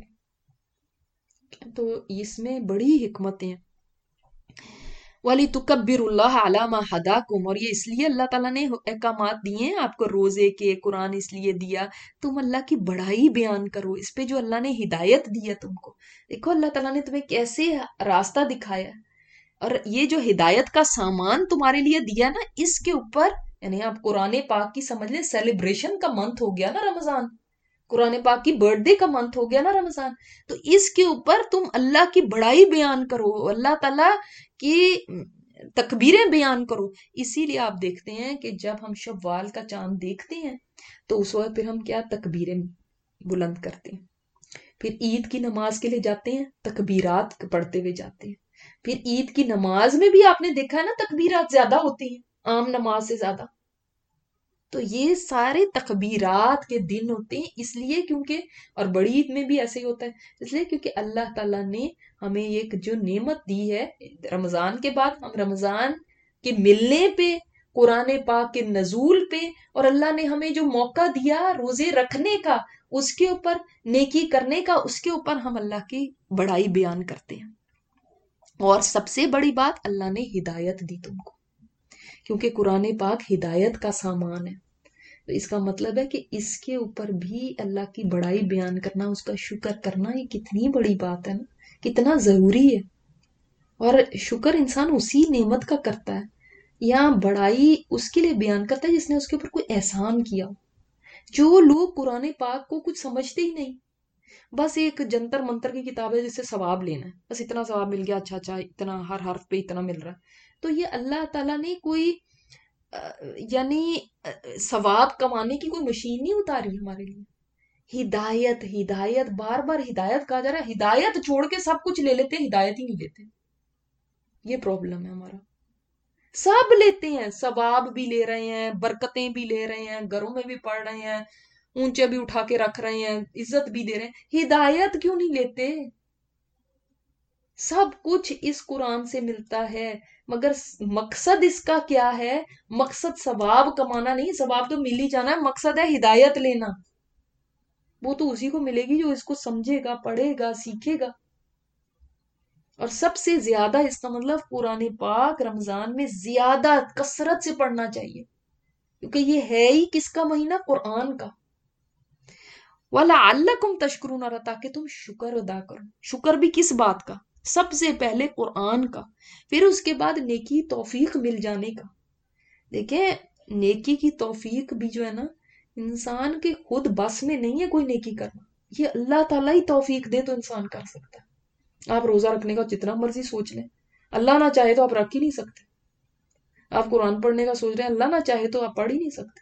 تو اس میں بڑی حکمتیں ہیں. وَلِتُكَبِّرُوا اللَّهَ عَلَى مَا هَدَاكُمْ، اور یہ اس لیے اللہ تعالیٰ نے احکامات دیے ہیں آپ کو روزے کے. قرآن اس لیے دیا تم اللہ کی بڑائی بیان کرو اس پہ جو اللہ نے ہدایت دی ہے تم کو. دیکھو اللہ تعالیٰ نے تمہیں کیسے راستہ دکھایا ہے، اور یہ جو ہدایت کا سامان تمہارے لیے دیا نا اس کے اوپر، یعنی آپ قرآن پاک کی سمجھ لیں سیلیبریشن کا منتھ ہو گیا نا رمضان، قرآن پاک کی برتھ ڈے کا منتھ ہو گیا نا رمضان. تو اس کے اوپر تم اللہ کی بڑائی بیان کرو، اللہ تعالیٰ کی تکبیریں بیان کرو. اسی لیے آپ دیکھتے ہیں کہ جب ہم شوال کا چاند دیکھتے ہیں تو اس وقت پھر ہم کیا تکبیریں بلند کرتے ہیں. پھر عید کی نماز کے لیے جاتے ہیں تکبیرات پڑھتے ہوئے جاتے ہیں. پھر عید کی نماز میں بھی آپ نے دیکھا ہے نا تکبیرات زیادہ ہوتی ہیں عام نماز سے زیادہ. تو یہ سارے تکبیرات کے دن ہوتے ہیں اس لیے کیونکہ، اور بڑی عید میں بھی ایسے ہی ہوتا ہے اس لیے کیونکہ اللہ تعالیٰ نے ہمیں ایک جو نعمت دی ہے رمضان کے بعد، ہم رمضان کے ملنے پہ، قرآن پاک کے نزول پہ، اور اللہ نے ہمیں جو موقع دیا روزے رکھنے کا، اس کے اوپر نیکی کرنے کا، اس کے اوپر ہم اللہ کی بڑائی بیان کرتے ہیں. اور سب سے بڑی بات اللہ نے ہدایت دی تم کو، کیونکہ قرآن پاک ہدایت کا سامان ہے. تو اس کا مطلب ہے کہ اس کے اوپر بھی اللہ کی بڑائی بیان کرنا، اس کا شکر کرنا، یہ کتنی بڑی بات ہے نا، کتنا ضروری ہے. اور شکر انسان اسی نعمت کا کرتا ہے یا بڑائی اس کے لیے بیان کرتا ہے جس نے اس کے اوپر کوئی احسان کیا. جو لوگ قرآن پاک کو کچھ سمجھتے ہی نہیں، بس ایک جنتر منتر کی کتاب ہے جس سے ثواب لینا ہے، بس اتنا ثواب مل گیا، اچھا اچھا اتنا ہر حرف پہ اتنا مل رہا ہے. تو یہ اللہ تعالیٰ نے کوئی یعنی ثواب کمانے کی کوئی مشین نہیں اتاری ہمارے لیے. ہدایت ہدایت بار بار ہدایت کہا جا رہا ہے، ہدایت چھوڑ کے سب کچھ لے لیتے ہیں، ہدایت ہی نہیں لیتے. یہ پرابلم ہے ہمارا. سب لیتے ہیں، ثواب بھی لے رہے ہیں، برکتیں بھی لے رہے ہیں، گھروں میں بھی پڑھ رہے ہیں، اونچے بھی اٹھا کے رکھ رہے ہیں، عزت بھی دے رہے ہیں، ہدایت کیوں نہیں لیتے؟ سب کچھ اس قرآن سے ملتا ہے، مگر مقصد اس کا کیا ہے؟ مقصد ثواب کمانا نہیں، ثواب تو مل ہی جانا ہے، مقصد ہے ہدایت لینا. وہ تو اسی کو ملے گی جو اس کو سمجھے گا، پڑھے گا، سیکھے گا. اور سب سے زیادہ اس کا مطلب قرآن پاک رمضان میں زیادہ کثرت سے پڑھنا چاہیے، کیونکہ یہ ہے ہی کس کا مہینہ؟ قرآن کا۔ وَلَعَلَّكُمْ تَشْكُرُونَ، تاکہ تم شکر ادا کرو۔ شکر بھی کس بات کا؟ سب سے پہلے قرآن کا، پھر اس کے بعد نیکی توفیق مل جانے کا۔ دیکھیں نیکی کی توفیق بھی جو ہے نا، انسان کے خود بس میں نہیں ہے کوئی نیکی کرنا، یہ اللہ تعالیٰ ہی توفیق دے تو انسان کر سکتا ہے۔ آپ روزہ رکھنے کا جتنا مرضی سوچ لیں، اللہ نہ چاہے تو آپ رکھ ہی نہیں سکتے۔ آپ قرآن پڑھنے کا سوچ رہے ہیں، اللہ نہ چاہے تو آپ پڑھ ہی نہیں سکتے۔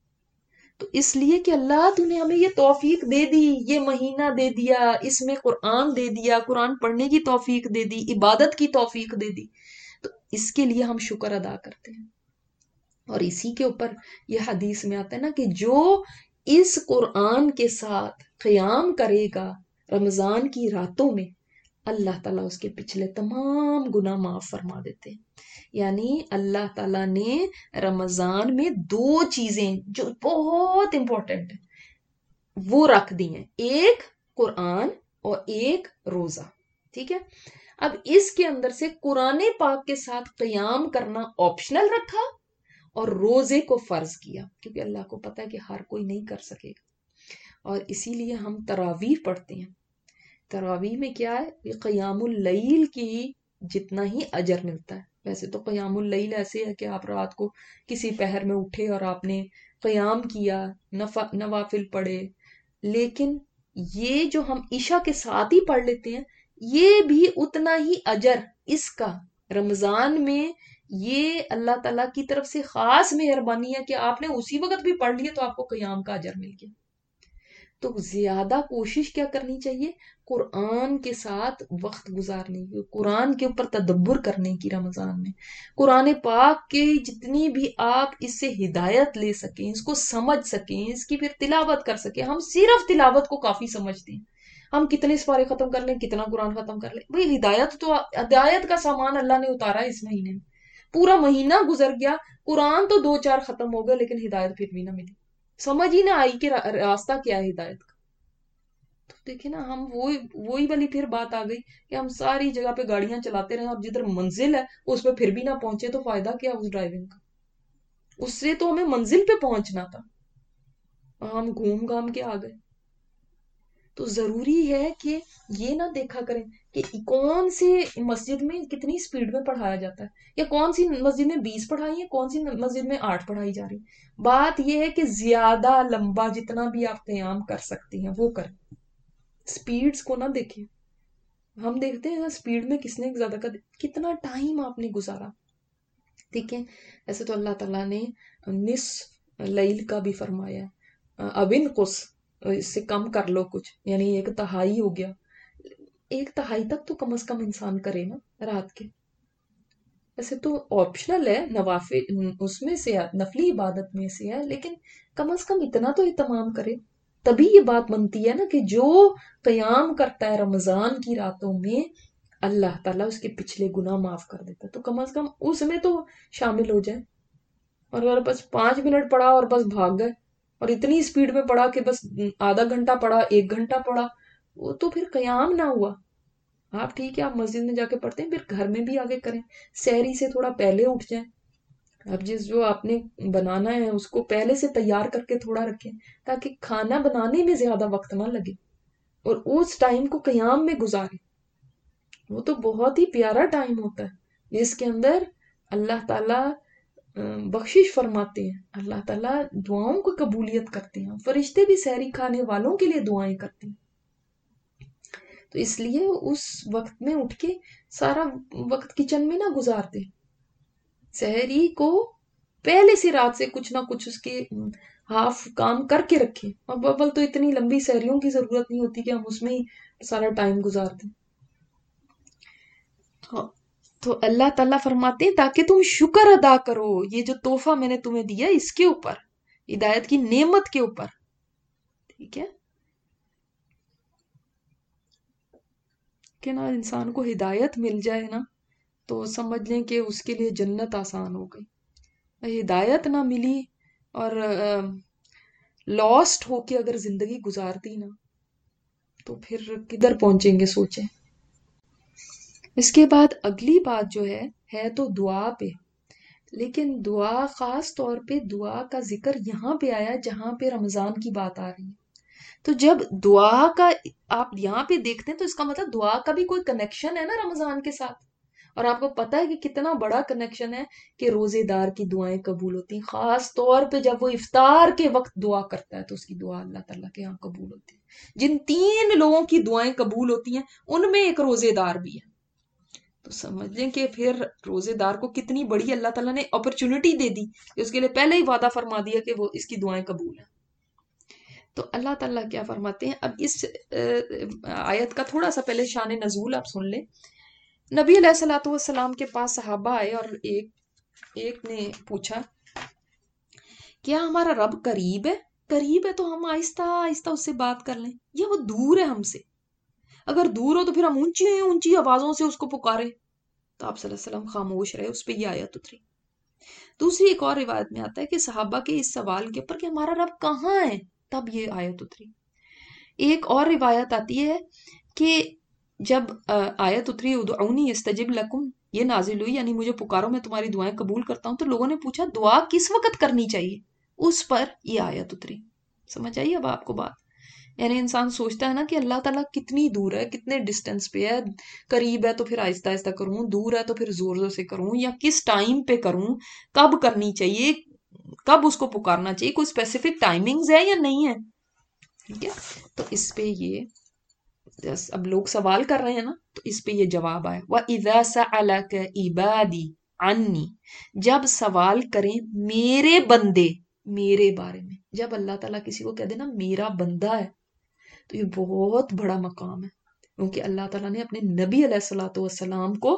تو اس لیے کہ اللہ تو نے ہمیں یہ توفیق دے دی، یہ مہینہ دے دیا، اس میں قرآن دے دیا، قرآن پڑھنے کی توفیق دے دی، عبادت کی توفیق دے دی، تو اس کے لیے ہم شکر ادا کرتے ہیں۔ اور اسی کے اوپر یہ حدیث میں آتا ہے نا کہ جو اس قرآن کے ساتھ قیام کرے گا رمضان کی راتوں میں، اللہ تعالیٰ اس کے پچھلے تمام گناہ معاف فرما دیتے ہیں۔ یعنی اللہ تعالیٰ نے رمضان میں دو چیزیں جو بہت امپورٹنٹ ہیں وہ رکھ دی ہیں، ایک قرآن اور ایک روزہ، ٹھیک ہے؟ اب اس کے اندر سے قرآن پاک کے ساتھ قیام کرنا آپشنل رکھا اور روزے کو فرض کیا، کیونکہ اللہ کو پتا ہے کہ ہر کوئی نہیں کر سکے گا۔ اور اسی لیے ہم تراویح پڑھتے ہیں۔ تراویح میں کیا ہے؟ یہ قیام اللیل کی جتنا ہی اجر ملتا ہے۔ ویسے تو قیام اللیل ایسے ہے کہ آپ رات کو کسی پہر میں اٹھے اور آپ نے قیام کیا، نوافل پڑھے، لیکن یہ جو ہم عشاء کے ساتھ ہی پڑھ لیتے ہیں، یہ بھی اتنا ہی اجر اس کا رمضان میں، یہ اللہ تعالیٰ کی طرف سے خاص مہربانی ہے کہ آپ نے اسی وقت بھی پڑھ لیا تو آپ کو قیام کا اجر مل گیا۔ تو زیادہ کوشش کیا کرنی چاہیے؟ قرآن کے ساتھ وقت گزارنے کی، قرآن کے اوپر تدبر کرنے کی رمضان میں، قرآن پاک کے جتنی بھی آپ اس سے ہدایت لے سکیں، اس کو سمجھ سکیں، اس کی پھر تلاوت کر سکیں۔ ہم صرف تلاوت کو کافی سمجھتے ہیں، ہم کتنے سپارے ختم کر لیں، کتنا قرآن ختم کر لیں، بھئی ہدایت تو ہدایت کا سامان اللہ نے اتارا ہے اس مہینے میں، پورا مہینہ گزر گیا، قرآن تو دو چار ختم ہو گئے لیکن ہدایت پھر بھی نہ ملی، سمجھ ہی نہ آئی کہ راستہ کیا ہے ہدایت کا۔ تو دیکھیں نا، ہم وہی وہی والی پھر بات آ گئی کہ ہم ساری جگہ پہ گاڑیاں چلاتے رہے اور جدھر منزل ہے اس پہ پھر بھی نہ پہنچے تو فائدہ کیا اس ڈرائیونگ کا؟ اس سے تو ہمیں منزل پہ پہنچنا تھا، ہم گھوم گھام کے آ گئے۔ تو ضروری ہے کہ یہ نہ دیکھا کریں کہ کون سی مسجد میں کتنی سپیڈ میں پڑھایا جاتا ہے، یا کون سی مسجد میں بیس پڑھائی ہے، کون سی مسجد میں آٹھ پڑھائی جا رہی۔ بات یہ ہے کہ زیادہ لمبا جتنا بھی آپ قیام کر سکتی ہیں وہ کریں، سپیڈز کو نہ دیکھیں۔ ہم دیکھتے ہیں سپیڈ میں کس نے زیادہ کر، کتنا ٹائم آپ نے گزارا۔ ٹھیک ہے، ایسے تو اللہ تعالیٰ نے نصف لیل کا بھی فرمایا، ابن قص، اس سے کم کر لو کچھ، یعنی ایک تہائی ہو گیا، ایک تہائی تک تو کم از کم انسان کرے نا رات کے۔ ویسے تو آپشنل ہے، نوافل اس میں سے نفلی عبادت میں سے ہے، لیکن کم از کم اتنا تو اہتمام کرے، تبھی یہ بات بنتی ہے نا کہ جو قیام کرتا ہے رمضان کی راتوں میں اللہ تعالیٰ اس کے پچھلے گناہ معاف کر دیتا ہے، تو کم از کم اس میں تو شامل ہو جائے۔ اور اگر بس پانچ منٹ پڑھا اور بس بھاگ گئے اور اتنی سپیڈ میں پڑھا کہ بس آدھا گھنٹہ پڑھا، ایک گھنٹہ پڑھا، وہ تو پھر قیام نہ ہوا۔ آپ ٹھیک ہے آپ مسجد میں جا کے پڑھتے ہیں، پھر گھر میں بھی آگے کریں، سحری سے تھوڑا پہلے اٹھ جائیں، اب جس جو آپ نے بنانا ہے اس کو پہلے سے تیار کر کے تھوڑا رکھیں تاکہ کھانا بنانے میں زیادہ وقت نہ لگے، اور اس ٹائم کو قیام میں گزاریں۔ وہ تو بہت ہی پیارا ٹائم ہوتا ہے جس کے اندر اللہ تعالیٰ بخشش فرماتے ہیں، اللہ تعالیٰ دعاؤں کو قبولیت کرتے ہیں، فرشتے بھی سحری کھانے والوں کے لیے دعائیں کرتے ہیں۔ تو اس لیے اس وقت میں اٹھ کے سارا وقت کچن میں نہ گزارتے، سحری کو پہلے سے رات سے کچھ نہ کچھ اس کے ہاف کام کر کے رکھیں، اور ببل تو اتنی لمبی سحریوں کی ضرورت نہیں ہوتی کہ ہم اس میں ہی سارا ٹائم گزار دیں۔ تو اللہ تعالیٰ فرماتے ہیں تاکہ تم شکر ادا کرو، یہ جو تحفہ میں نے تمہیں دیا اس کے اوپر، ہدایت کی نعمت کے اوپر، ٹھیک ہے کہ نا انسان کو ہدایت مل جائے نا تو سمجھ لیں کہ اس کے لیے جنت آسان ہو گئی۔ ہدایت نہ ملی اور لاسٹ ہو کے اگر زندگی گزار دی نا تو پھر کدھر پہنچیں گے سوچیں۔ اس کے بعد اگلی بات جو ہے ہے تو دعا پہ، لیکن دعا خاص طور پہ دعا کا ذکر یہاں پہ آیا جہاں پہ رمضان کی بات آ رہی ہے. تو جب دعا کا آپ یہاں پہ دیکھتے ہیں تو اس کا مطلب دعا کا بھی کوئی کنیکشن ہے نا رمضان کے ساتھ. اور آپ کو پتا ہے کہ کتنا بڑا کنیکشن ہے کہ روزے دار کی دعائیں قبول ہوتی ہیں، خاص طور پہ جب وہ افطار کے وقت دعا کرتا ہے تو اس کی دعا اللہ تعالیٰ کے یہاں قبول ہوتی ہے. جن تین لوگوں کی دعائیں قبول ہوتی ہیں ان میں ایک روزے دار بھی ہے. تو سمجھ لیں کہ پھر روزے دار کو کتنی بڑی اللہ تعالیٰ نے اپرچونٹی دے دی کہ اس کے لیے پہلے ہی وعدہ فرما دیا کہ وہ اس کی دعائیں قبول ہیں. تو اللہ تعالیٰ کیا فرماتے ہیں، اب اس آیت کا تھوڑا سا پہلے شان نزول آپ سن لیں. نبی علیہ الصلوۃ والسلام کے پاس صحابہ آئے اور ایک ایک نے پوچھا کیا ہمارا رب قریب ہے؟ قریب ہے تو ہم آہستہ آہستہ اس سے بات کر لیں، یا وہ دور ہے ہم سے؟ اگر دور ہو تو پھر ہم اونچی اونچی آوازوں سے اس کو پکارے. تو آپ صلی اللہ علیہ وسلم خاموش رہے، اس پہ یہ آیت اتری. دوسری ایک اور روایت میں آتا ہے کہ صحابہ کے اس سوال کے اوپر کہ ہمارا رب کہاں ہے، تب یہ آیت اتری. ایک اور روایت آتی ہے کہ جب آیت اتری ادعونی استجب لکم یہ نازل ہوئی، یعنی مجھے پکارو میں تمہاری دعائیں قبول کرتا ہوں، تو لوگوں نے پوچھا دعا کس وقت کرنی چاہیے، اس پر یہ آیت اتری. سمجھ آئیے اب آپ کو بات؟ یعنی انسان سوچتا ہے نا کہ اللہ تعالیٰ کتنی دور ہے، کتنے ڈسٹینس پہ ہے، قریب ہے تو پھر آہستہ آہستہ کروں، دور ہے تو پھر زور زور سے کروں، یا کس ٹائم پہ کروں، کب کرنی چاہیے، کب اس کو پکارنا چاہیے، کوئی اسپیسیفک ٹائمنگز ہے یا نہیں ہے. ٹھیک ہے، تو اس پہ یہ اب لوگ سوال کر رہے ہیں نا، تو اس پہ یہ جواب آیا وَإِذَا سَأَلَكَ عِبَادِي عَنِّي، جب سوال کریں میرے بندے میرے بارے میں. جب اللہ تعالیٰ کسی کو کہہ دے نا میرا بندہ ہے تو یہ بہت بڑا مقام ہے، کیونکہ اللہ تعالیٰ نے اپنے نبی علیہ الصلوۃ والسلام کو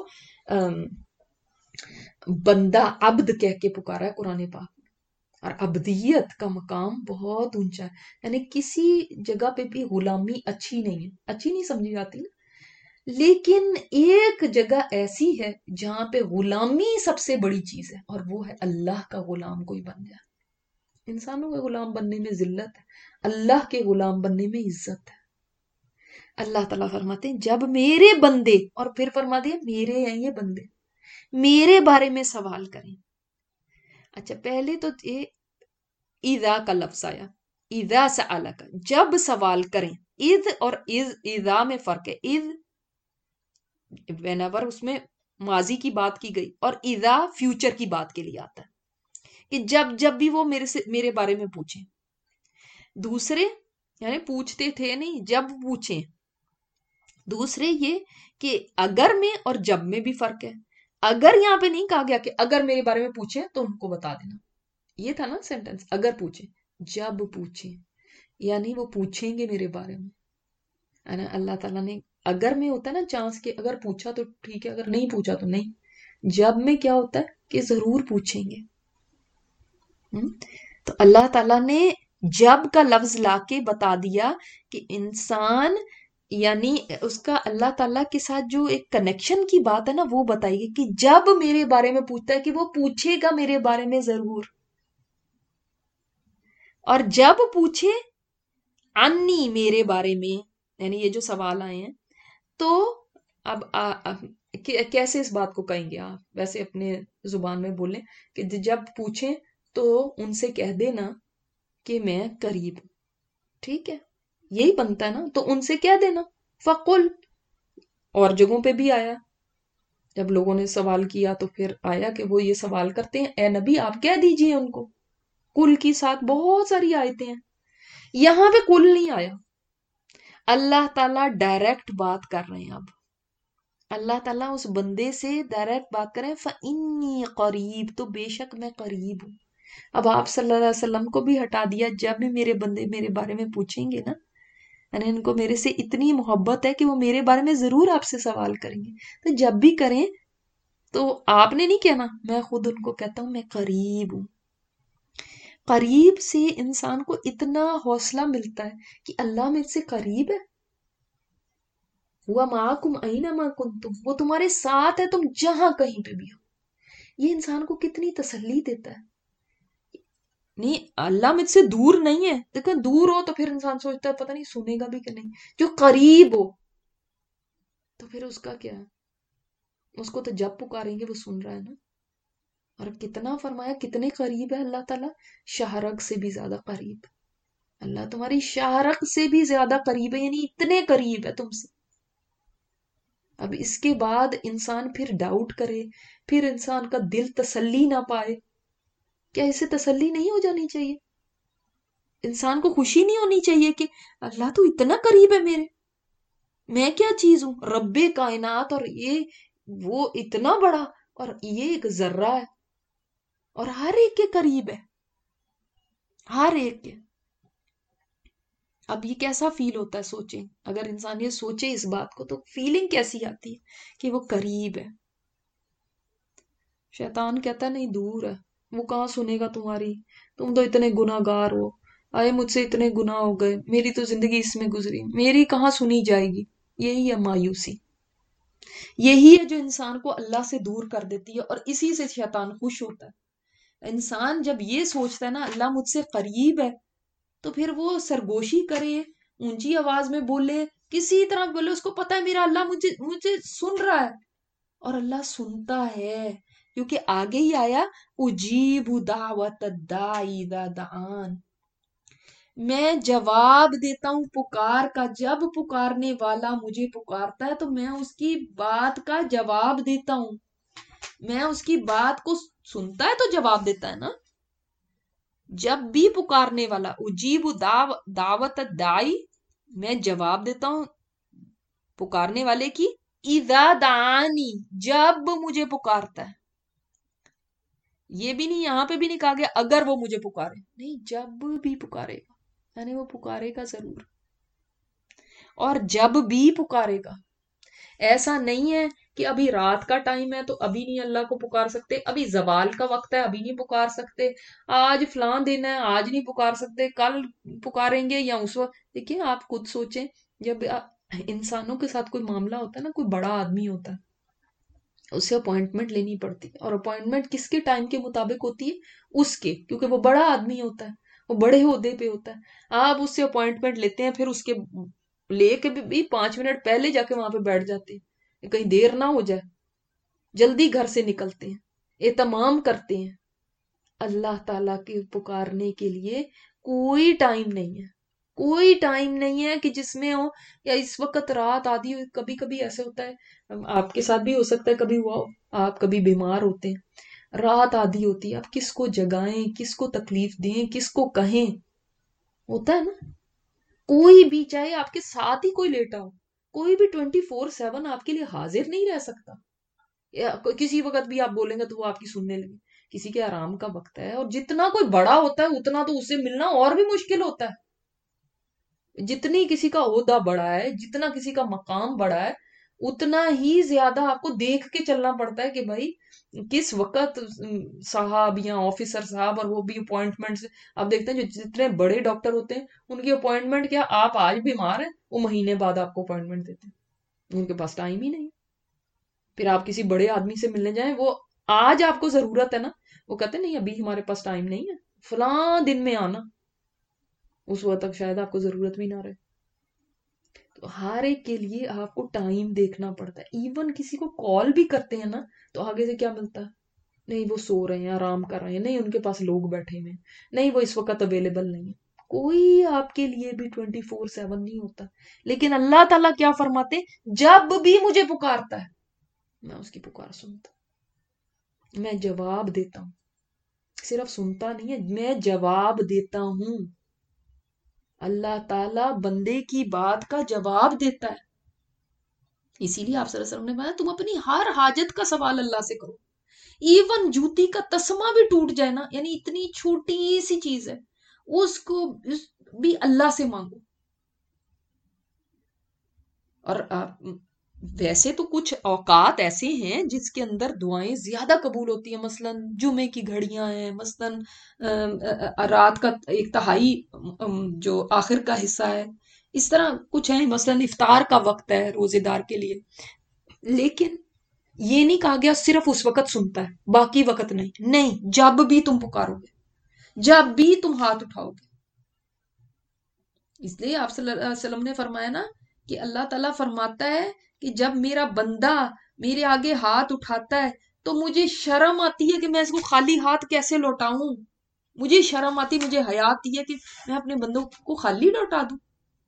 بندہ عبد کہہ کے پکارا ہے قرآن پاک. اور عبدیت کا مقام بہت اونچا ہے، یعنی کسی جگہ پہ بھی غلامی اچھی نہیں ہے، اچھی نہیں سمجھی جاتی نا، لیکن ایک جگہ ایسی ہے جہاں پہ غلامی سب سے بڑی چیز ہے، اور وہ ہے اللہ کا غلام کوئی بن جائے. انسانوں کے غلام بننے میں ذلت ہے، اللہ کے غلام بننے میں عزت ہے. اللہ تعالیٰ فرماتے ہیں جب میرے بندے، اور پھر فرما دیا میرے ہیں یہ بندے، میرے بارے میں سوال کریں. اچھا پہلے تو یہ اذا کا لفظ آیا، اذا سألک جب سوال کریں. اذ اور اذ اذا میں فرق ہے. اذ whenever اس میں ماضی کی بات کی گئی، اور اذا فیوچر کی بات کے لیے آتا ہے کہ جب جب بھی وہ میرے سے میرے بارے میں پوچھیں. دوسرے یعنی پوچھتے تھے نہیں، جب پوچھیں. دوسرے یہ کہ اگر میں اور جب میں بھی فرق ہے. اگر یہاں پہ نہیں کہا گیا کہ اگر میرے بارے میں پوچھیں تو ان کو بتا دینا، یہ تھا نا سینٹنس، اگر پوچھیں. جب پوچھیں یعنی وہ پوچھیں گے میرے بارے میں. اللہ تعالیٰ نے اگر میں ہوتا ہے نا چانس کہ اگر پوچھا تو ٹھیک ہے، اگر نہیں پوچھا تو نہیں. جب میں کیا ہوتا ہے کہ ضرور پوچھیں گے. تو اللہ تعالیٰ نے جب کا لفظ لا کے بتا دیا کہ انسان یعنی اس کا اللہ تعالیٰ کے ساتھ جو ایک کنیکشن کی بات ہے نا وہ بتائی گئی کہ جب میرے بارے میں پوچھتا ہے کہ وہ پوچھے گا میرے بارے میں ضرور. اور جب پوچھے انی میرے بارے میں، یعنی یہ جو سوال آئے ہیں، تو اب آ, آ, کیسے اس بات کو کہیں گے آپ؟ ویسے اپنے زبان میں بولیں کہ جب پوچھیں تو ان سے کہہ دینا کہ میں قریب ہوں. ٹھیک ہے، یہی بنتا ہے نا، تو ان سے کہہ دینا فقل. اور جگہوں پہ بھی آیا جب لوگوں نے سوال کیا تو پھر آیا کہ وہ یہ سوال کرتے ہیں اے نبی آپ کہہ دیجئے ان کو. کل کی ساتھ بہت ساری آیتیں ہیں، یہاں پہ کل نہیں آیا. اللہ تعالیٰ ڈائریکٹ بات کر رہے ہیں. اب اللہ تعالیٰ اس بندے سے ڈائریکٹ بات کریں فَإِنِّي قریب، تو بے شک میں قریب ہوں. اب آپ صلی اللہ علیہ وسلم کو بھی ہٹا دیا. جب بھی میرے بندے میرے بارے میں پوچھیں گے نا، یعنی ان کو میرے سے اتنی محبت ہے کہ وہ میرے بارے میں ضرور آپ سے سوال کریں گے. تو جب بھی کریں تو آپ نے نہیں کہنا، میں خود ان کو کہتا ہوں میں قریب ہوں. قریب سے انسان کو اتنا حوصلہ ملتا ہے کہ اللہ مجھ سے قریب ہے. ہوا معاکم اینما کنتم، وہ تمہارے ساتھ ہے تم جہاں کہیں پہ بھی ہو. یہ انسان کو کتنی تسلی دیتا ہے. نہیں اللہ مجھ سے دور نہیں ہے. دیکھو دور ہو تو پھر انسان سوچتا ہے پتہ نہیں سنے گا بھی کہ نہیں. جو قریب ہو تو پھر اس کا کیا ہے، اس کو تو جب پکاریں گے وہ سن رہا ہے نا. اور کتنا فرمایا کتنے قریب ہے اللہ تعالیٰ، شہرک سے بھی زیادہ قریب. اللہ تمہاری شہرک سے بھی زیادہ قریب ہے، یعنی اتنے قریب ہے تم سے. اب اس کے بعد انسان پھر ڈاؤٹ کرے، پھر انسان کا دل تسلی نہ پائے. کیا اسے تسلی نہیں ہو جانی چاہیے؟ انسان کو خوشی نہیں ہونی چاہیے کہ اللہ تو اتنا قریب ہے میرے، میں کیا چیز ہوں، رب کائنات، اور یہ وہ اتنا بڑا، اور یہ ایک ذرہ ہے اور ہر ایک کے قریب ہے، ہر ایک کے. اب یہ کیسا فیل ہوتا ہے سوچیں، اگر انسان یہ سوچے اس بات کو تو فیلنگ کیسی آتی ہے کہ وہ قریب ہے. شیطان کہتا ہے نہیں دور ہے، وہ کہاں سنے گا تمہاری، تم تو اتنے گناہ گار ہو، آئے مجھ سے اتنے گناہ ہو گئے، میری تو زندگی اس میں گزری، میری کہاں سنی جائے گی. یہی ہے مایوسی، یہی ہے جو انسان کو اللہ سے دور کر دیتی ہے، اور اسی سے شیطان خوش ہوتا ہے. انسان جب یہ سوچتا ہے نا اللہ مجھ سے قریب ہے، تو پھر وہ سرگوشی کرے، اونچی آواز میں بولے، کسی طرح بولے، اس کو پتا ہے میرا اللہ مجھے مجھے سن رہا ہے. اور اللہ سنتا ہے، کیونکہ آگے ہی آیا اجیب دعوت الداعی اذا دعان، میں جواب دیتا ہوں پکار کا، جب پکارنے والا مجھے پکارتا ہے تو میں اس کی بات کا جواب دیتا ہوں. میں اس کی بات کو سنتا ہے تو جواب دیتا ہے نا. جب بھی پکارنے والا، اجیب دعوت الداعی، میں جواب دیتا ہوں پکارنے والے کی، اذا دعانی، جب مجھے پکارتا ہے. یہ بھی نہیں، یہاں پہ بھی نہیں کہا گیا اگر وہ مجھے پکارے، نہیں، جب بھی پکارے گا، یعنی وہ پکارے گا ضرور. اور جب بھی پکارے گا، ایسا نہیں ہے کہ ابھی رات کا ٹائم ہے تو ابھی نہیں اللہ کو پکار سکتے، ابھی زوال کا وقت ہے ابھی نہیں پکار سکتے، آج فلاں دن ہے آج نہیں پکار سکتے، کل پکاریں گے یا اس وقت. دیکھیں آپ خود سوچیں، جب انسانوں کے ساتھ کوئی معاملہ ہوتا ہے نا، کوئی بڑا آدمی ہوتا ہے، اسے اپوائنٹمنٹ لینی پڑتی ہے، اور اپوائنٹمنٹ کس کے ٹائم کے مطابق ہوتی ہے؟ اس کے، کیونکہ وہ بڑا آدمی ہوتا ہے، وہ بڑے عہدے پہ ہوتا ہے. آپ اس سے اپوائنٹمنٹ لیتے ہیں، پھر اس کے لے کے بھی پانچ منٹ پہلے جا کے وہاں پہ بیٹھ جاتے ہیں، کہیں دیر نہ ہو جائے، جلدی گھر سے نکلتے ہیں، اہتمام کرتے ہیں. اللہ تعالیٰ کے پکارنے کے لیے کوئی ٹائم نہیں ہے، کوئی ٹائم نہیں ہے کہ جس میں ہو، یا اس وقت رات آدھی ہو. کبھی کبھی ایسے ہوتا ہے، آپ کے ساتھ بھی ہو سکتا ہے، کبھی ہوا ہو، آپ کبھی بیمار ہوتے ہیں، رات آدھی ہوتی ہے، آپ کس کو جگائیں، کس کو تکلیف دیں، کس کو کہیں، ہوتا ہے نا. کوئی بھی، چاہے آپ کے ساتھ ہی کوئی لیٹا ہو، کوئی بھی ٹوینٹی فور سیون آپ کے لیے حاضر نہیں رہ سکتا. کسی وقت بھی آپ بولیں گے تو وہ آپ کی سننے لگے. کسی کے آرام کا وقت ہے، اور جتنا کوئی بڑا ہوتا ہے اتنا تو اس سے ملنا اور بھی مشکل ہوتا ہے. جتنی کسی کا عہدہ بڑا ہے، جتنا کسی کا مقام بڑا ہے، اتنا ہی زیادہ آپ کو دیکھ کے چلنا پڑتا ہے کہ بھائی کس وقت صاحب یا آفیسر صاحب، اور وہ بھی اپوائنٹمنٹ سے. آپ دیکھتے ہیں جو جتنے بڑے ڈاکٹر ہوتے ہیں ان کی اپوائنٹمنٹ کیا، آپ آج بیمار ہیں وہ مہینے بعد آپ کو اپوائنٹمنٹ دیتے ہیں، ان کے پاس ٹائم ہی نہیں. پھر آپ کسی بڑے آدمی سے ملنے جائیں، وہ آج آپ کو ضرورت ہے نا، وہ کہتے ہیں نہیں ابھی ہمارے پاس ٹائم نہیں ہے، فلاں دن میں آنا، اس وقت تک شاید آپ کو ضرورت بھی نہ رہے. تو ہر ایک کے لیے آپ کو ٹائم دیکھنا پڑتا ہے. ایون کسی کو کال بھی کرتے ہیں نا تو آگے سے کیا ملتا ہے، نہیں وہ سو رہے ہیں، آرام کر رہے ہیں، نہیں ان کے پاس لوگ بیٹھے ہوئے ہیں، نہیں وہ اس وقت اویلیبل نہیں ہے. کوئی آپ کے لیے بھی ٹوینٹی فور سیون نہیں ہوتا. لیکن اللہ تعالیٰ کیا فرماتے، جب بھی مجھے پکارتا ہے میں اس کی پکار سنتا ہوں، میں جواب دیتا ہوں. صرف سنتا نہیں ہے، میں جواب دیتا ہوں. اللہ تعالیٰ بندے کی بات کا جواب دیتا ہے. اسی لیے آپ صلی اللہ علیہ وسلم نے بتایا تم اپنی ہر حاجت کا سوال اللہ سے کرو. ایون جوتی کا تسمہ بھی ٹوٹ جائے نا، یعنی اتنی چھوٹی سی چیز ہے، اس کو بھی اللہ سے مانگو. اور ویسے تو کچھ اوقات ایسے ہیں جس کے اندر دعائیں زیادہ قبول ہوتی ہیں، مثلا جمعے کی گھڑیاں ہیں، مثلا رات کا ایک تہائی جو آخر کا حصہ ہے، اس طرح کچھ ہیں، مثلا افطار کا وقت ہے روزے دار کے لیے. لیکن یہ نہیں کہا گیا صرف اس وقت سنتا ہے باقی وقت نہیں، نہیں، جب بھی تم پکارو گے، جب بھی تم ہاتھ اٹھاؤ گے. اس لیے آپ صلی اللہ علیہ وسلم نے فرمایا نا کہ اللہ تعالیٰ فرماتا ہے کہ جب میرا بندہ میرے آگے ہاتھ اٹھاتا ہے تو مجھے شرم آتی ہے کہ میں اس کو خالی ہاتھ کیسے لوٹاؤں. مجھے شرم آتی، مجھے حیا آتی ہے کہ میں اپنے بندوں کو خالی لوٹا دوں.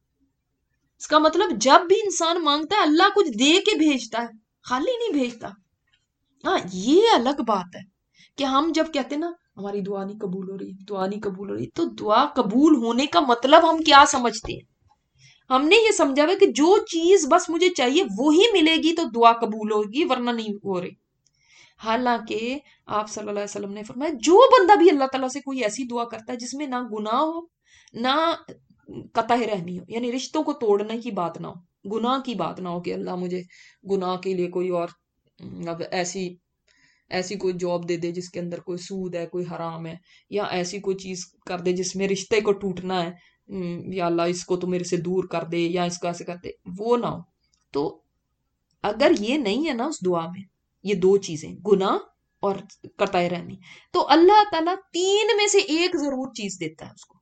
اس کا مطلب جب بھی انسان مانگتا ہے اللہ کچھ دے کے بھیجتا ہے، خالی نہیں بھیجتا. ہاں یہ الگ بات ہے کہ ہم جب کہتے ہیں نا ہماری دعا نہیں قبول ہو رہی، دعا نہیں قبول ہو رہی، تو دعا قبول ہونے کا مطلب ہم کیا سمجھتے ہیں؟ ہم نے یہ سمجھا ہوا کہ جو چیز بس مجھے چاہیے وہی ملے گی تو دعا قبول ہوگی، ورنہ نہیں ہو رہی. حالانکہ آپ صلی اللہ علیہ وسلم نے فرمایا جو بندہ بھی اللہ تعالیٰ سے کوئی ایسی دعا کرتا ہے جس میں نہ گناہ ہو نہ قطع رحمی ہو، یعنی رشتوں کو توڑنے کی بات نہ ہو، گناہ کی بات نہ ہو کہ اللہ مجھے گناہ کے لیے کوئی اور اب ایسی ایسی کوئی جاب دے دے جس کے اندر کوئی سود ہے، کوئی حرام ہے، یا ایسی کوئی چیز کر دے جس میں رشتے کو ٹوٹنا ہے، یا اللہ اس کو تو میرے سے دور کر دے یا اس کو ایسے کر دے، وہ نہ ہو. تو اگر یہ نہیں ہے نا اس دعا میں، یہ دو چیزیں گناہ اور قطع رحمی، تو اللہ تعالیٰ تین میں سے ایک ضرور چیز دیتا ہے اس کو.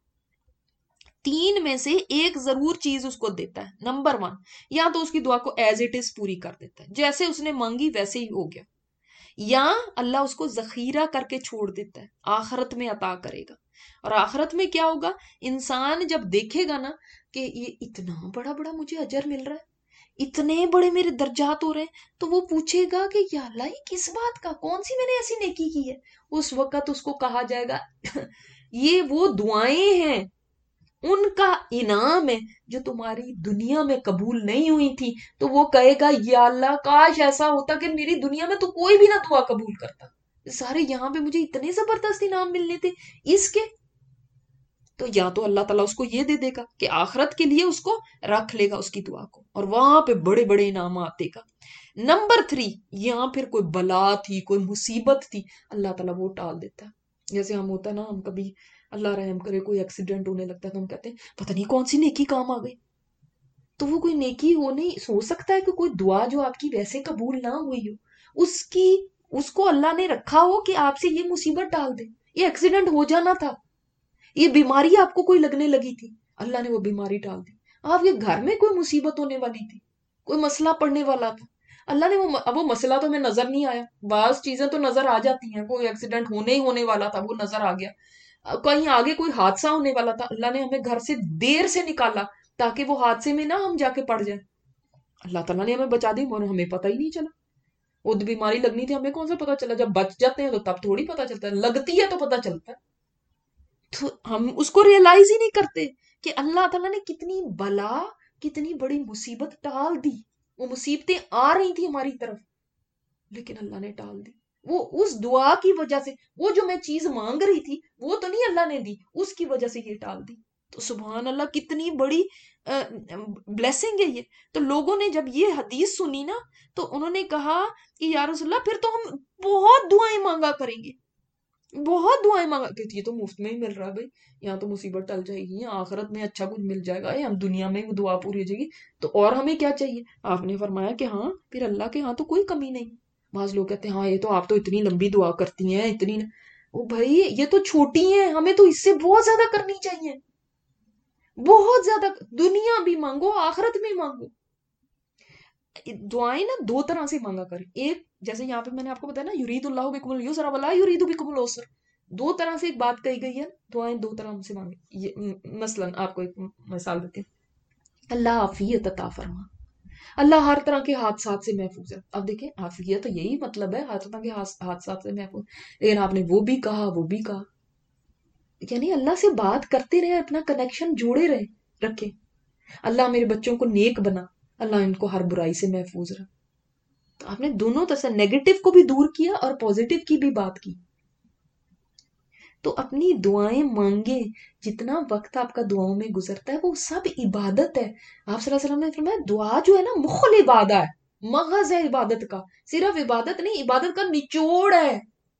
تین میں سے ایک ضرور چیز اس کو دیتا ہے. نمبر ون، یا تو اس کی دعا کو ایز اٹ از پوری کر دیتا ہے، جیسے اس نے مانگی ویسے ہی ہو گیا، یا اللہ اس کو ذخیرہ کر کے چھوڑ دیتا ہے، آخرت میں عطا کرے گا. اور آخرت میں کیا ہوگا؟ انسان جب دیکھے گا نا کہ یہ اتنا بڑا بڑا مجھے اجر مل رہا ہے، اتنے بڑے میرے درجات ہو رہے ہیں، تو وہ پوچھے گا کہ یا اللہ یہ کس بات کا، کون سی میں نے ایسی نیکی کی ہے. اس وقت اس کو کہا جائے گا یہ وہ دعائیں ہیں، ان کا انعام ہے جو تمہاری دنیا میں قبول نہیں ہوئی تھی. تو وہ کہے گا یا اللہ کاش ایسا ہوتا کہ میری دنیا میں تو کوئی بھی نہ دعا قبول کرتا، سارے یہاں پہ مجھے اتنے زبردست انعام ملنے تھے اس کے. تو یا تو اللہ تعالیٰ اس کو یہ دے دے گا کہ آخرت کے لیے اس کو رکھ لے گا اس کی دعا کو، اور وہاں پہ بڑے بڑے انعامات دے گا. نمبر تھری، یہاں پھر کوئی بلا تھی، کوئی مصیبت تھی، اللہ تعالیٰ وہ ٹال دیتا ہے. جیسے ہم ہوتا ہے نا، ہم کبھی اللہ رحم کرے کوئی ایکسیڈنٹ ہونے لگتا ہے تو ہم کہتے ہیں پتہ نہیں کون سی نیکی کام آ گئی. تو وہ کوئی نیکی ہو نہیں سو سکتا ہے کہ کوئی دعا جو آپ کی ویسے قبول نہ ہوئی ہو، اس کی اس کو اللہ نے رکھا ہو کہ آپ سے یہ مصیبت ٹال دے. یہ ایکسیڈنٹ ہو جانا تھا، یہ بیماری آپ کو کوئی لگنے لگی تھی، اللہ نے وہ بیماری ٹال دی. آپ کے گھر میں کوئی مصیبت ہونے والی تھی، کوئی مسئلہ پڑنے والا تھا، اللہ نے وہ اب وہ مسئلہ تو ہمیں نظر نہیں آیا. بعض چیزیں تو نظر آ جاتی ہیں، کوئی ایکسیڈنٹ ہونے ہی ہونے والا تھا وہ نظر آ گیا، کہیں آگے کوئی حادثہ ہونے والا تھا، اللہ نے ہمیں گھر سے دیر سے نکالا تاکہ وہ حادثے میں نہ ہم جا کے پڑ جائیں. اللہ تعالیٰ نے ہمیں بچا دی، ہمیں پتہ ہی نہیں چلا. وہ بیماری لگنی تھی ہمیں کون سا پتا چلا؟ جب بچ جاتے ہیں تو تب تھوڑی پتا چلتا ہے، لگتی ہے تو پتا چلتا ہے. تو ہم اس کو ریئلائز ہی نہیں کرتے کہ اللہ تعالیٰ نے کتنی بلا، کتنی بڑی مصیبت ٹال دی. وہ مصیبتیں آ رہی تھی ہماری طرف لیکن اللہ نے ٹال دی. وہ اس دعا کی وجہ سے، وہ جو میں چیز مانگ رہی تھی وہ تو نہیں اللہ نے دی، اس کی وجہ سے یہ ٹال دی. تو سبحان اللہ کتنی بڑی بلیسنگ ہے یہ. تو لوگوں نے جب یہ حدیث سنی نا تو انہوں نے کہا کہ یا رسول اللہ پھر تو ہم بہت دعائیں مانگا کریں گے، بہت دعائیں مانگا کہ یہ تو مفت میں ہی مل رہا ہے بھائی، یہاں تو مصیبت ٹل جائے گی، یہاں آخرت میں اچھا کچھ مل جائے گا، ہم دنیا میں دعا پوری ہو جائے گی، تو اور ہمیں کیا چاہیے؟ آپ نے فرمایا کہ ہاں پھر اللہ کے ہاں تو کوئی کمی نہیں. بعض لوگ کہتے ہیں ہاں یہ تو آپ تو اتنی لمبی دعا کرتی ہیں اتنی، او بھائی یہ تو چھوٹی ہیں، ہمیں تو اس سے بہت زیادہ کرنی چاہیے، بہت زیادہ. دنیا بھی مانگو آخرت بھی مانگو. دعائیں نا دو طرح سے مانگا کریں. ایک جیسے یہاں پہ میں نے آپ کو بتایا نا یرید اللہ بکم اليسر ولا یرید بکم العسر، دو طرح سے ایک بات کہی گئی ہے، دعائیں دو طرح سے مانگے. مثلا آپ کو ایک مثال دیتے ہیں، اللہ عافیت عطا فرما، اللہ ہر طرح کے حادثات سے محفوظ ہے. اب دیکھیں عافیت تو یہی مطلب ہے ہر طرح کے حادثات سے محفوظ، لیکن آپ نے وہ بھی کہا وہ بھی کہا، یعنی اللہ سے بات کرتے رہے، اپنا کنیکشن جوڑے رہے رکھے. اللہ میرے بچوں کو نیک بنا، اللہ ان کو ہر برائی سے محفوظ رہا. تو آپ نے دونوں طرح سے نیگیٹو کو بھی دور کیا اور پوزیٹو کی بھی بات کی. تو اپنی دعائیں مانگے، جتنا وقت آپ کا دعاؤں میں گزرتا ہے وہ سب عبادت ہے. آپ صلی اللہ علیہ وسلم نے فرمایا دعا جو ہے نا مخل عبادت ہے، مغز ہے عبادت کا، صرف عبادت نہیں، عبادت کا نچوڑ ہے.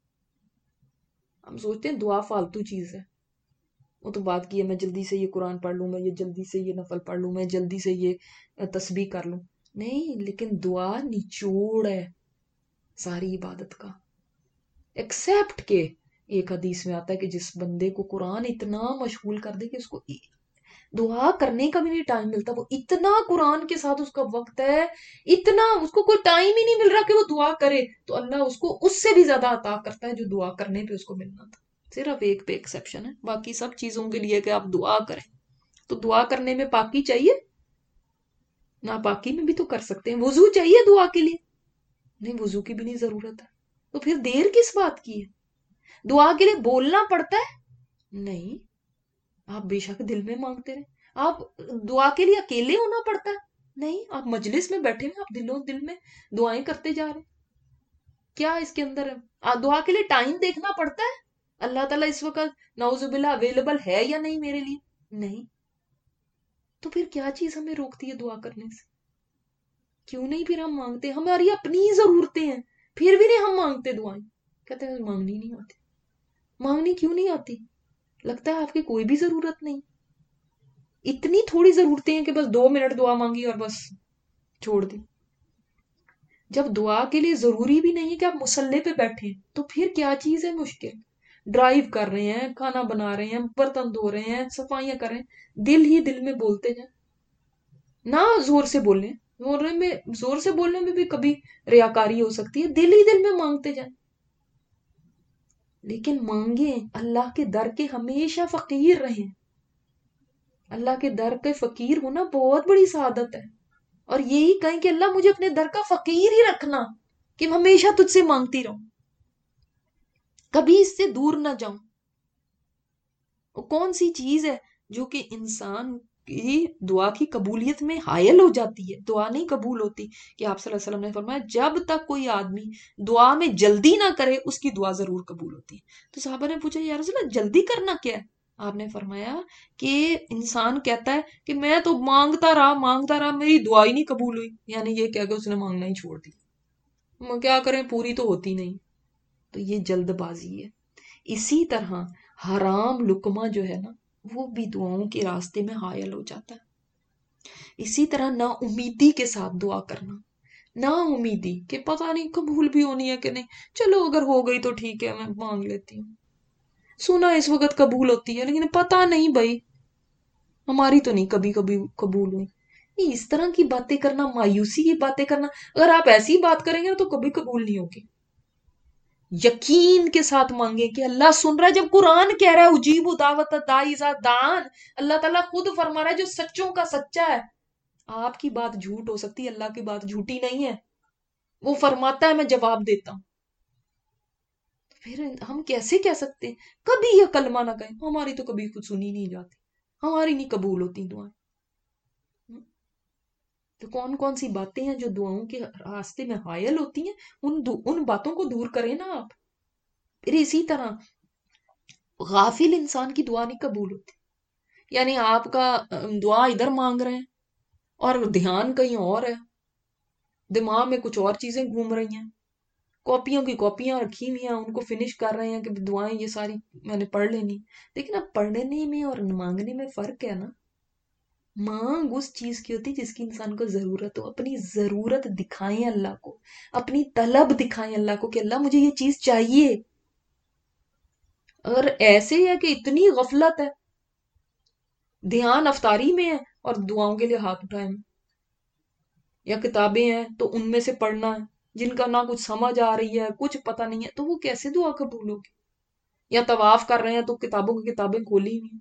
ہم سوچتے ہیں دعا فالتو چیز ہے، وہ تو بات کی ہے میں جلدی سے یہ قرآن پڑھ لوں، میں یہ جلدی سے یہ نفل پڑھ لوں، میں جلدی سے یہ تسبیح کر لوں. نہیں، لیکن دعا نچوڑ ہے ساری عبادت کا. ایکسیپٹ کہ ایک حدیث میں آتا ہے کہ جس بندے کو قرآن اتنا مشغول کر دے کہ اس کو دعا کرنے کا بھی نہیں ٹائم ملتا. وہ اتنا قرآن کے ساتھ اس کا وقت ہے, اتنا اس کو کوئی ٹائم ہی نہیں مل رہا کہ وہ دعا کرے, تو اللہ اس کو اس سے بھی زیادہ عطا کرتا ہے جو دعا کرنے پہ اس کو ملنا تھا. صرف ایک پہ ایکسیپشن ہے, باقی سب چیزوں کے لیے کہ آپ دعا کریں. تو دعا کرنے میں پاکی چاہیے, ناپاکی میں بھی تو کر سکتے ہیں. وضو چاہیے دعا کے لیے, نہیں وضو کی بھی نہیں ضرورت ہے, تو پھر دیر کس بات کی ہے؟ دعا کے لیے بولنا پڑتا ہے, نہیں آپ بے شک دل میں مانگتے رہیں. آپ دعا کے لیے اکیلے ہونا پڑتا ہے, نہیں آپ مجلس میں بیٹھے ہوئے آپ دلوں دل میں دعائیں کرتے جا رہے ہیں. کیا اس کے اندر ہے؟ دعا کے لیے ٹائم دیکھنا پڑتا ہے, اللہ تعالیٰ اس وقت نعوذ باللہ اویلیبل ہے یا نہیں میرے لیے, نہیں. تو پھر کیا چیز ہمیں روکتی ہے دعا کرنے سے؟ کیوں نہیں پھر ہم مانگتے؟ ہماری اپنی ہی ضرورتیں ہیں, پھر بھی نہیں ہم مانگتے دعائیں. کہتے ہیں مانگنی نہیں آتی. مانگنی کیوں نہیں آتی؟ لگتا ہے آپ کی کوئی بھی ضرورت نہیں, اتنی تھوڑی ضرورتیں ہیں کہ بس دو منٹ دعا مانگی اور بس چھوڑ دی. جب دعا کے لیے ضروری بھی نہیں ہے کہ آپ مسلح پہ بیٹھیں, تو پھر کیا چیز ہے مشکل؟ ڈرائیو کر رہے ہیں, کھانا بنا رہے ہیں, برتن دھو رہے ہیں, صفائیاں کر رہے ہیں, دل ہی دل میں بولتے جائیں. نہ زور سے بولیں, زور میں زور سے بولنے میں بھی کبھی ریاکاری ہو سکتی ہے, دل ہی دل میں مانگتے جائیں. لیکن مانگیں, اللہ کے در کے ہمیشہ فقیر رہیں. اللہ کے در کے فقیر ہونا بہت بڑی سعادت ہے, اور یہی کہیں کہ اللہ مجھے اپنے در کا فقیر ہی رکھنا, کہ میں ہمیشہ تجھ سے مانگتی رہوں, کبھی اس سے دور نہ جاؤں. کون سی چیز ہے جو کہ انسان کی دعا کی قبولیت میں حائل ہو جاتی ہے؟ دعا نہیں قبول ہوتی. کہ آپ صلی اللہ علیہ وسلم نے فرمایا جب تک کوئی آدمی دعا میں جلدی نہ کرے اس کی دعا ضرور قبول ہوتی ہے. تو صحابہ نے پوچھا یا رسول اللہ جلدی کرنا کیا ہے؟ آپ نے فرمایا کہ انسان کہتا ہے کہ میں تو مانگتا رہا مانگتا رہا میری دعا ہی نہیں قبول ہوئی, یعنی یہ کہہ کے اس نے مانگنا ہی چھوڑ دی, کیا کریں پوری تو ہوتی نہیں. تو یہ جلد بازی ہے. اسی طرح حرام لقمہ جو ہے نا وہ بھی دعاؤں کے راستے میں حائل ہو جاتا ہے. اسی طرح نا امیدی کے ساتھ دعا کرنا, نا امیدی کہ پتہ نہیں قبول بھی ہونی ہے کہ نہیں, چلو اگر ہو گئی تو ٹھیک ہے میں مانگ لیتی ہوں, سنا اس وقت قبول ہوتی ہے لیکن پتہ نہیں بھائی ہماری تو نہیں کبھی کبھی قبول ہوئی. اس طرح کی باتیں کرنا, مایوسی کی باتیں کرنا, اگر آپ ایسی بات کریں گے تو کبھی قبول نہیں ہوگی. یقین کے ساتھ مانگے کہ اللہ سن رہا ہے. جب قرآن کہہ رہا ہے اجیب دعوت الداعی اذا دعان, اللہ تعالیٰ خود فرما رہا ہے جو سچوں کا سچا ہے. آپ کی بات جھوٹ ہو سکتی ہے, اللہ کی بات جھوٹی نہیں ہے, وہ فرماتا ہے میں جواب دیتا ہوں. پھر ہم کیسے کہہ سکتے ہیں کبھی یہ کلمہ نہ کہیں, ہماری تو کبھی خود سنی نہیں جاتی, ہماری نہیں قبول ہوتی دعائیں. تو کون کون سی باتیں ہیں جو دعاؤں کے راستے میں حائل ہوتی ہیں, ان ان باتوں کو دور کریں نا آپ. پھر اسی طرح غافل انسان کی دعا نہیں قبول ہوتی. یعنی آپ کا دعا ادھر مانگ رہے ہیں اور دھیان کہیں اور ہے, دماغ میں کچھ اور چیزیں گھوم رہی ہیں, کاپیوں کی کاپیاں رکھی ہوئی ہیں, ان کو فنش کر رہے ہیں کہ دعائیں یہ ساری میں نے پڑھ لینی. لیکن اب پڑھنے میں اور مانگنے میں فرق ہے نا. مانگ اس چیز کی ہوتی جس کی انسان کو ضرورت ہو. اپنی ضرورت دکھائیں اللہ کو, اپنی طلب دکھائیں اللہ کو کہ اللہ مجھے یہ چیز چاہیے. اگر ایسے ہے کہ اتنی غفلت ہے, دھیان افطاری میں ہے اور دعاؤں کے لیے ہاتھ اٹھائیں, یا کتابیں ہیں تو ان میں سے پڑھنا ہے جن کا نہ کچھ سمجھ آ رہی ہے کچھ پتہ نہیں ہے, تو وہ کیسے دعا قبول ہوگی؟ یا طواف کر رہے ہیں تو کتابوں کی کتابیں کھولی ہوئی ہیں.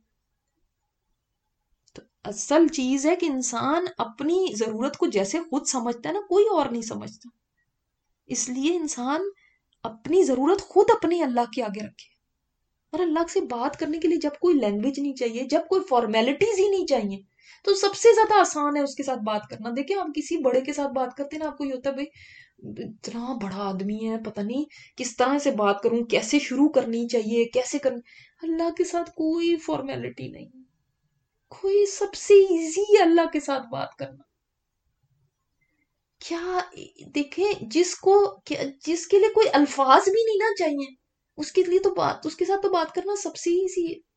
تو اصل چیز ہے کہ انسان اپنی ضرورت کو جیسے خود سمجھتا ہے نا کوئی اور نہیں سمجھتا. اس لیے انسان اپنی ضرورت خود اپنی اللہ کے آگے رکھے. اور اللہ سے بات کرنے کے لیے جب کوئی لینگویج نہیں چاہیے, جب کوئی فارمیلٹیز ہی نہیں چاہیے, تو سب سے زیادہ آسان ہے اس کے ساتھ بات کرنا. دیکھیں آپ کسی بڑے کے ساتھ بات کرتے ہیں نا, آپ کو یہ ہوتا ہے بھائی اتنا بڑا آدمی ہے, پتہ نہیں کس طرح سے بات کروں, کیسے شروع کرنی چاہیے, کیسے کرنی. اللہ کے ساتھ کوئی فارمیلٹی نہیں, کوئی سب سے ایزی ہے اللہ کے ساتھ بات کرنا. کیا دیکھیں جس کو جس کے لیے کوئی الفاظ بھی نہیں نہ چاہیے, اس کے لیے تو بات اس کے ساتھ تو بات کرنا سب سے ایزی ہے.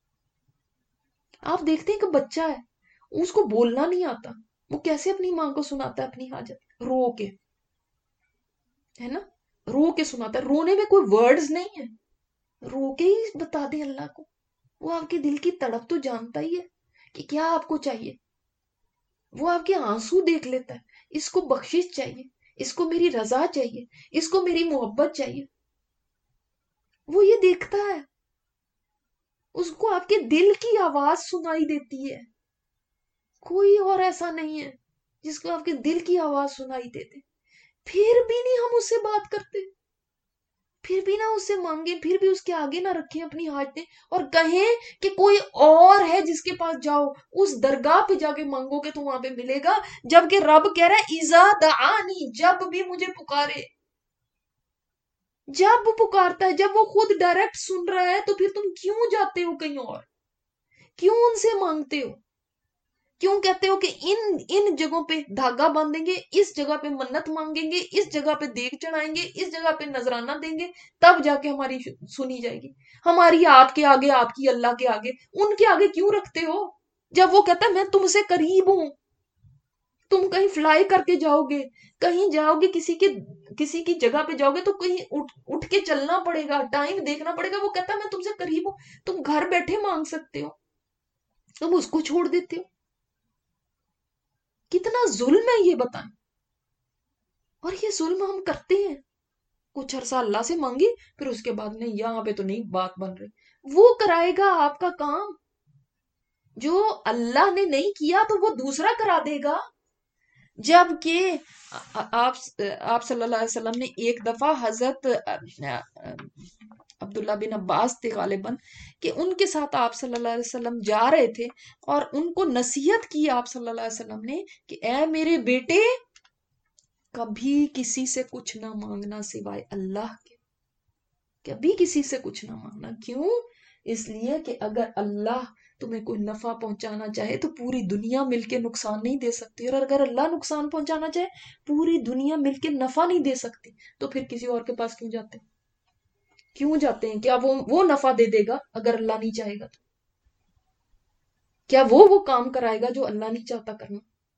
آپ دیکھتے ہیں کہ بچہ ہے اس کو بولنا نہیں آتا, وہ کیسے اپنی ماں کو سناتا ہے اپنی حاجت رو کے, ہے نا, رو کے سناتا ہے. رونے میں کوئی ورڈز نہیں ہے, رو کے ہی بتا دیں اللہ کو. وہ آپ کے دل کی تڑپ تو جانتا ہی ہے کہ کیا آپ کو چاہیے. وہ آپ کے آنسو دیکھ لیتا ہے. اس کو بخشش چاہیے, اس کو میری رضا چاہیے, اس کو میری محبت چاہیے. وہ یہ دیکھتا ہے. اس کو آپ کے دل کی آواز سنائی دیتی ہے. کوئی اور ایسا نہیں ہے جس کو آپ کے دل کی آواز سنائی دیتے. پھر بھی نہیں ہم اس سے بات کرتے, پھر بھی نہ اس سے مانگیں, پھر بھی اس کے آگے نہ رکھیں اپنی حاجتیں اور کہیں کہ کوئی اور ہے جس کے پاس جاؤ, اس درگاہ پہ جا کے مانگو کہ تو وہاں پہ ملے گا. جبکہ رب کہہ رہا ہے اذا دعانی, جب بھی مجھے پکارے. جب وہ پکارتا ہے, جب وہ خود ڈائریکٹ سن رہا ہے, تو پھر تم کیوں جاتے ہو کہیں اور, کیوں ان سے مانگتے ہو, کیوں کہتے ہو کہ ان ان جگہوں پہ دھاگا باندھیں گے, اس جگہ پہ منت مانگیں گے, اس جگہ پہ دیگ چڑھائیں گے, اس جگہ پہ نذرانہ دیں گے, تب جا کے ہماری سنی جائے گی. ہماری آپ کے آگے, آپ کی اللہ کے آگے, ان کے آگے کیوں رکھتے ہو, جب وہ کہتا ہے میں تم سے قریب ہوں. تم کہیں فلائی کر کے جاؤ گے, کہیں جاؤ گے, کسی کے کسی کی جگہ پہ جاؤ گے تو کہیں اٹھ, اٹھ کے چلنا پڑے گا, ٹائم دیکھنا پڑے گا. وہ کہتا ہے میں تم سے قریب ہوں. تم گھر بیٹھے مانگ سکتے ہو, تم اس کو چھوڑ دیتے ہو. کتنا ظلم ہے یہ بتائیں. اور یہ ظلم ہم کرتے ہیں. کچھ عرصہ اللہ سے مانگی, پھر اس کے بعد نہیں, یہاں پہ تو نہیں بات بن رہی. وہ کرائے گا آپ کا کام. جو اللہ نے نہیں کیا تو وہ دوسرا کرا دے گا. جبکہ آپ آپ صلی اللہ علیہ وسلم نے ایک دفعہ حضرت عبداللہ بن عباس تھے غالباً, کہ ان کے ساتھ آپ صلی اللہ علیہ وسلم جا رہے تھے اور ان کو نصیحت کی آپ صلی اللہ علیہ وسلم نے کہ اے میرے بیٹے, کبھی کسی سے کچھ نہ مانگنا سوائے اللہ کے. کبھی کسی سے کچھ نہ مانگنا. کیوں؟ اس لیے کہ اگر اللہ تمہیں کوئی نفع پہنچانا چاہے تو پوری دنیا مل کے نقصان نہیں دے سکتی, اور اگر اللہ نقصان پہنچانا چاہے پوری دنیا مل کے نفع نہیں دے سکتی. تو پھر کسی اور کے پاس کیوں جاتے ہیں, کیوں جاتے ہیں؟ کیا وہ وہ نفع دے دے گا اگر اللہ نہیں چاہے گا؟ تو کیا وہ وہ کام کرائے گا جو اللہ نہیں چاہتا کرنا؟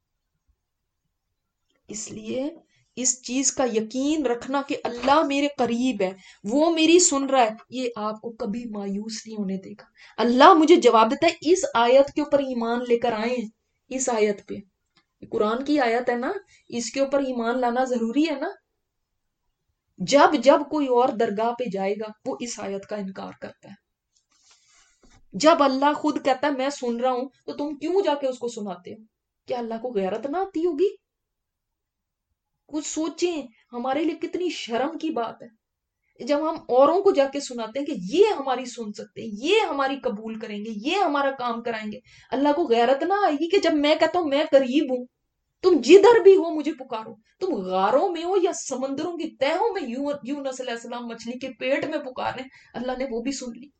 اس لیے اس چیز کا یقین رکھنا کہ اللہ میرے قریب ہے, وہ میری سن رہا ہے, یہ آپ کو کبھی مایوس نہیں ہونے دے گا. اللہ مجھے جواب دیتا ہے, اس آیت کے اوپر ایمان لے کر آئے ہیں. اس آیت پہ, قرآن کی آیت ہے نا, اس کے اوپر ایمان لانا ضروری ہے نا. جب جب کوئی اور درگاہ پہ جائے گا وہ اس آیت کا انکار کرتا ہے. جب اللہ خود کہتا ہے میں سن رہا ہوں, تو تم کیوں جا کے اس کو سناتے ہو؟ کیا اللہ کو غیرت نہ آتی ہوگی؟ کچھ سوچیں, ہمارے لیے کتنی شرم کی بات ہے جب ہم اوروں کو جا کے سناتے ہیں کہ یہ ہماری سن سکتے ہیں, یہ ہماری قبول کریں گے, یہ ہمارا کام کرائیں گے. اللہ کو غیرت نہ آئے گی کہ جب میں کہتا ہوں میں قریب ہوں, تم جدھر بھی ہو مجھے پکارو. تم غاروں میں ہو یا سمندروں کی تہوں میں, یونس علیہ السلام مچھلی کے پیٹ میں پکارے, اللہ نے وہ بھی سن لی.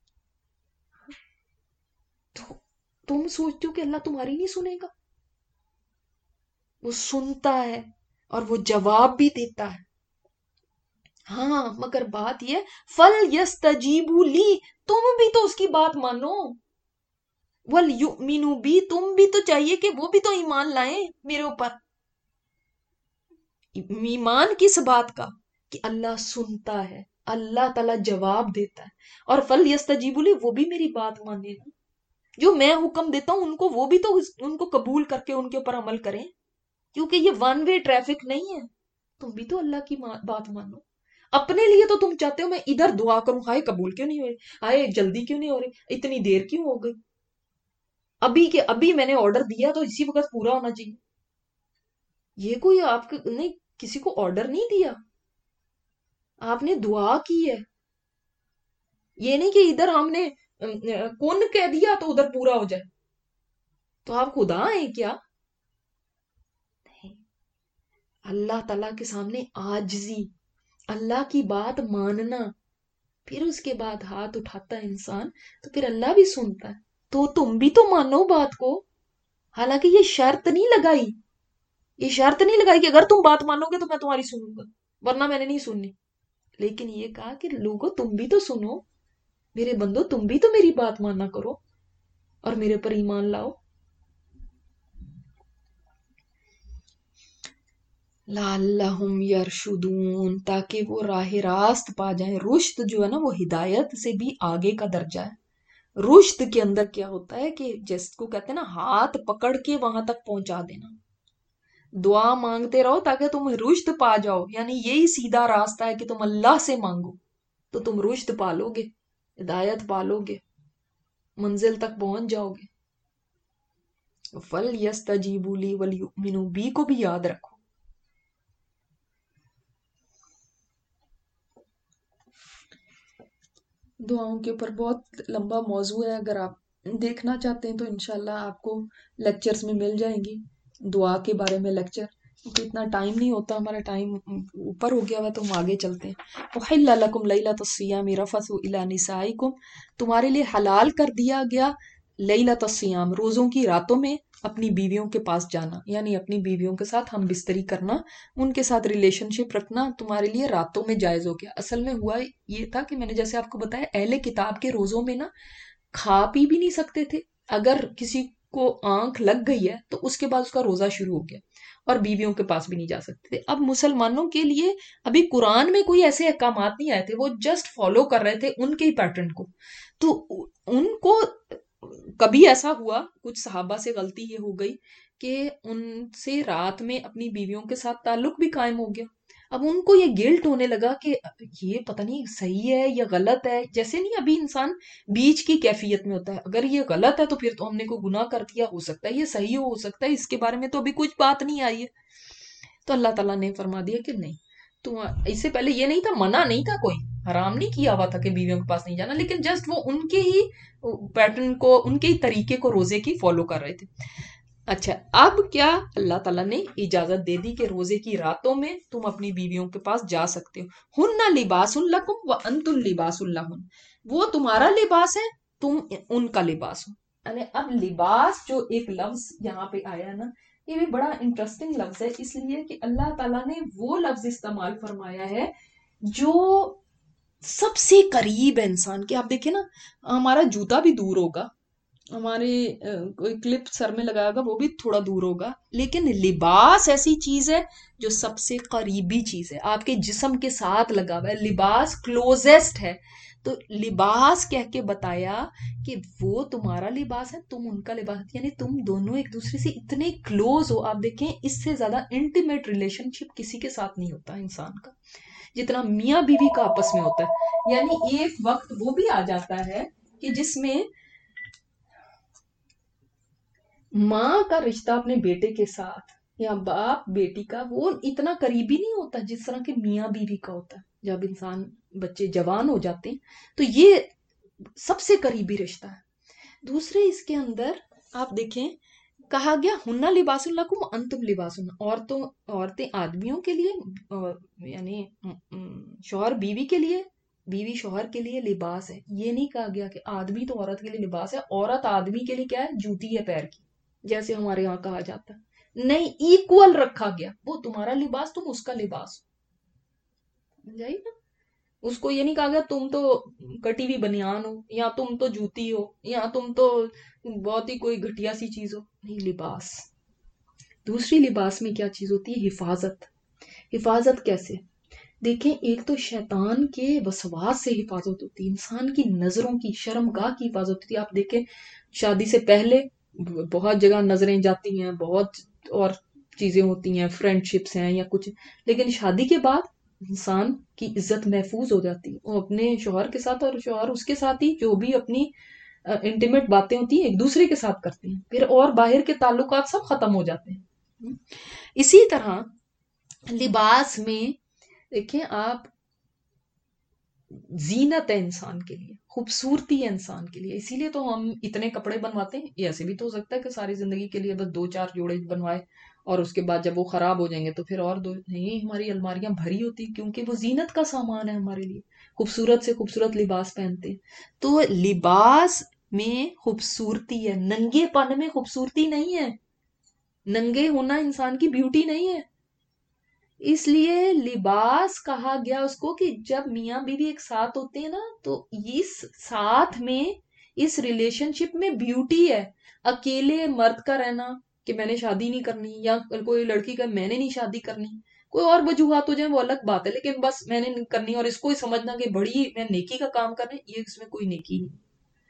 تو تم سوچتے ہو کہ اللہ تمہاری نہیں سنے گا؟ وہ سنتا ہے اور وہ جواب بھی دیتا ہے. ہاں مگر بات یہ, فل یستجیبوا لی, تم بھی تو اس کی بات مانو. ولیؤمنوا بی, تم بھی تو چاہیے کہ وہ بھی تو ایمان لائیں میرے اوپر. ایمان کس بات کا؟ کہ اللہ سنتا ہے, اللہ تعالیٰ جواب دیتا ہے. اور فل یستجیبوا لی, وہ بھی میری بات مانے نا. جو میں حکم دیتا ہوں ان کو, وہ بھی تو ان کو قبول کر کے ان کے اوپر عمل کریں, کیونکہ یہ ون وے ٹریفک نہیں ہے. تم بھی تو اللہ کی بات مانو. اپنے لیے تو تم چاہتے ہو میں ادھر دعا کروں, ہائے قبول کیوں نہیں ہوئی, ہائے جلدی کیوں نہیں ہو رہی, اتنی دیر کیوں ہو گئی, ابھی کے ابھی میں نے آرڈر دیا تو اسی وقت پورا ہونا چاہیے. یہ کوئی آپ نے کسی کو آرڈر نہیں دیا, آپ نے دعا کی ہے. یہ نہیں کہ ادھر ہم نے کون کہہ دیا تو ادھر پورا ہو جائے. تو آپ خدا ہیں کیا؟ نہیں. اللہ تعالیٰ کے سامنے عاجزی, اللہ کی بات ماننا, پھر اس کے بعد ہاتھ اٹھاتا ہے انسان, تو پھر اللہ بھی سنتا ہے. تو تم بھی تو مانو بات کو. حالانکہ یہ شرط نہیں لگائی, یہ شرط نہیں لگائی کہ اگر تم بات مانو گے تو میں تمہاری سنوں گا, ورنہ میں نے نہیں سننی. لیکن یہ کہا کہ لوگوں تم بھی تو سنو, میرے بندو تم بھی تو میری بات مانا کرو اور میرے پر ایمان لاؤ. لعلہم یرشدون, تاکہ وہ راہ راست پا جائیں. رشد جو ہے نا وہ ہدایت سے بھی آگے کا درجہ ہے. رشد کے اندر کیا ہوتا ہے کہ جس کو کہتے ہیں نا ہاتھ پکڑ کے وہاں تک پہنچا دینا. دعا مانگتے رہو تاکہ تم رشد پا جاؤ، یعنی یہی سیدھا راستہ ہے کہ تم اللہ سے مانگو تو تم رشد پالو گے، ہدایت پالو گے، منزل تک پہنچ جاؤ گے. فَلْيَسْتَجِيبُوا لِي وَلْيُؤْمِنُوا بِي کو بھی یاد رکھو. دعاؤں کے اوپر بہت لمبا موضوع ہے، اگر آپ دیکھنا چاہتے ہیں تو انشاءاللہ آپ کو لیکچرز میں مل جائیں گی دعا کے بارے میں لیکچر، کیونکہ اتنا ٹائم نہیں ہوتا، ہمارا ٹائم اوپر ہو گیا ہوا تو ہم آگے چلتے ہیں. اُحِلَّ لَكُمْ لَيْلَةَ الصِّيَامِ رَفَثُوا إِلَىٰ نِسَائِكُمْ، تمہارے لیے حلال کر دیا گیا لیلۃ الصیام، روزوں کی راتوں میں اپنی بیویوں کے پاس جانا، یعنی اپنی بیویوں کے ساتھ ہم بستری کرنا، ان کے ساتھ ریلیشن شپ رکھنا تمہارے لیے راتوں میں جائز ہو گیا. اصل میں ہوا یہ تھا کہ میں نے جیسے آپ کو بتایا اہل کتاب کے روزوں میں نا کھا پی بھی نہیں سکتے تھے، اگر کسی کو آنکھ لگ گئی ہے تو اس کے بعد اس کا روزہ شروع ہو گیا، اور بیویوں کے پاس بھی نہیں جا سکتے تھے. اب مسلمانوں کے لیے ابھی قرآن میں کوئی ایسے احکامات نہیں آئے تھے، وہ جسٹ فالو کر رہے تھے ان کے ہی پیٹرن کو. تو ان کو کبھی ایسا ہوا، کچھ صحابہ سے غلطی یہ ہو گئی کہ ان سے رات میں اپنی بیویوں کے ساتھ تعلق بھی قائم ہو گیا. اب ان کو یہ گلٹ ہونے لگا کہ یہ پتہ نہیں صحیح ہے یا غلط ہے. جیسے نہیں ابھی انسان بیچ کی کیفیت میں ہوتا ہے، اگر یہ غلط ہے تو پھر تو ہم نے کوئی گناہ کر دیا، ہو سکتا ہے یہ صحیح ہو سکتا ہے اس کے بارے میں تو ابھی کچھ بات نہیں آئی ہے. تو اللہ تعالیٰ نے فرما دیا کہ نہیں، تو اس سے پہلے یہ نہیں تھا، منع نہیں تھا، کوئی حرام نہیں کیا ہوا تھا کہ بیویوں کے پاس نہیں جانا، لیکن جسٹ وہ ان کے ہی پیٹرن کو، ان کے ہی طریقے کو روزے کی فالو کر رہے تھے. اچھا اب کیا اللہ تعالیٰ نے اجازت دے دی کہ روزے کی راتوں میں تم اپنی بیویوں کے پاس جا سکتے ہو. ہن لباس لکم وانتم لباس لہن، وہ تمہارا لباس ہے، تم ان کا لباس ہو. یعنی اب لباس جو ایک لفظ یہاں پہ آیا نا، یہ بھی بڑا انٹرسٹنگ لفظ ہے، اس لیے کہ اللہ تعالیٰ نے وہ لفظ استعمال فرمایا ہے جو سب سے قریب ہے انسان کے. آپ دیکھیں نا، ہمارا جوتا بھی دور ہوگا، ہمارے کوئی کلپ سر میں لگائے گا وہ بھی تھوڑا دور ہوگا، لیکن لباس ایسی چیز ہے جو سب سے قریبی چیز ہے، آپ کے جسم کے ساتھ لگا ہوا ہے. لباس کلوزسٹ ہے. تو لباس کہہ کے بتایا کہ وہ تمہارا لباس ہے، تم ان کا لباس ہے، یعنی تم دونوں ایک دوسرے سے اتنے کلوز ہو. آپ دیکھیں اس سے زیادہ انٹیمیٹ ریلیشن شپ کسی کے ساتھ نہیں ہوتا انسان کا جتنا میاں بیوی کا آپس میں ہوتا ہے. یعنی ایک وقت وہ بھی آ جاتا ہے کہ جس میں ماں کا رشتہ اپنے بیٹے کے ساتھ یا باپ بیٹی کا وہ اتنا قریبی نہیں ہوتا جس طرح کہ میاں بیوی کا ہوتا ہے. جب انسان بچے جوان ہو جاتے ہیں تو یہ سب سے قریبی رشتہ ہے. دوسرے اس کے اندر آپ دیکھیں کہا گیا ہننا لباس لکم انتم لباس، عورتوں عورتیں آدمیوں کے لیے، یعنی شوہر بیوی کے لیے، بیوی شوہر کے لیے لباس ہے. یہ نہیں کہا گیا کہ آدمی تو عورت کے لیے لباس ہے، عورت آدمی کے لیے کیا ہے، جوتی ہے پیر کی، جیسے ہمارے یہاں کہا جاتا ہے. نہیں، ایکول رکھا گیا، وہ تمہارا لباس تم اس کا لباس ہو جائے نا. اس کو یہ نہیں کہا گیا تم تو کٹی ہوئی بنیان ہو، یا تم تو جوتی ہو، یا تم تو بہت ہی کوئی گھٹیا سی چیز ہو. نہیں، لباس. دوسری لباس میں کیا چیز ہوتی ہے، حفاظت. حفاظت کیسے دیکھیں، ایک تو شیطان کے وسواس سے حفاظت ہوتی ہے، انسان کی نظروں کی، شرمگاہ کی حفاظت ہوتی ہے. آپ دیکھیں شادی سے پہلے بہت جگہ نظریں جاتی ہیں، بہت اور چیزیں ہوتی ہیں، فرینڈ شپس ہیں یا کچھ، لیکن شادی کے بعد انسان کی عزت محفوظ ہو جاتی ہے. وہ اپنے شوہر کے ساتھ اور شوہر اس کے ساتھ ہی جو بھی اپنی انٹیمیٹ باتیں ہوتی ہیں ایک دوسرے کے ساتھ کرتے ہیں، پھر اور باہر کے تعلقات سب ختم ہو جاتے ہیں. اسی طرح لباس میں دیکھیں آپ، زینت ہے انسان کے لیے، خوبصورتی ہے انسان کے لیے، اسی لیے تو ہم اتنے کپڑے بنواتے ہیں. یہ ایسے بھی تو ہو سکتا ہے کہ ساری زندگی کے لیے بس دو چار جوڑے بنوائے اور اس کے بعد جب وہ خراب ہو جائیں گے تو پھر اور دو. نہیں، ہماری الماریاں بھری ہوتی کیونکہ وہ زینت کا سامان ہے ہمارے لیے، خوبصورت سے خوبصورت لباس پہنتے ہیں. تو لباس میں خوبصورتی ہے، ننگے پن میں خوبصورتی نہیں ہے، ننگے ہونا انسان کی بیوٹی نہیں ہے. اس لیے لباس کہا گیا اس کو کہ جب میاں بیوی ایک ساتھ ہوتے ہیں نا تو اس ساتھ میں، اس ریلیشن شپ میں بیوٹی ہے. اکیلے مرد کا رہنا کہ میں نے شادی نہیں کرنی، یا کوئی لڑکی کا میں نے نہیں شادی کرنی، کوئی اور وجوہات ہو جائیں وہ الگ بات ہے، لیکن بس میں نے نہیں کرنی اور اس کو ہی سمجھنا کہ بڑی میں نیکی کا کام کر رہے ہیں، یہ اس میں کوئی نیکی نہیں.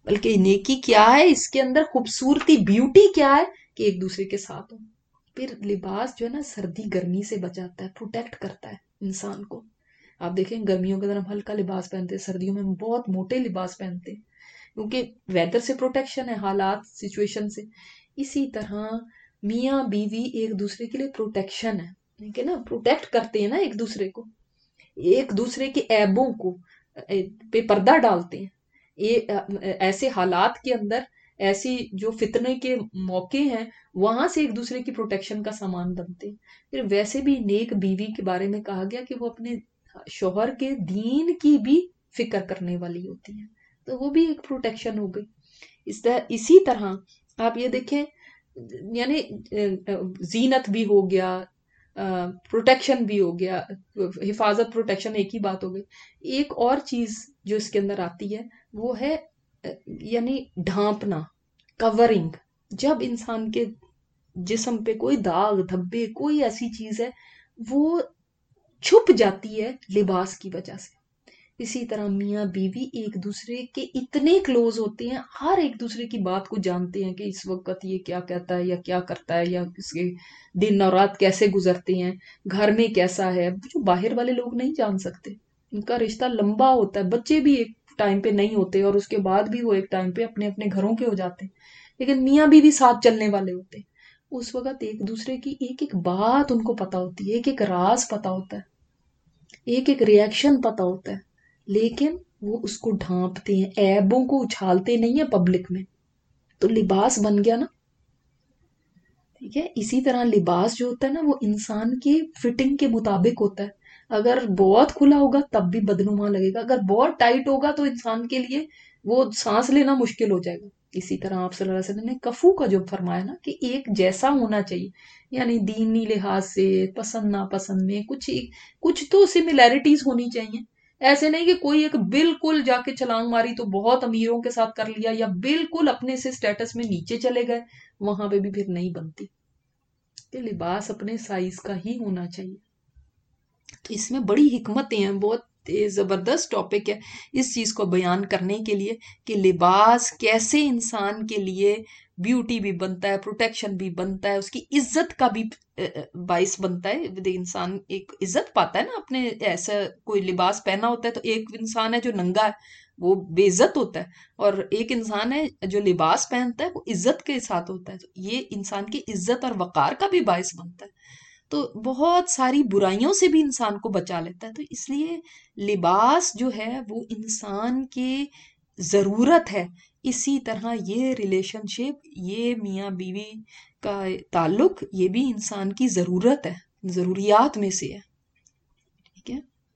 بلکہ نیکی کیا ہے، اس کے اندر خوبصورتی بیوٹی کیا ہے کہ ایک دوسرے کے ساتھ ہو. پھر لباس جو ہے نا سردی گرمی سے بچاتا ہے، پروٹیکٹ کرتا ہے انسان کو. آپ دیکھیں گرمیوں کے اندر ہم ہلکا لباس پہنتے ہیں، سردیوں میں ہم بہت موٹے لباس پہنتے ہیں، کیونکہ ویدر سے پروٹیکشن ہے، حالات سچویشن سے. اسی طرح میاں بیوی ایک دوسرے کے لیے پروٹیکشن ہے، ٹھیک ہے نا، پروٹیکٹ کرتے ہیں نا ایک دوسرے کو، ایک دوسرے کے عیبوں کو پہ پردہ ڈالتے ہیں. یہ ایسے حالات کے اندر، ایسی جو فتنے کے موقع ہیں، وہاں سے ایک دوسرے کی پروٹیکشن کا سامان بنتے ہیں. پھر ویسے بھی نیک بیوی کے بارے میں کہا گیا کہ وہ اپنے شوہر کے دین کی بھی فکر کرنے والی ہوتی ہے، تو وہ بھی ایک پروٹیکشن ہو گئی. اس طرح اسی طرح آپ یہ دیکھیں، یعنی زینت بھی ہو گیا، پروٹیکشن بھی ہو گیا، حفاظت پروٹیکشن ایک ہی بات ہو گئی. ایک اور چیز جو اس کے اندر آتی ہے وہ ہے یعنی ڈھانپنا، کورنگ. جب انسان کے جسم پہ کوئی داغ دھبے، کوئی ایسی چیز ہے، وہ چھپ جاتی ہے لباس کی وجہ سے. اسی طرح میاں بیوی ایک دوسرے کے اتنے کلوز ہوتے ہیں، ہر ایک دوسرے کی بات کو جانتے ہیں کہ اس وقت یہ کیا کہتا ہے یا کیا کرتا ہے، یا اس کے دن اور رات کیسے گزرتے ہیں، گھر میں کیسا ہے، جو باہر والے لوگ نہیں جان سکتے. ان کا رشتہ لمبا ہوتا ہے، بچے بھی ایک ٹائم پہ نہیں ہوتے اور اس کے بعد بھی وہ ایک ٹائم پہ اپنے اپنے گھروں کے ہو جاتے ہیں، لیکن میاں بیوی ساتھ چلنے والے ہوتے ہیں. اس وقت ایک دوسرے کی ایک ایک بات ان کو پتا ہوتی ہے، ایک ایک راز پتا ہوتا ہے، ایک ایک ریئیکشن پتا ہوتا ہے، لیکن وہ اس کو ڈھانپتے ہیں، عیبوں کو اچھالتے نہیں ہیں پبلک میں. تو لباس بن گیا نا، ٹھیک ہے. اسی طرح لباس جو ہوتا ہے نا وہ انسان کی فٹنگ کے مطابق ہوتا ہے. اگر بہت کھلا ہوگا تب بھی بدنما لگے گا، اگر بہت ٹائٹ ہوگا تو انسان کے لیے وہ سانس لینا مشکل ہو جائے گا. اسی طرح آپ صلی اللہ علیہ وسلم نے کفو کا جو فرمایا نا کہ ایک جیسا ہونا چاہیے، یعنی دینی لحاظ سے پسند ناپسند میں کچھ کچھ تو سملیرٹیز ہونی چاہیے. ایسے نہیں کہ کوئی ایک بالکل جا کے چھلانگ ماری تو بہت امیروں کے ساتھ کر لیا، یا بالکل اپنے سے سٹیٹس میں نیچے چلے گئے، وہاں پہ بھی پھر نہیں بنتی. کہ لباس اپنے سائز کا ہی ہونا چاہیے. تو اس میں بڑی حکمتیں ہیں، بہت زبردست ٹاپک ہے اس چیز کو بیان کرنے کے لیے کہ لباس کیسے انسان کے لیے بیوٹی بھی بنتا ہے، پروٹیکشن بھی بنتا ہے، اس کی عزت کا بھی باعث بنتا ہے. انسان ایک عزت پاتا ہے نا، اپنے ایسا کوئی لباس پہنا ہوتا ہے تو ایک انسان ہے جو ننگا ہے وہ بے عزت ہوتا ہے، اور ایک انسان ہے جو لباس پہنتا ہے وہ عزت کے ساتھ ہوتا ہے. تو یہ انسان کی عزت اور وقار کا بھی باعث بنتا ہے، تو بہت ساری برائیوں سے بھی انسان کو بچا لیتا ہے. تو اس لیے لباس جو ہے وہ انسان کی ضرورت ہے. اسی طرح یہ ریلیشن شپ، یہ میاں بیوی کا تعلق، یہ بھی انسان کی ضرورت ہے، ضروریات میں سے ہے. ٹھیک ہے.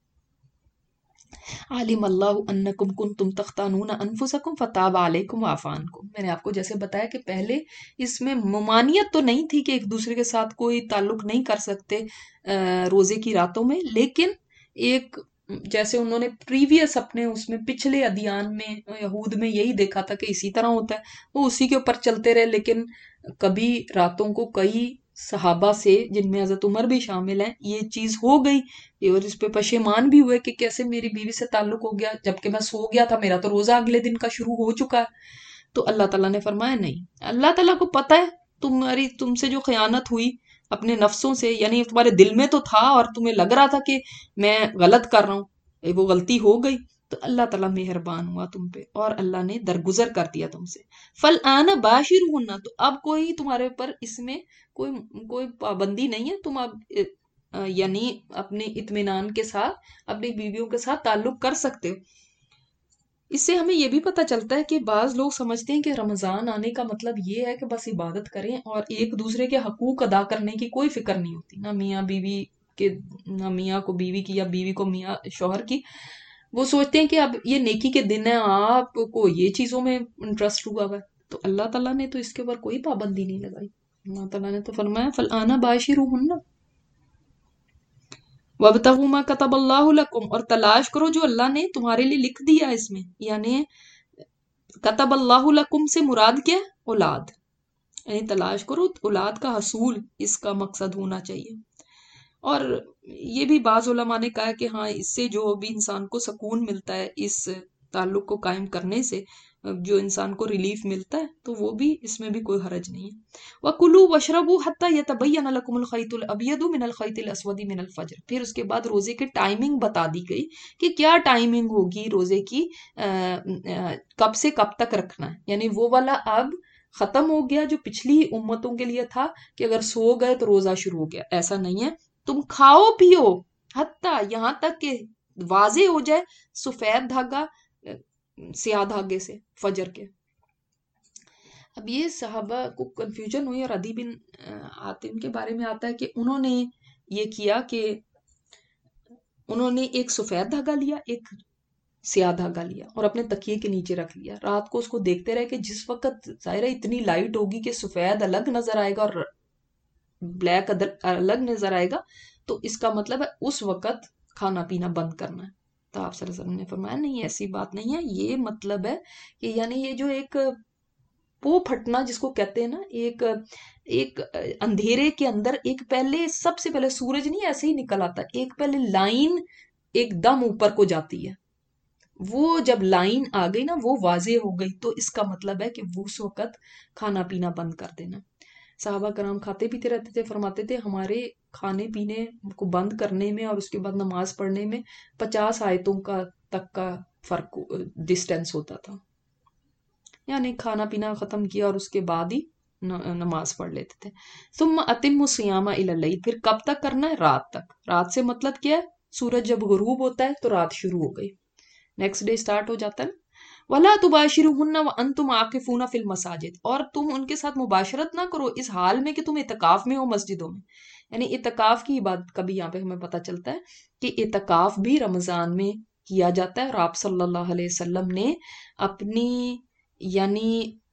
عالم اللہ انکم کنتم تختانون انفسکم فتاب علیکم وعفا عنکم. میں نے آپ کو جیسے بتایا کہ پہلے اس میں ممانعت تو نہیں تھی کہ ایک دوسرے کے ساتھ کوئی تعلق نہیں کر سکتے روزے کی راتوں میں، لیکن ایک جیسے انہوں نے پریویس اپنے اس میں پچھلے ادیان میں یہود میں یہی دیکھا تھا کہ اسی طرح ہوتا ہے، وہ اسی کے اوپر چلتے رہے. لیکن کبھی راتوں کو کئی صحابہ سے، جن میں حضرت عمر بھی شامل ہیں، یہ چیز ہو گئی اور اس پہ پشیمان بھی ہوئے کہ کیسے میری بیوی سے تعلق ہو گیا جبکہ میں سو گیا تھا، میرا تو روزہ اگلے دن کا شروع ہو چکا ہے. تو اللہ تعالیٰ نے فرمایا نہیں، اللہ تعالیٰ کو پتہ ہے تمہاری تم سے جو خیانت ہوئی اپنے نفسوں سے، یعنی تمہارے دل میں تو تھا اور تمہیں لگ رہا تھا کہ میں غلط کر رہا ہوں، وہ غلطی ہو گئی، تو اللہ تعالیٰ مہربان ہوا تم پہ اور اللہ نے درگزر کر دیا تم سے. فالآن باشرہن، تو اب کوئی تمہارے اوپر اس میں کوئی کوئی پابندی نہیں ہے، تم اب یعنی اپنے اطمینان کے ساتھ اپنی بیویوں کے ساتھ تعلق کر سکتے ہو. اس سے ہمیں یہ بھی پتہ چلتا ہے کہ بعض لوگ سمجھتے ہیں کہ رمضان آنے کا مطلب یہ ہے کہ بس عبادت کریں اور ایک دوسرے کے حقوق ادا کرنے کی کوئی فکر نہیں ہوتی، نہ میاں بیوی کے، نہ میاں کو بیوی کی یا بیوی کو میاں شوہر کی. وہ سوچتے ہیں کہ اب یہ نیکی کے دن ہیں، آپ کو یہ چیزوں میں انٹرسٹ ہوا ہوا ہے. تو اللہ تعالیٰ نے تو اس کے اوپر کوئی پابندی نہیں لگائی. اللہ تعالیٰ نے تو فرمایا فالآن باشرہن وَابْتَغُوا مَا كَتَبَ اللَّهُ لَكُمْ، اور تلاش کرو جو اللہ نے تمہارے لیے لکھ دیا اس میں. یعنی کتب اللہ لکم سے مراد کیا؟ اولاد، یعنی تلاش کرو اولاد کا حصول، اس کا مقصد ہونا چاہیے. اور یہ بھی بعض علماء نے کہا کہ ہاں اس سے جو بھی انسان کو سکون ملتا ہے اس تعلق کو قائم کرنے سے جو انسان کو ریلیف ملتا ہے تو وہ بھی اس میں بھی کوئی حرج نہیں ہے۔ وَكُلُوا وَاشْرَبُوا حَتَّى يَتَبَيَّنَ لَكُمُ الْخَيْطُ الْأَبْيَضُ مِنَ الْخَيْطِ الْأَسْوَدِ مِنَ الْفَجْرِ۔ پھر اس کے بعد روزے کی ٹائمنگ بتا دی گئی کہ کیا ٹائمنگ ہوگی روزے کی، کب سے کب تک رکھنا ہے، یعنی وہ والا اب ختم ہو گیا جو پچھلی امتوں کے لیے تھا کہ اگر سو گئے تو روزہ شروع ہو گیا، ایسا نہیں ہے، تم کھاؤ پیو حتیٰ یہاں تک کہ واضح ہو جائے سفید دھاگا سیاہ دھاگے سے فجر کے۔ اب یہ صحابہ کو کنفیوژن ہوئی، اور عدی بن حاتم کے بارے میں آتا ہے کہ انہوں نے یہ کیا کہ انہوں نے ایک سفید دھاگا لیا، ایک سیاہ دھاگا لیا اور اپنے تکیے کے نیچے رکھ لیا، رات کو اس کو دیکھتے رہے کہ جس وقت ظاہرہ اتنی لائٹ ہوگی کہ سفید الگ نظر آئے گا اور بلیک الگ نظر آئے گا، تو اس کا مطلب ہے اس وقت کھانا پینا بند کرنا ہے۔ تو آپ صلی اللہ علیہ وسلم نے فرمایا نہیں، ایسی بات نہیں ہے، یہ مطلب ہے کہ یعنی یہ جو ایک پو پھٹنا جس کو کہتے ہیں نا، ایک ایک اندھیرے کے اندر ایک پہلے سب سے پہلے سورج نہیں ایسے ہی نکل آتا، ایک پہلے لائن ایک دم اوپر کو جاتی ہے، وہ جب لائن آ گئی نا وہ واضح ہو گئی، تو اس کا مطلب ہے کہ وہ اس وقت کھانا پینا بند کر دینا۔ صحابہ کرام کھاتے پیتے رہتے تھے، فرماتے تھے ہمارے کھانے پینے کو بند کرنے میں اور اس کے بعد نماز پڑھنے میں پچاس آیتوں کا تک کا فرق ڈسٹینس ہوتا تھا، یعنی کھانا پینا ختم کیا اور اس کے بعد ہی نماز پڑھ لیتے تھے۔ ثم اتم الصیام الی اللیل، پھر کب تک کرنا ہے؟ رات تک۔ رات سے مطلب کیا ہے؟ سورج جب غروب ہوتا ہے تو رات شروع ہو گئی، نیکسٹ ڈے سٹارٹ ہو جاتا ہے نا۔ وَلَا تُبَاشِرُوهُنَّ وَأَنْتُمْ عَاكِفُونَ فِي الْمَسَاجِدِ، اور تم ان کے ساتھ مباشرت نہ کرو اس حال میں کہ تم اعتکاف میں ہو مسجدوں میں، یعنی اعتکاف کی عبادت کا بھی یہاں پہ ہمیں پتہ چلتا ہے کہ اعتکاف بھی رمضان میں کیا جاتا ہے، اور آپ صلی اللہ علیہ وسلم نے اپنی یعنی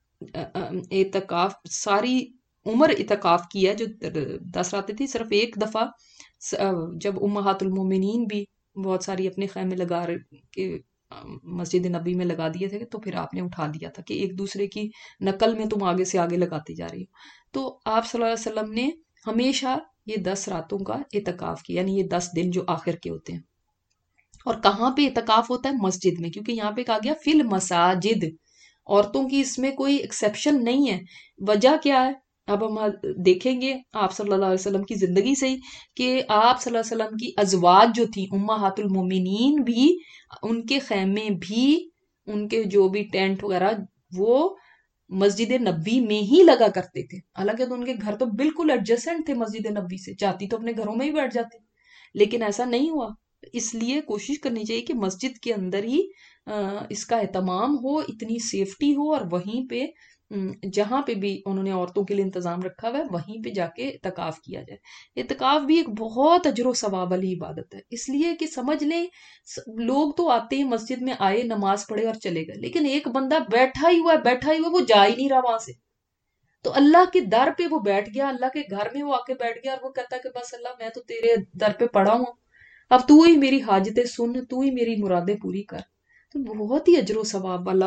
اعتکاف ساری عمر اعتکاف کیا، جو دس راتیں تھی، صرف ایک دفعہ جب امہات المومنین بھی بہت ساری اپنے خیمے لگا کے مسجد نبی میں لگا دیے تھے، تو پھر آپ نے اٹھا دیا تھا کہ ایک دوسرے کی نقل میں تم آگے سے آگے لگاتی جا رہی ہو۔ تو آپ صلی اللہ علیہ وسلم نے ہمیشہ یہ دس راتوں کا اعتکاف کیا، یعنی یہ دس دن جو آخر کے ہوتے ہیں۔ اور کہاں پہ اعتکاف ہوتا ہے؟ مسجد میں، کیونکہ یہاں پہ کہا گیا فی المساجد، عورتوں کی اس میں کوئی ایکسیپشن نہیں ہے۔ وجہ کیا ہے؟ اب ہم دیکھیں گے آپ صلی اللہ علیہ وسلم کی زندگی سے ہی کہ آپ صلی اللہ علیہ وسلم کی ازواج جو تھی امہات المومنین بھی، ان کے خیمے بھی، ان کے جو بھی ٹینٹ وغیرہ وہ مسجد نبی میں ہی لگا کرتے تھے، حالانکہ تو ان کے گھر تو بالکل ایڈجسنٹ تھے مسجد نبی سے، چاہتی تو اپنے گھروں میں ہی بیٹھ جاتے، لیکن ایسا نہیں ہوا۔ اس لیے کوشش کرنی چاہیے کہ مسجد کے اندر ہی اس کا اہتمام ہو، اتنی سیفٹی ہو، اور وہیں پہ جہاں پہ بھی انہوں نے عورتوں کے لیے انتظام رکھا ہوا ہے وہیں پہ جا کے اعتکاف کیا جائے۔ اعتکاف بھی ایک بہت اجر و ثواب والی عبادت ہے، اس لیے کہ سمجھ لیں لوگ تو آتے ہیں مسجد میں، آئے نماز پڑھے اور چلے گئے، لیکن ایک بندہ بیٹھا ہی ہوا ہے بیٹھا ہی ہوا ہے، وہ جا ہی نہیں رہا وہاں سے، تو اللہ کے در پہ وہ بیٹھ گیا، اللہ کے گھر میں وہ آ کے بیٹھ گیا، اور وہ کہتا ہے کہ بس اللہ میں تو تیرے در پہ پڑا ہوں، اب تو ہی میری حاجتیں سن، تو ہی میری مرادیں پوری کر۔ تو بہت ہی اجر و ثواب والا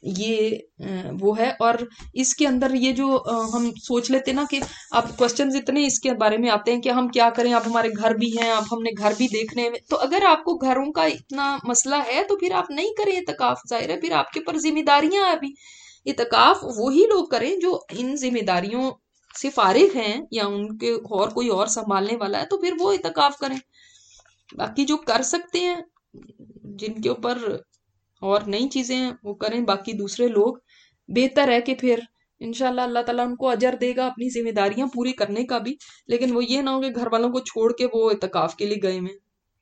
یہ وہ ہے۔ اور اس کے اندر یہ جو ہم سوچ لیتے نا کہ اب کوسچنز اتنے اس کے بارے میں آتے ہیں کہ ہم کیا کریں، اب ہمارے گھر بھی ہیں، اب ہم نے گھر بھی دیکھنے ہیں، تو اگر آپ کو گھروں کا اتنا مسئلہ ہے تو پھر آپ نہیں کریں اعتکاف، ظاہر ہے پھر آپ کے پر ذمہ داریاں ہیں ابھی۔ اعتکاف وہی لوگ کریں جو ان ذمہ داریوں سے فارغ ہیں یا ان کے اور کوئی اور سنبھالنے والا ہے، تو پھر وہ اعتکاف کریں۔ باقی جو کر سکتے ہیں، جن کے اوپر اور نئی چیزیں ہیں وہ کریں، باقی دوسرے لوگ بہتر ہے کہ پھر انشاءاللہ اللہ تعالیٰ ان کو اجر دے گا اپنی ذمہ داریاں پوری کرنے کا بھی، لیکن وہ یہ نہ ہو کہ گھر والوں کو چھوڑ کے وہ اعتکاف کے لیے گئے میں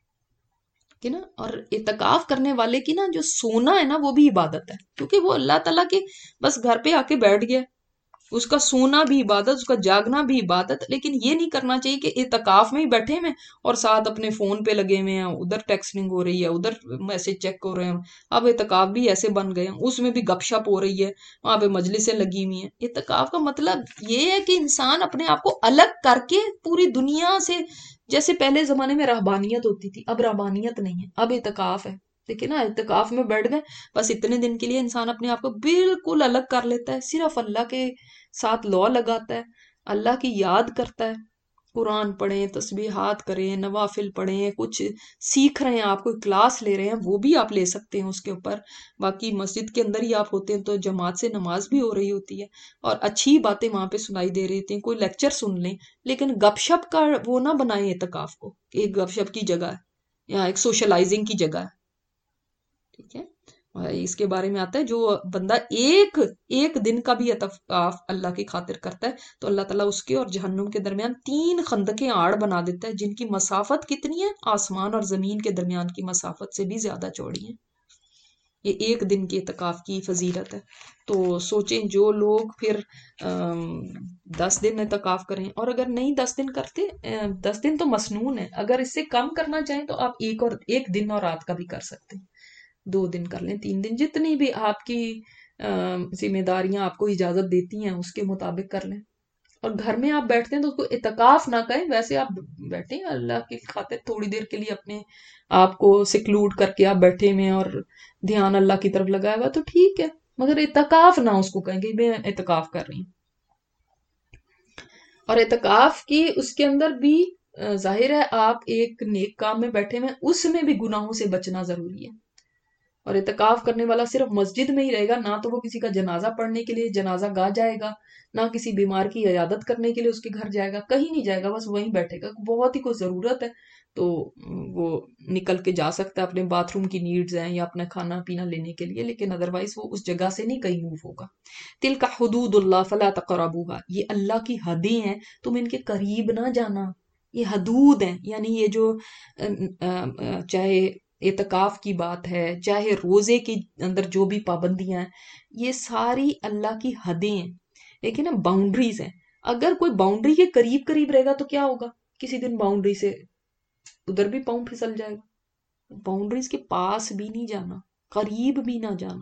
کہ نا۔ اور اعتکاف کرنے والے کی نا جو سونا ہے نا وہ بھی عبادت ہے، کیونکہ وہ اللہ تعالیٰ کے بس گھر پہ آ کے بیٹھ گیا، اس کا سونا بھی عبادت، اس کا جاگنا بھی عبادت، لیکن یہ نہیں کرنا چاہیے کہ اعتکاف میں ہی بیٹھے میں اور ساتھ اپنے فون پہ لگے ہوئے ہیں، ادھر ٹیکسٹنگ ہو رہی ہے، ادھر میسج چیک ہو رہے ہیں۔ اب اعتکاف بھی ایسے بن گئے ہیں، اس میں بھی گپ شپ ہو رہی ہے، وہاں پہ مجلسیں لگی ہوئی ہیں۔ اعتکاف کا مطلب یہ ہے کہ انسان اپنے آپ کو الگ کر کے پوری دنیا سے، جیسے پہلے زمانے میں رہبانیت ہوتی تھی، اب رہبانیت نہیں ہے، اب اعتکاف ہے۔ دیکھیں نا، اعتکاف میں بیٹھ گئے، بس اتنے دن کے لیے انسان اپنے آپ کو بالکل الگ کر لیتا ہے، صرف اللہ کے ساتھ لو لگاتا ہے، اللہ کی یاد کرتا ہے، قرآن پڑھیں، تسبیحات کریں، نوافل پڑھیں، کچھ سیکھ رہے ہیں، آپ کوئی کلاس لے رہے ہیں، وہ بھی آپ لے سکتے ہیں اس کے اوپر. باقی مسجد کے اندر ہی آپ ہوتے ہیں تو جماعت سے نماز بھی ہو رہی ہوتی ہے اور اچھی باتیں وہاں پہ سنائی دے رہی ہوتی ہیں، کوئی لیکچر سن لیں. لیکن گپ شپ کا وہ نہ بنائیں اعتکاف کو، ایک گپ شپ کی جگہ ہے یا ایک سوشلائزنگ کی جگہ ہے. ٹھیک ہے. اس کے بارے میں آتا ہے جو بندہ ایک ایک دن کا بھی اعتکاف اللہ کی خاطر کرتا ہے تو اللہ تعالیٰ اس کے اور جہنم کے درمیان تین خندقیں آڑ بنا دیتا ہے، جن کی مسافت کتنی ہے؟ آسمان اور زمین کے درمیان کی مسافت سے بھی زیادہ چوڑی ہے. یہ ایک دن کے اعتکاف کی فضیلت ہے. تو سوچیں جو لوگ پھر دس دن اعتکاف کریں، اور اگر نہیں دس دن کرتے، دس دن تو مسنون ہے، اگر اس سے کم کرنا چاہیں تو آپ ایک اور ایک دن اور رات کا بھی کر سکتے ہیں، دو دن کر لیں، تین دن، جتنی بھی آپ کی ذمہ داریاں آپ کو اجازت دیتی ہیں اس کے مطابق کر لیں. اور گھر میں آپ بیٹھتے ہیں تو اس کو اعتکاف نہ کہیں، ویسے آپ بیٹھیں اللہ کی خاطر تھوڑی دیر کے لیے اپنے آپ کو سیکلوڈ کر کے آپ بیٹھے میں اور دھیان اللہ کی طرف لگایا ہوا تو ٹھیک ہے، مگر اعتکاف نہ اس کو کہیں کہ میں اعتکاف کر رہی ہوں. اور اعتکاف کی اس کے اندر بھی ظاہر ہے آپ ایک نیک کام میں بیٹھے میں، اس میں بھی گناہوں سے بچنا ضروری ہے. اور اعتکاف کرنے والا صرف مسجد میں ہی رہے گا، نہ تو وہ کسی کا جنازہ پڑھنے کے لیے جنازہ گاہ جائے گا، نہ کسی بیمار کی عیادت کرنے کے لیے اس کے گھر جائے گا، کہیں نہیں جائے گا، بس وہیں بیٹھے گا. بہت ہی کوئی ضرورت ہے تو وہ نکل کے جا سکتا ہے، اپنے باتھ روم کی نیڈز ہیں یا اپنا کھانا پینا لینے کے لیے، لیکن ادروائز وہ اس جگہ سے نہیں کہیں موو ہوگا. تلک حدود اللہ فلا تقربوها، یہ اللہ کی حدیں ہیں، تم ان کے قریب نہ جانا. یہ حدود ہیں، یعنی یہ جو چاہے اعتکاف کی بات ہے، چاہے روزے کے اندر جو بھی پابندیاں ہیں، یہ ساری اللہ کی حدیں ہیں، لیکن نا باؤنڈریز ہیں. اگر کوئی باؤنڈری کے قریب قریب رہے گا تو کیا ہوگا؟ کسی دن باؤنڈری سے ادھر بھی پاؤں پھسل جائے گا. باؤنڈریز کے پاس بھی نہیں جانا، قریب بھی نہ جانا.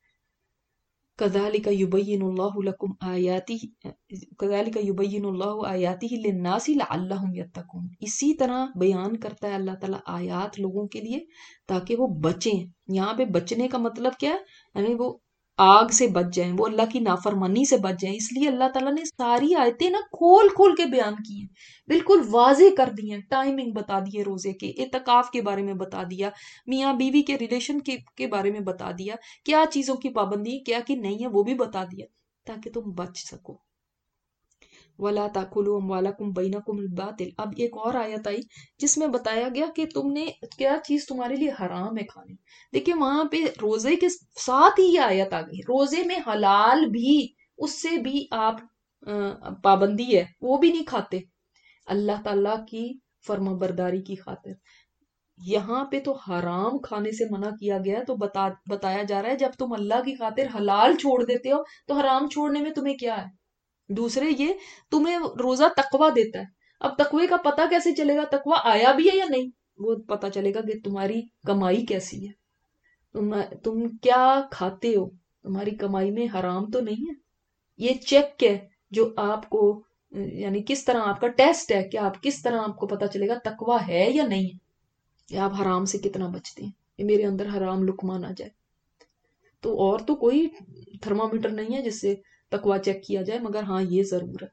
كذلك يبين الله لكم آياته كذلك يبين الله آياته للناس لعلهم يتقون. اسی طرح بیان کرتا ہے اللہ تعالیٰ آیات لوگوں کے لیے تاکہ وہ بچیں. یہاں پہ بچنے کا مطلب کیا ہے؟ یعنی وہ آگ سے بچ جائیں، وہ اللہ کی نافرمانی سے بچ جائیں. اس لیے اللہ تعالیٰ نے ساری آیتیں نا کھول کھول کے بیان کی ہیں، بالکل واضح کر دی ہیں. ٹائمنگ بتا دیے روزے کے، اعتکاف کے بارے میں بتا دیا، میاں بیوی کے ریلیشن کے کے بارے میں بتا دیا، کیا چیزوں کی پابندی کیا کہ نہیں ہے وہ بھی بتا دیا تاکہ تم بچ سکو. وَلَا تَأْكُلُوا أَمْوَالَكُمْ بَيْنَكُمْ بِالْبَاطِلِ. اب ایک اور آیت آئی جس میں بتایا گیا کہ تم نے کیا چیز تمہارے لیے حرام ہے کھانی. دیکھیں وہاں پہ روزے کے ساتھ ہی یہ آیت آ گئی، روزے میں حلال بھی، اس سے بھی آپ پابندی ہے، وہ بھی نہیں کھاتے اللہ تعالیٰ کی فرما برداری کی خاطر. یہاں پہ تو حرام کھانے سے منع کیا گیا، تو بتا بتایا جا رہا ہے جب تم اللہ کی خاطر حلال چھوڑ دیتے ہو تو حرام چھوڑنے میں تمہیں کیا ہے. دوسرے یہ تمہیں روزہ تقویٰ دیتا ہے. اب تقوی کا پتہ کیسے چلے گا؟ تقویٰ آیا بھی ہے یا نہیں، وہ پتہ چلے گا کہ تمہاری کمائی کیسی ہے، تم تم کیا کھاتے ہو، تمہاری کمائی میں حرام تو نہیں ہے. یہ چیک ہے جو آپ کو، یعنی کس طرح آپ کا ٹیسٹ ہے کہ آپ کس طرح آپ کو پتہ چلے گا تقویٰ ہے یا نہیں ہے، کہ آپ حرام سے کتنا بچتے ہیں، کہ میرے اندر حرام لقمہ نہ جائے. تو اور تو کوئی تھرمامیٹر نہیں ہے جس سے تقویٰ چیک کیا جائے، مگر ہاں یہ ضرور ہے.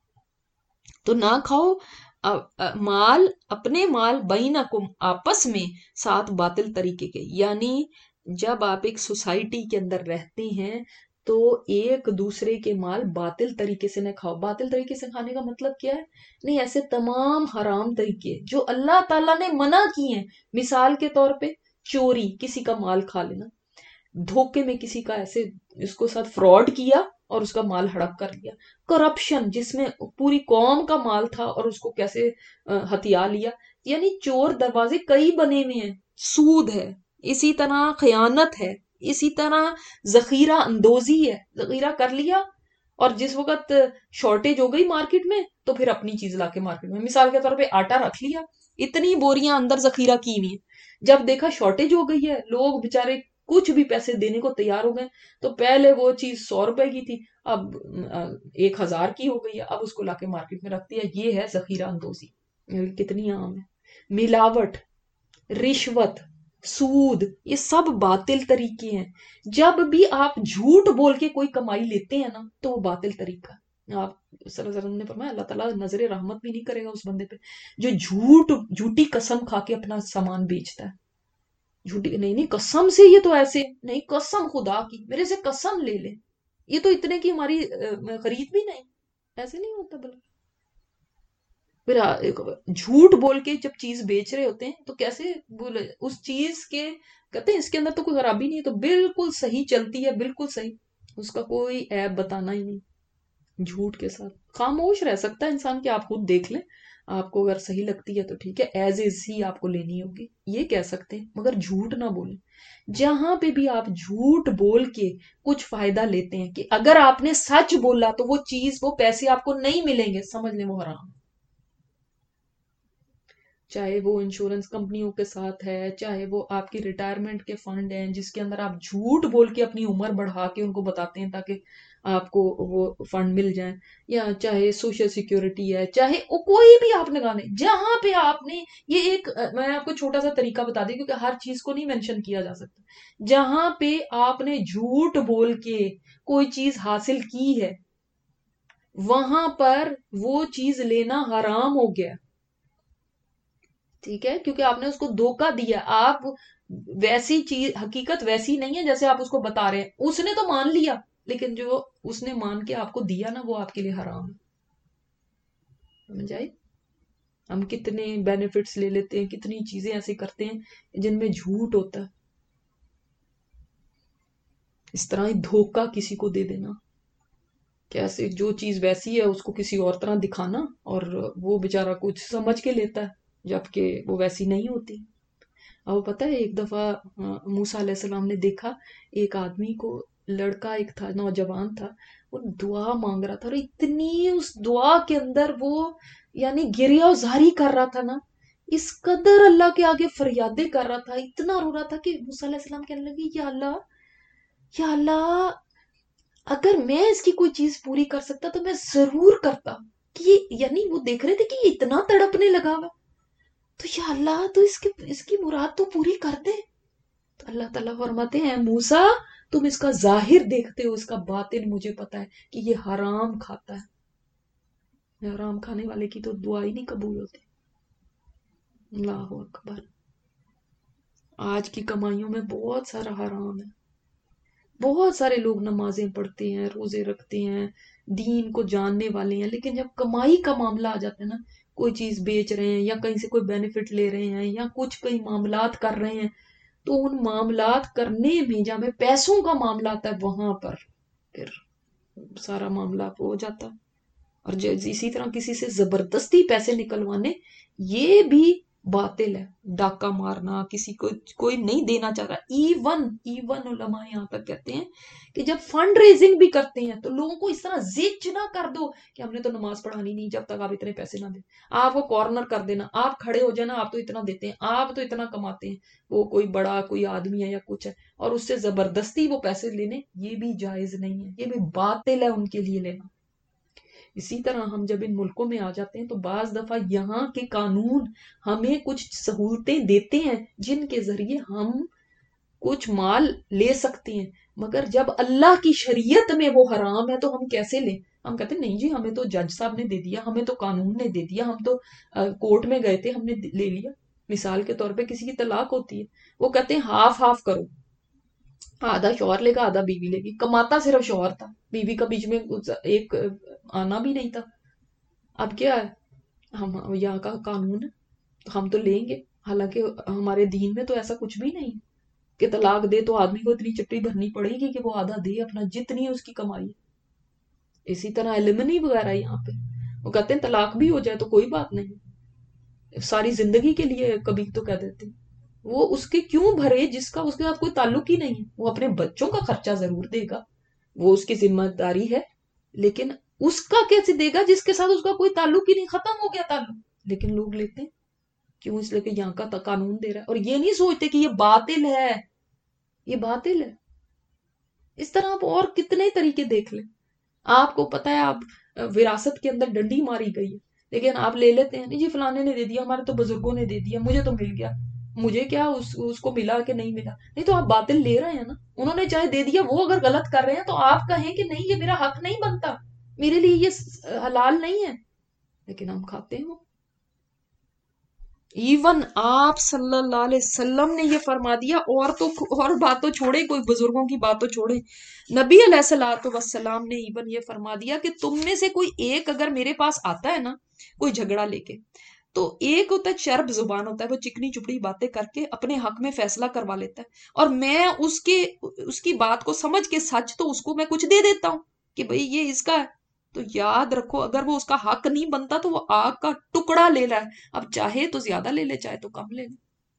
تو نہ کھاؤ مال، اپنے مال بینکم، آپس میں، ساتھ باطل طریقے کے. یعنی جب آپ ایک سوسائٹی کے اندر رہتے ہیں تو ایک دوسرے کے مال باطل طریقے سے نہ کھاؤ. باطل طریقے سے کھانے کا مطلب کیا ہے؟ نہیں، ایسے تمام حرام طریقے جو اللہ تعالیٰ نے منع کی ہیں. مثال کے طور پہ چوری، کسی کا مال کھا لینا، دھوکے میں کسی کا ایسے اس کو ساتھ فراڈ کیا اور اس کا مال ہڑپ کر لیا، کرپشن جس میں پوری قوم کا مال تھا اور اس کو کیسے ہتھیا لیا. یعنی چور دروازے کئی بنے ہوئے ہیں. سود ہے، اسی طرح خیانت ہے، اسی طرح ذخیرہ اندوزی ہے، ذخیرہ کر لیا اور جس وقت شارٹیج ہو گئی مارکیٹ میں تو پھر اپنی چیز لا کے مارکیٹ میں، مثال کے طور پہ آٹا رکھ لیا، اتنی بوریاں اندر ذخیرہ کی ہوئی ہیں. جب دیکھا شارٹیج ہو گئی ہے، لوگ بےچارے کچھ بھی پیسے دینے کو تیار ہو گئے، تو پہلے وہ چیز سو روپے کی تھی، اب ایک ہزار کی ہو گئی ہے، اب اس کو لا کے مارکیٹ میں رکھ دیا. یہ ہے ذخیرہ اندوزی، کتنی عام ہے. ملاوٹ، رشوت، سود، یہ سب باطل طریقے ہیں. جب بھی آپ جھوٹ بول کے کوئی کمائی لیتے ہیں نا تو وہ باطل طریقہ. آپ صلی اللہ علیہ وسلم نے فرمایا اللہ تعالیٰ نظر رحمت بھی نہیں کرے گا اس بندے پہ جو جھوٹ جھوٹی قسم کھا کے اپنا سامان بیچتا ہے. جھوٹی نہیں نہیں قسم سے یہ تو ایسے نہیں، قسم خدا کی میرے سے قسم لے لے، یہ تو اتنے کی ہماری خرید بھی نہیں، ایسے نہیں ہوتا. بلا پھر جھوٹ بول کے جب چیز بیچ رہے ہوتے ہیں تو کیسے بولے اس چیز کے کہتے ہیں اس کے اندر تو کوئی خرابی نہیں ہے، تو بالکل صحیح چلتی ہے، بالکل صحیح، اس کا کوئی عیب بتانا ہی نہیں. جھوٹ کے ساتھ خاموش رہ سکتا ہے انسان کہ آپ خود دیکھ لیں، آپ کو اگر صحیح لگتی ہے تو ٹھیک ہے، ایز از ہی آپ کو لینی ہوگی یہ کہہ سکتے ہیں، مگر جھوٹ نہ بولیں. جہاں پہ بھی آپ جھوٹ بول کے کچھ فائدہ لیتے ہیں کہ اگر آپ نے سچ بولا تو وہ چیز وہ پیسے آپ کو نہیں ملیں گے، سمجھ لیں وہ حرام. چاہے وہ انشورنس کمپنیوں کے ساتھ ہے، چاہے وہ آپ کی ریٹائرمنٹ کے فنڈ ہیں جس کے اندر آپ جھوٹ بول کے اپنی عمر بڑھا کے ان کو بتاتے ہیں تاکہ آپ کو وہ فنڈ مل جائیں، یا چاہے سوشل سیکیورٹی ہے، چاہے وہ کوئی بھی آپ نے گانے جہاں پہ آپ نے یہ ایک میں آپ کو چھوٹا سا طریقہ بتا دیں کیونکہ ہر چیز کو نہیں مینشن کیا جا سکتا. جہاں پہ آپ نے جھوٹ بول کے کوئی چیز حاصل کی ہے وہاں پر وہ چیز لینا حرام ہو گیا. ٹھیک ہے، کیونکہ آپ نے اس کو دھوکہ دیا. آپ ویسی چیز حقیقت ویسی نہیں ہے جیسے آپ اس کو بتا رہے ہیں. اس نے تو مان لیا لیکن جو اس نے مان کے آپ کو دیا نا وہ آپ کے لیے حرام ہے. سمجھ آئی؟ ہم کتنے بینیفٹس لے لیتے ہیں، کتنی چیزیں ایسے کرتے ہیں جن میں جھوٹ ہوتا ہے. اس طرح ہی دھوکہ کسی کو دے دینا، کیسے جو چیز ویسی ہے اس کو کسی اور طرح دکھانا اور وہ بیچارہ کچھ سمجھ کے لیتا ہے جبکہ وہ ویسی نہیں ہوتی. اب پتہ ہے ایک دفعہ موسیٰ علیہ السلام نے دیکھا ایک آدمی کو، لڑکا ایک تھا، نوجوان تھا، وہ دعا مانگ رہا تھا اور اتنی اس دعا کے اندر وہ یعنی گریہ و زاری کر رہا تھا نا، اس قدر اللہ کے آگے فریادیں کر رہا تھا، اتنا رو رہا تھا کہ موسیٰ علیہ السلام کہنے لگے یا اللہ یا اللہ اگر میں اس کی کوئی چیز پوری کر سکتا تو میں ضرور کرتا. کہ یہ یعنی وہ دیکھ رہے تھے کہ یہ اتنا تڑپنے لگا ہوا، تو یا اللہ تو اس کی اس کی مراد تو پوری کر دے. تو اللہ تعالیٰ فرماتے ہیں موسیٰ تم اس کا ظاہر دیکھتے ہو، اس کا باطن مجھے پتا ہے کہ یہ حرام کھاتا ہے. حرام کھانے والے کی تو دعا ہی نہیں قبول ہوتی. اللہ اکبر. آج کی کمائیوں میں بہت سارا حرام ہے. بہت سارے لوگ نمازیں پڑھتے ہیں، روزے رکھتے ہیں، دین کو جاننے والے ہیں، لیکن جب کمائی کا معاملہ آ جاتا ہے نا، کوئی چیز بیچ رہے ہیں یا کہیں سے کوئی بینیفٹ لے رہے ہیں یا کچھ کئی معاملات کر رہے ہیں، تو ان معاملات کرنے میں جہاں میں پیسوں کا معاملہ آتا ہے وہاں پر پھر سارا معاملہ ہو جاتا ہے. اور اسی طرح کسی سے زبردستی پیسے نکلوانے یہ بھی باطل ہے. ڈاکہ مارنا، کسی کو کوئی نہیں دینا چاہ رہا، ایون ایون علماء یہاں تک کہتے ہیں کہ جب فنڈ ریزنگ بھی کرتے ہیں تو لوگوں کو اس طرح زچ نہ کر دو کہ ہم نے تو نماز پڑھانی نہیں جب تک آپ اتنے پیسے نہ دیں. آپ وہ کارنر کر دینا، آپ کھڑے ہو جانا، آپ تو اتنا دیتے ہیں، آپ تو اتنا کماتے ہیں، وہ کوئی بڑا کوئی آدمی ہے یا کچھ ہے، اور اس سے زبردستی وہ پیسے لینے، یہ بھی جائز نہیں ہے، یہ بھی باطل ہے ان کے لیے لینا. اسی طرح ہم جب ان ملکوں میں آ جاتے ہیں تو بعض دفعہ یہاں کے قانون ہمیں کچھ سہولتیں دیتے ہیں جن کے ذریعے ہم کچھ مال لے سکتے ہیں، مگر جب اللہ کی شریعت میں وہ حرام ہے تو ہم کیسے لیں؟ ہم کہتے ہیں نہیں جی ہمیں تو جج صاحب نے دے دیا، ہمیں تو قانون نے دے دیا، ہم تو کورٹ میں گئے تھے، ہم نے لے لیا. مثال کے طور پہ کسی کی طلاق ہوتی ہے، وہ کہتے ہیں ہاف ہاف کرو، آدھا شوہر لے گا آدھا بیوی لے گی. کماتا صرف شوہر تھا، بیوی کا بیچ میں ایک آنا بھی نہیں تھا. اب کیا ہے، ہم یہاں کا قانون ہے ہم تو لیں گے، حالانکہ ہمارے دین میں تو ایسا کچھ بھی نہیں کہ طلاق دے تو آدمی کو اتنی چٹی بھرنی پڑے گی کہ وہ آدھا دے اپنا جتنی اس کی کمائی. اسی طرح ایلیمنی وغیرہ یہاں پہ وہ کہتے ہیں طلاق بھی ہو جائے تو کوئی بات نہیں، ساری زندگی کے لیے کبھی تو کہہ دیتے ہیں. وہ اس کے کیوں بھرے جس کا اس کے ساتھ کوئی تعلق ہی نہیں ہے. وہ اپنے بچوں کا خرچہ ضرور دے گا، وہ اس کی ذمہ داری ہے، لیکن اس کا کیسے دے گا جس کے ساتھ اس کا کوئی تعلق ہی نہیں، ختم ہو گیا تعلق. لیکن لوگ لیتے ہیں کیوں؟ اس لیے کہ یہاں کا قانون دے رہا ہے، اور یہ نہیں سوچتے کہ یہ باطل ہے، یہ باطل ہے. اس طرح آپ اور کتنے طریقے دیکھ لیں. آپ کو پتا ہے آپ وراثت کے اندر ڈنڈی ماری گئی ہے لیکن آپ لے لیتے ہیں نہیں جی فلانے نے دے دیا، ہمارے تو بزرگوں نے دے دیا، مجھے تو مل گیا، مجھے کیا اس, اس کو ملا کہ نہیں ملا. نہیں تو آپ باطل لے رہے ہیں نا، انہوں نے چاہے دے دیا، وہ اگر غلط کر رہے ہیں تو آپ کہیں کہ نہیں یہ میرا حق نہیں بنتا، میرے لیے یہ حلال نہیں ہے لیکن ہم کھاتے ہیں. وہ ایون آپ صلی اللہ علیہ وسلم نے یہ فرما دیا. اور تو اور بات تو چھوڑے, کوئی بزرگوں کی بات تو چھوڑے, نبی علیہ الصلوۃ والسلام نے ایون یہ فرما دیا کہ تم میں سے کوئی ایک اگر میرے پاس آتا ہے نا کوئی جھگڑا لے کے, تو ایک ہوتا ہے چرب زبان ہوتا ہے, وہ چکنی چپڑی باتیں کر کے اپنے حق میں فیصلہ کروا لیتا ہے, اور میں اس کے اس کی بات کو سمجھ کے سچ تو اس کو میں کچھ دے دیتا ہوں کہ بھئی یہ اس کا ہے. تو یاد رکھو اگر وہ اس کا حق نہیں بنتا تو وہ آگ کا ٹکڑا لے رہا ہے. اب چاہے تو زیادہ لے لے چاہے تو کم لے لے.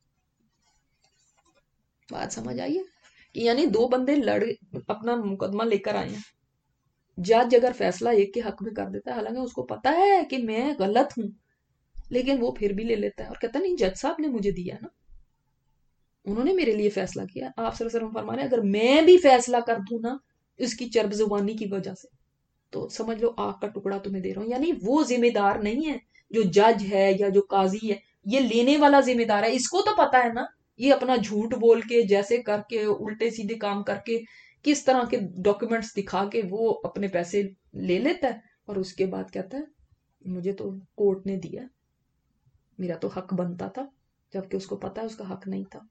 بات سمجھ آئیے کہ یعنی دو بندے لڑ اپنا مقدمہ لے کر آئے ہیں, جج اگر فیصلہ ایک کے حق میں کر دیتا ہے حالانکہ اس کو پتا ہے کہ میں غلط ہوں, لیکن وہ پھر بھی لے لیتا ہے اور کہتا ہے نہیں جج صاحب نے مجھے دیا نا, انہوں نے میرے لیے فیصلہ کیا. آپ صلی اللہ علیہ وسلم فرما رہے ہیں اگر میں بھی فیصلہ کر دوں نا اس کی چرب زبانی کی وجہ سے تو سمجھ لو آگ کا ٹکڑا تمہیں دے رہا ہوں. یعنی وہ ذمہ دار نہیں ہے جو جج ہے یا جو قاضی ہے, یہ لینے والا ذمہ دار ہے. اس کو تو پتا ہے نا یہ اپنا جھوٹ بول کے جیسے کر کے الٹے سیدھے کام کر کے کس طرح کے ڈاکیومنٹس دکھا کے وہ اپنے پیسے لے لیتا ہے, اور اس کے بعد کہتا ہے مجھے تو کورٹ نے دیا, میرا تو حق بنتا تھا, جبکہ اس کو پتا ہے اس کا حق نہیں تھا.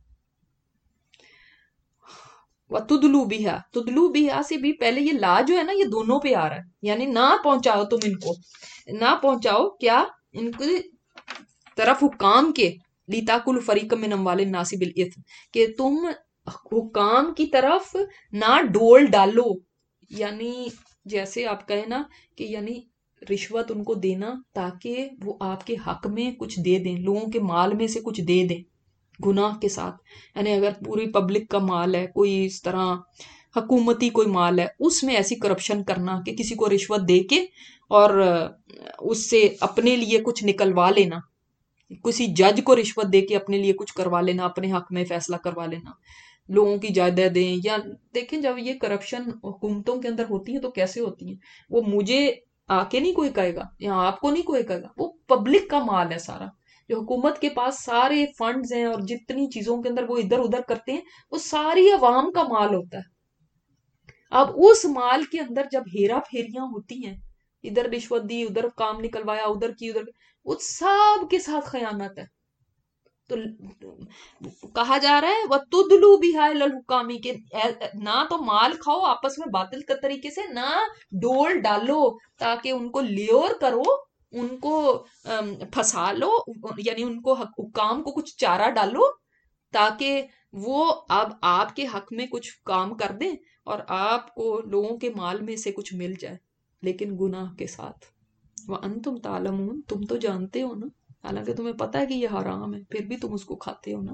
وَتُدْلُو بِهَا, تدلو بِهَا سے بھی پہلے یہ لا جو ہے نا یہ دونوں پہ آ رہا ہے, یعنی نہ پہنچاؤ تم ان کو, نہ پہنچاؤ کیا ان کی طرف حکام کے, لِتَأْكُلُوا فَرِيقًا مِّنْ أَمْوَالِ النَّاسِ بِالْإِثْمِ, کہ تم حکام کی طرف نہ ڈول ڈالو. یعنی جیسے آپ کہیں نا کہ یعنی رشوت ان کو دینا تاکہ وہ آپ کے حق میں کچھ دے دیں, لوگوں کے مال میں سے کچھ دے دیں گناہ کے ساتھ. یعنی اگر پوری پبلک کا مال ہے, کوئی اس طرح حکومتی کوئی مال ہے, اس میں ایسی کرپشن کرنا کہ کسی کو رشوت دے کے اور اس سے اپنے لیے کچھ نکلوا لینا, کسی جج کو رشوت دے کے اپنے لیے کچھ کروا لینا, اپنے حق میں فیصلہ کروا لینا, لوگوں کی جائیدادیں. یا دیکھیں جب یہ کرپشن حکومتوں کے اندر ہوتی ہے تو کیسے ہوتی ہیں, وہ مجھے آ کے نہیں کوئی کہے گا یا آپ کو نہیں کوئی کہے گا, وہ پبلک کا مال ہے سارا, جو حکومت کے پاس سارے فنڈز ہیں اور جتنی چیزوں کے اندر وہ ادھر ادھر کرتے ہیں وہ ساری عوام کا مال ہوتا ہے. اب اس مال کے اندر جب ہیرا پھیریاں ہوتی ہیں, ادھر رشوت دی, ادھر کام نکلوایا, ادھر کی ادھر, وہ سب کے ساتھ خیانت ہے. تو کہا جا رہا ہے وَتُدْلُو بِهَا إِلَى الْحُكَامِ, کہ نہ تو مال کھاؤ آپس میں باطل کے طریقے سے, نہ ڈول ڈالو تاکہ ان کو لیور کرو, ان کو پھنسا لو, یعنی ان کو حکام کو کچھ چارہ ڈالو تاکہ وہ اب آپ کے حق میں کچھ کام کر دیں اور آپ کو لوگوں کے مال میں سے کچھ مل جائے, لیکن گناہ کے ساتھ. وَأَنْتُمْ تَعْلَمُونَ, تم تو جانتے ہو نا, حالانکہ تمہیں پتا ہے کہ یہ حرام ہے پھر بھی تم اس کو کھاتے ہو نا.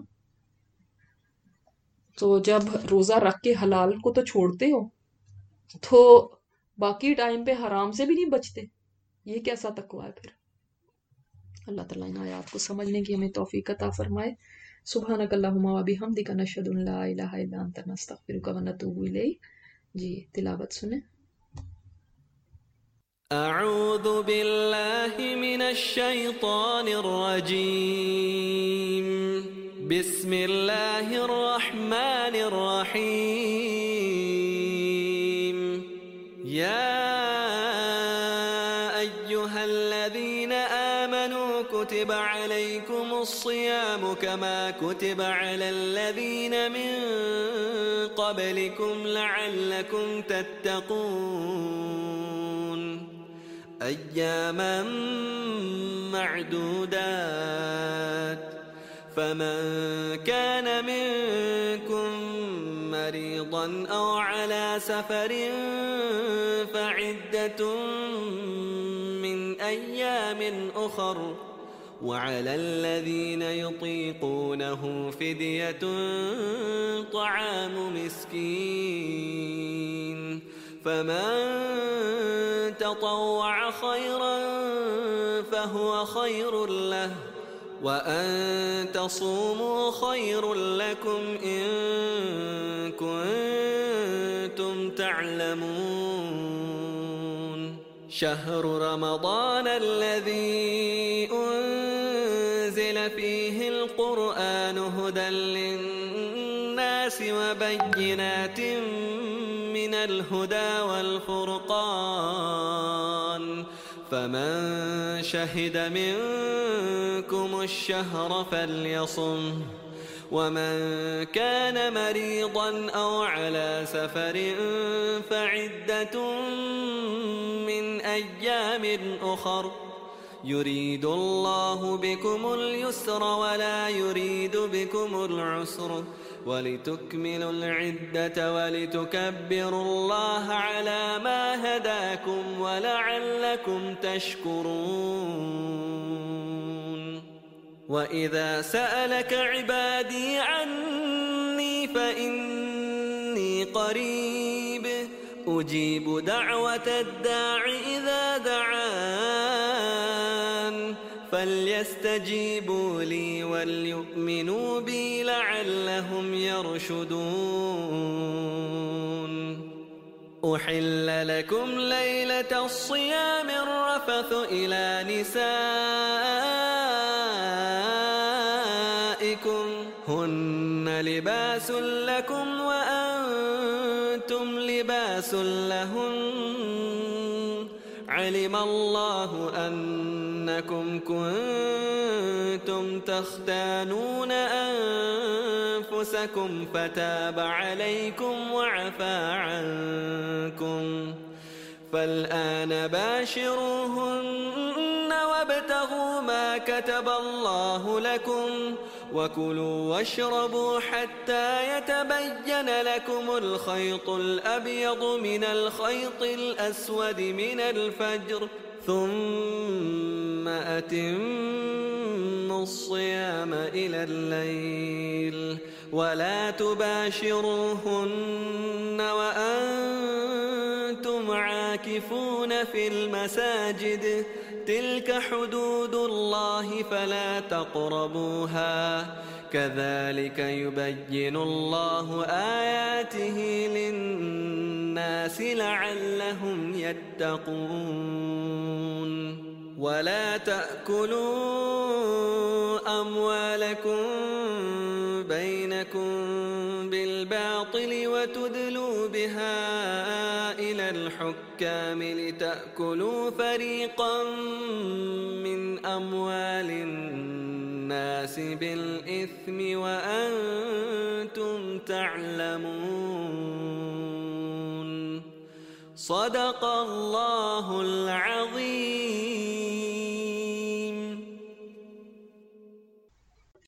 تو جب روزہ رکھ کے حلال کو تو چھوڑتے ہو تو باقی ٹائم پہ حرام سے بھی نہیں بچتے, یہ کیسا تقویٰ ہے پھر. اللہ تعالیٰ ان آیات کو سمجھنے کی ہمیں توفیق عطا فرمائے. سبحانک اللہم و بحمدک نشہد ان لا الہ الا انت نستغفرک و نتوب الیک. جی تلاوت سنیں. اعوذ باللہ من الشیطان الرجیم, بسم اللہ الرحمن الرحیم. یا ایہا الذین آمنوا کتب علیکم الصیام کما کتب علی الذین من قبلکم لعلکم تتقون, ایاما معدودات, فمن كان منكم مريضا أو على سفر فعدة من أيام أخر, وعلى الذين يطيقونه فدية طعام مسكين, فمن تطوع خيرا فهو خير له, وأن تصوموا خير لكم إن كنتم تعلمون. شهر رمضان الذي أنزل فيه القرآن هدى للناس للناس وبينات من الهدى والفرقان فمن شهد منكم الشهر فليصمه ومن كان مريضا أو على سفر فعدة من أيام أخر يريد الله بكم اليسر ولا يريد بكم العسر ولتكملوا العدة ولتكبروا الله على ما هداكم ولعلكم تشكرون. وإذا سألك عبادي عني فإني قريب أجيب دعوة الداع إذا دعان فليستجيبوا لي وليؤمنوا بي لعلهم يرشدون. أحل لكم ليلة الصيام الرفث إلى نسائكم هن لباس لكم وأنتم لباس لهن علم الله أنكم كنتم تختانون أنفسكم فتاب عليكم وعفى عنكم فالآن باشروهن وابتغوا ما كتب الله لكم وكلوا واشربوا حتى يتبين لكم الخيط الأبيض من الخيط الأسود من الفجر ثم أتموا الصيام إلى الليل ولا تباشروهن وأنتم عاكفون في المساجد تلك حدود الله فلا تقربوها كذلك يبين الله آياته للناس لعلهم يتقون. ولا تأكلوا أموالكم بينكم بالباطل وتدلوا بها إلى الحكام لتأكلوا فريقا من أموال الناس بالإثم وأنتم تعلمون. صدق الله العظيم.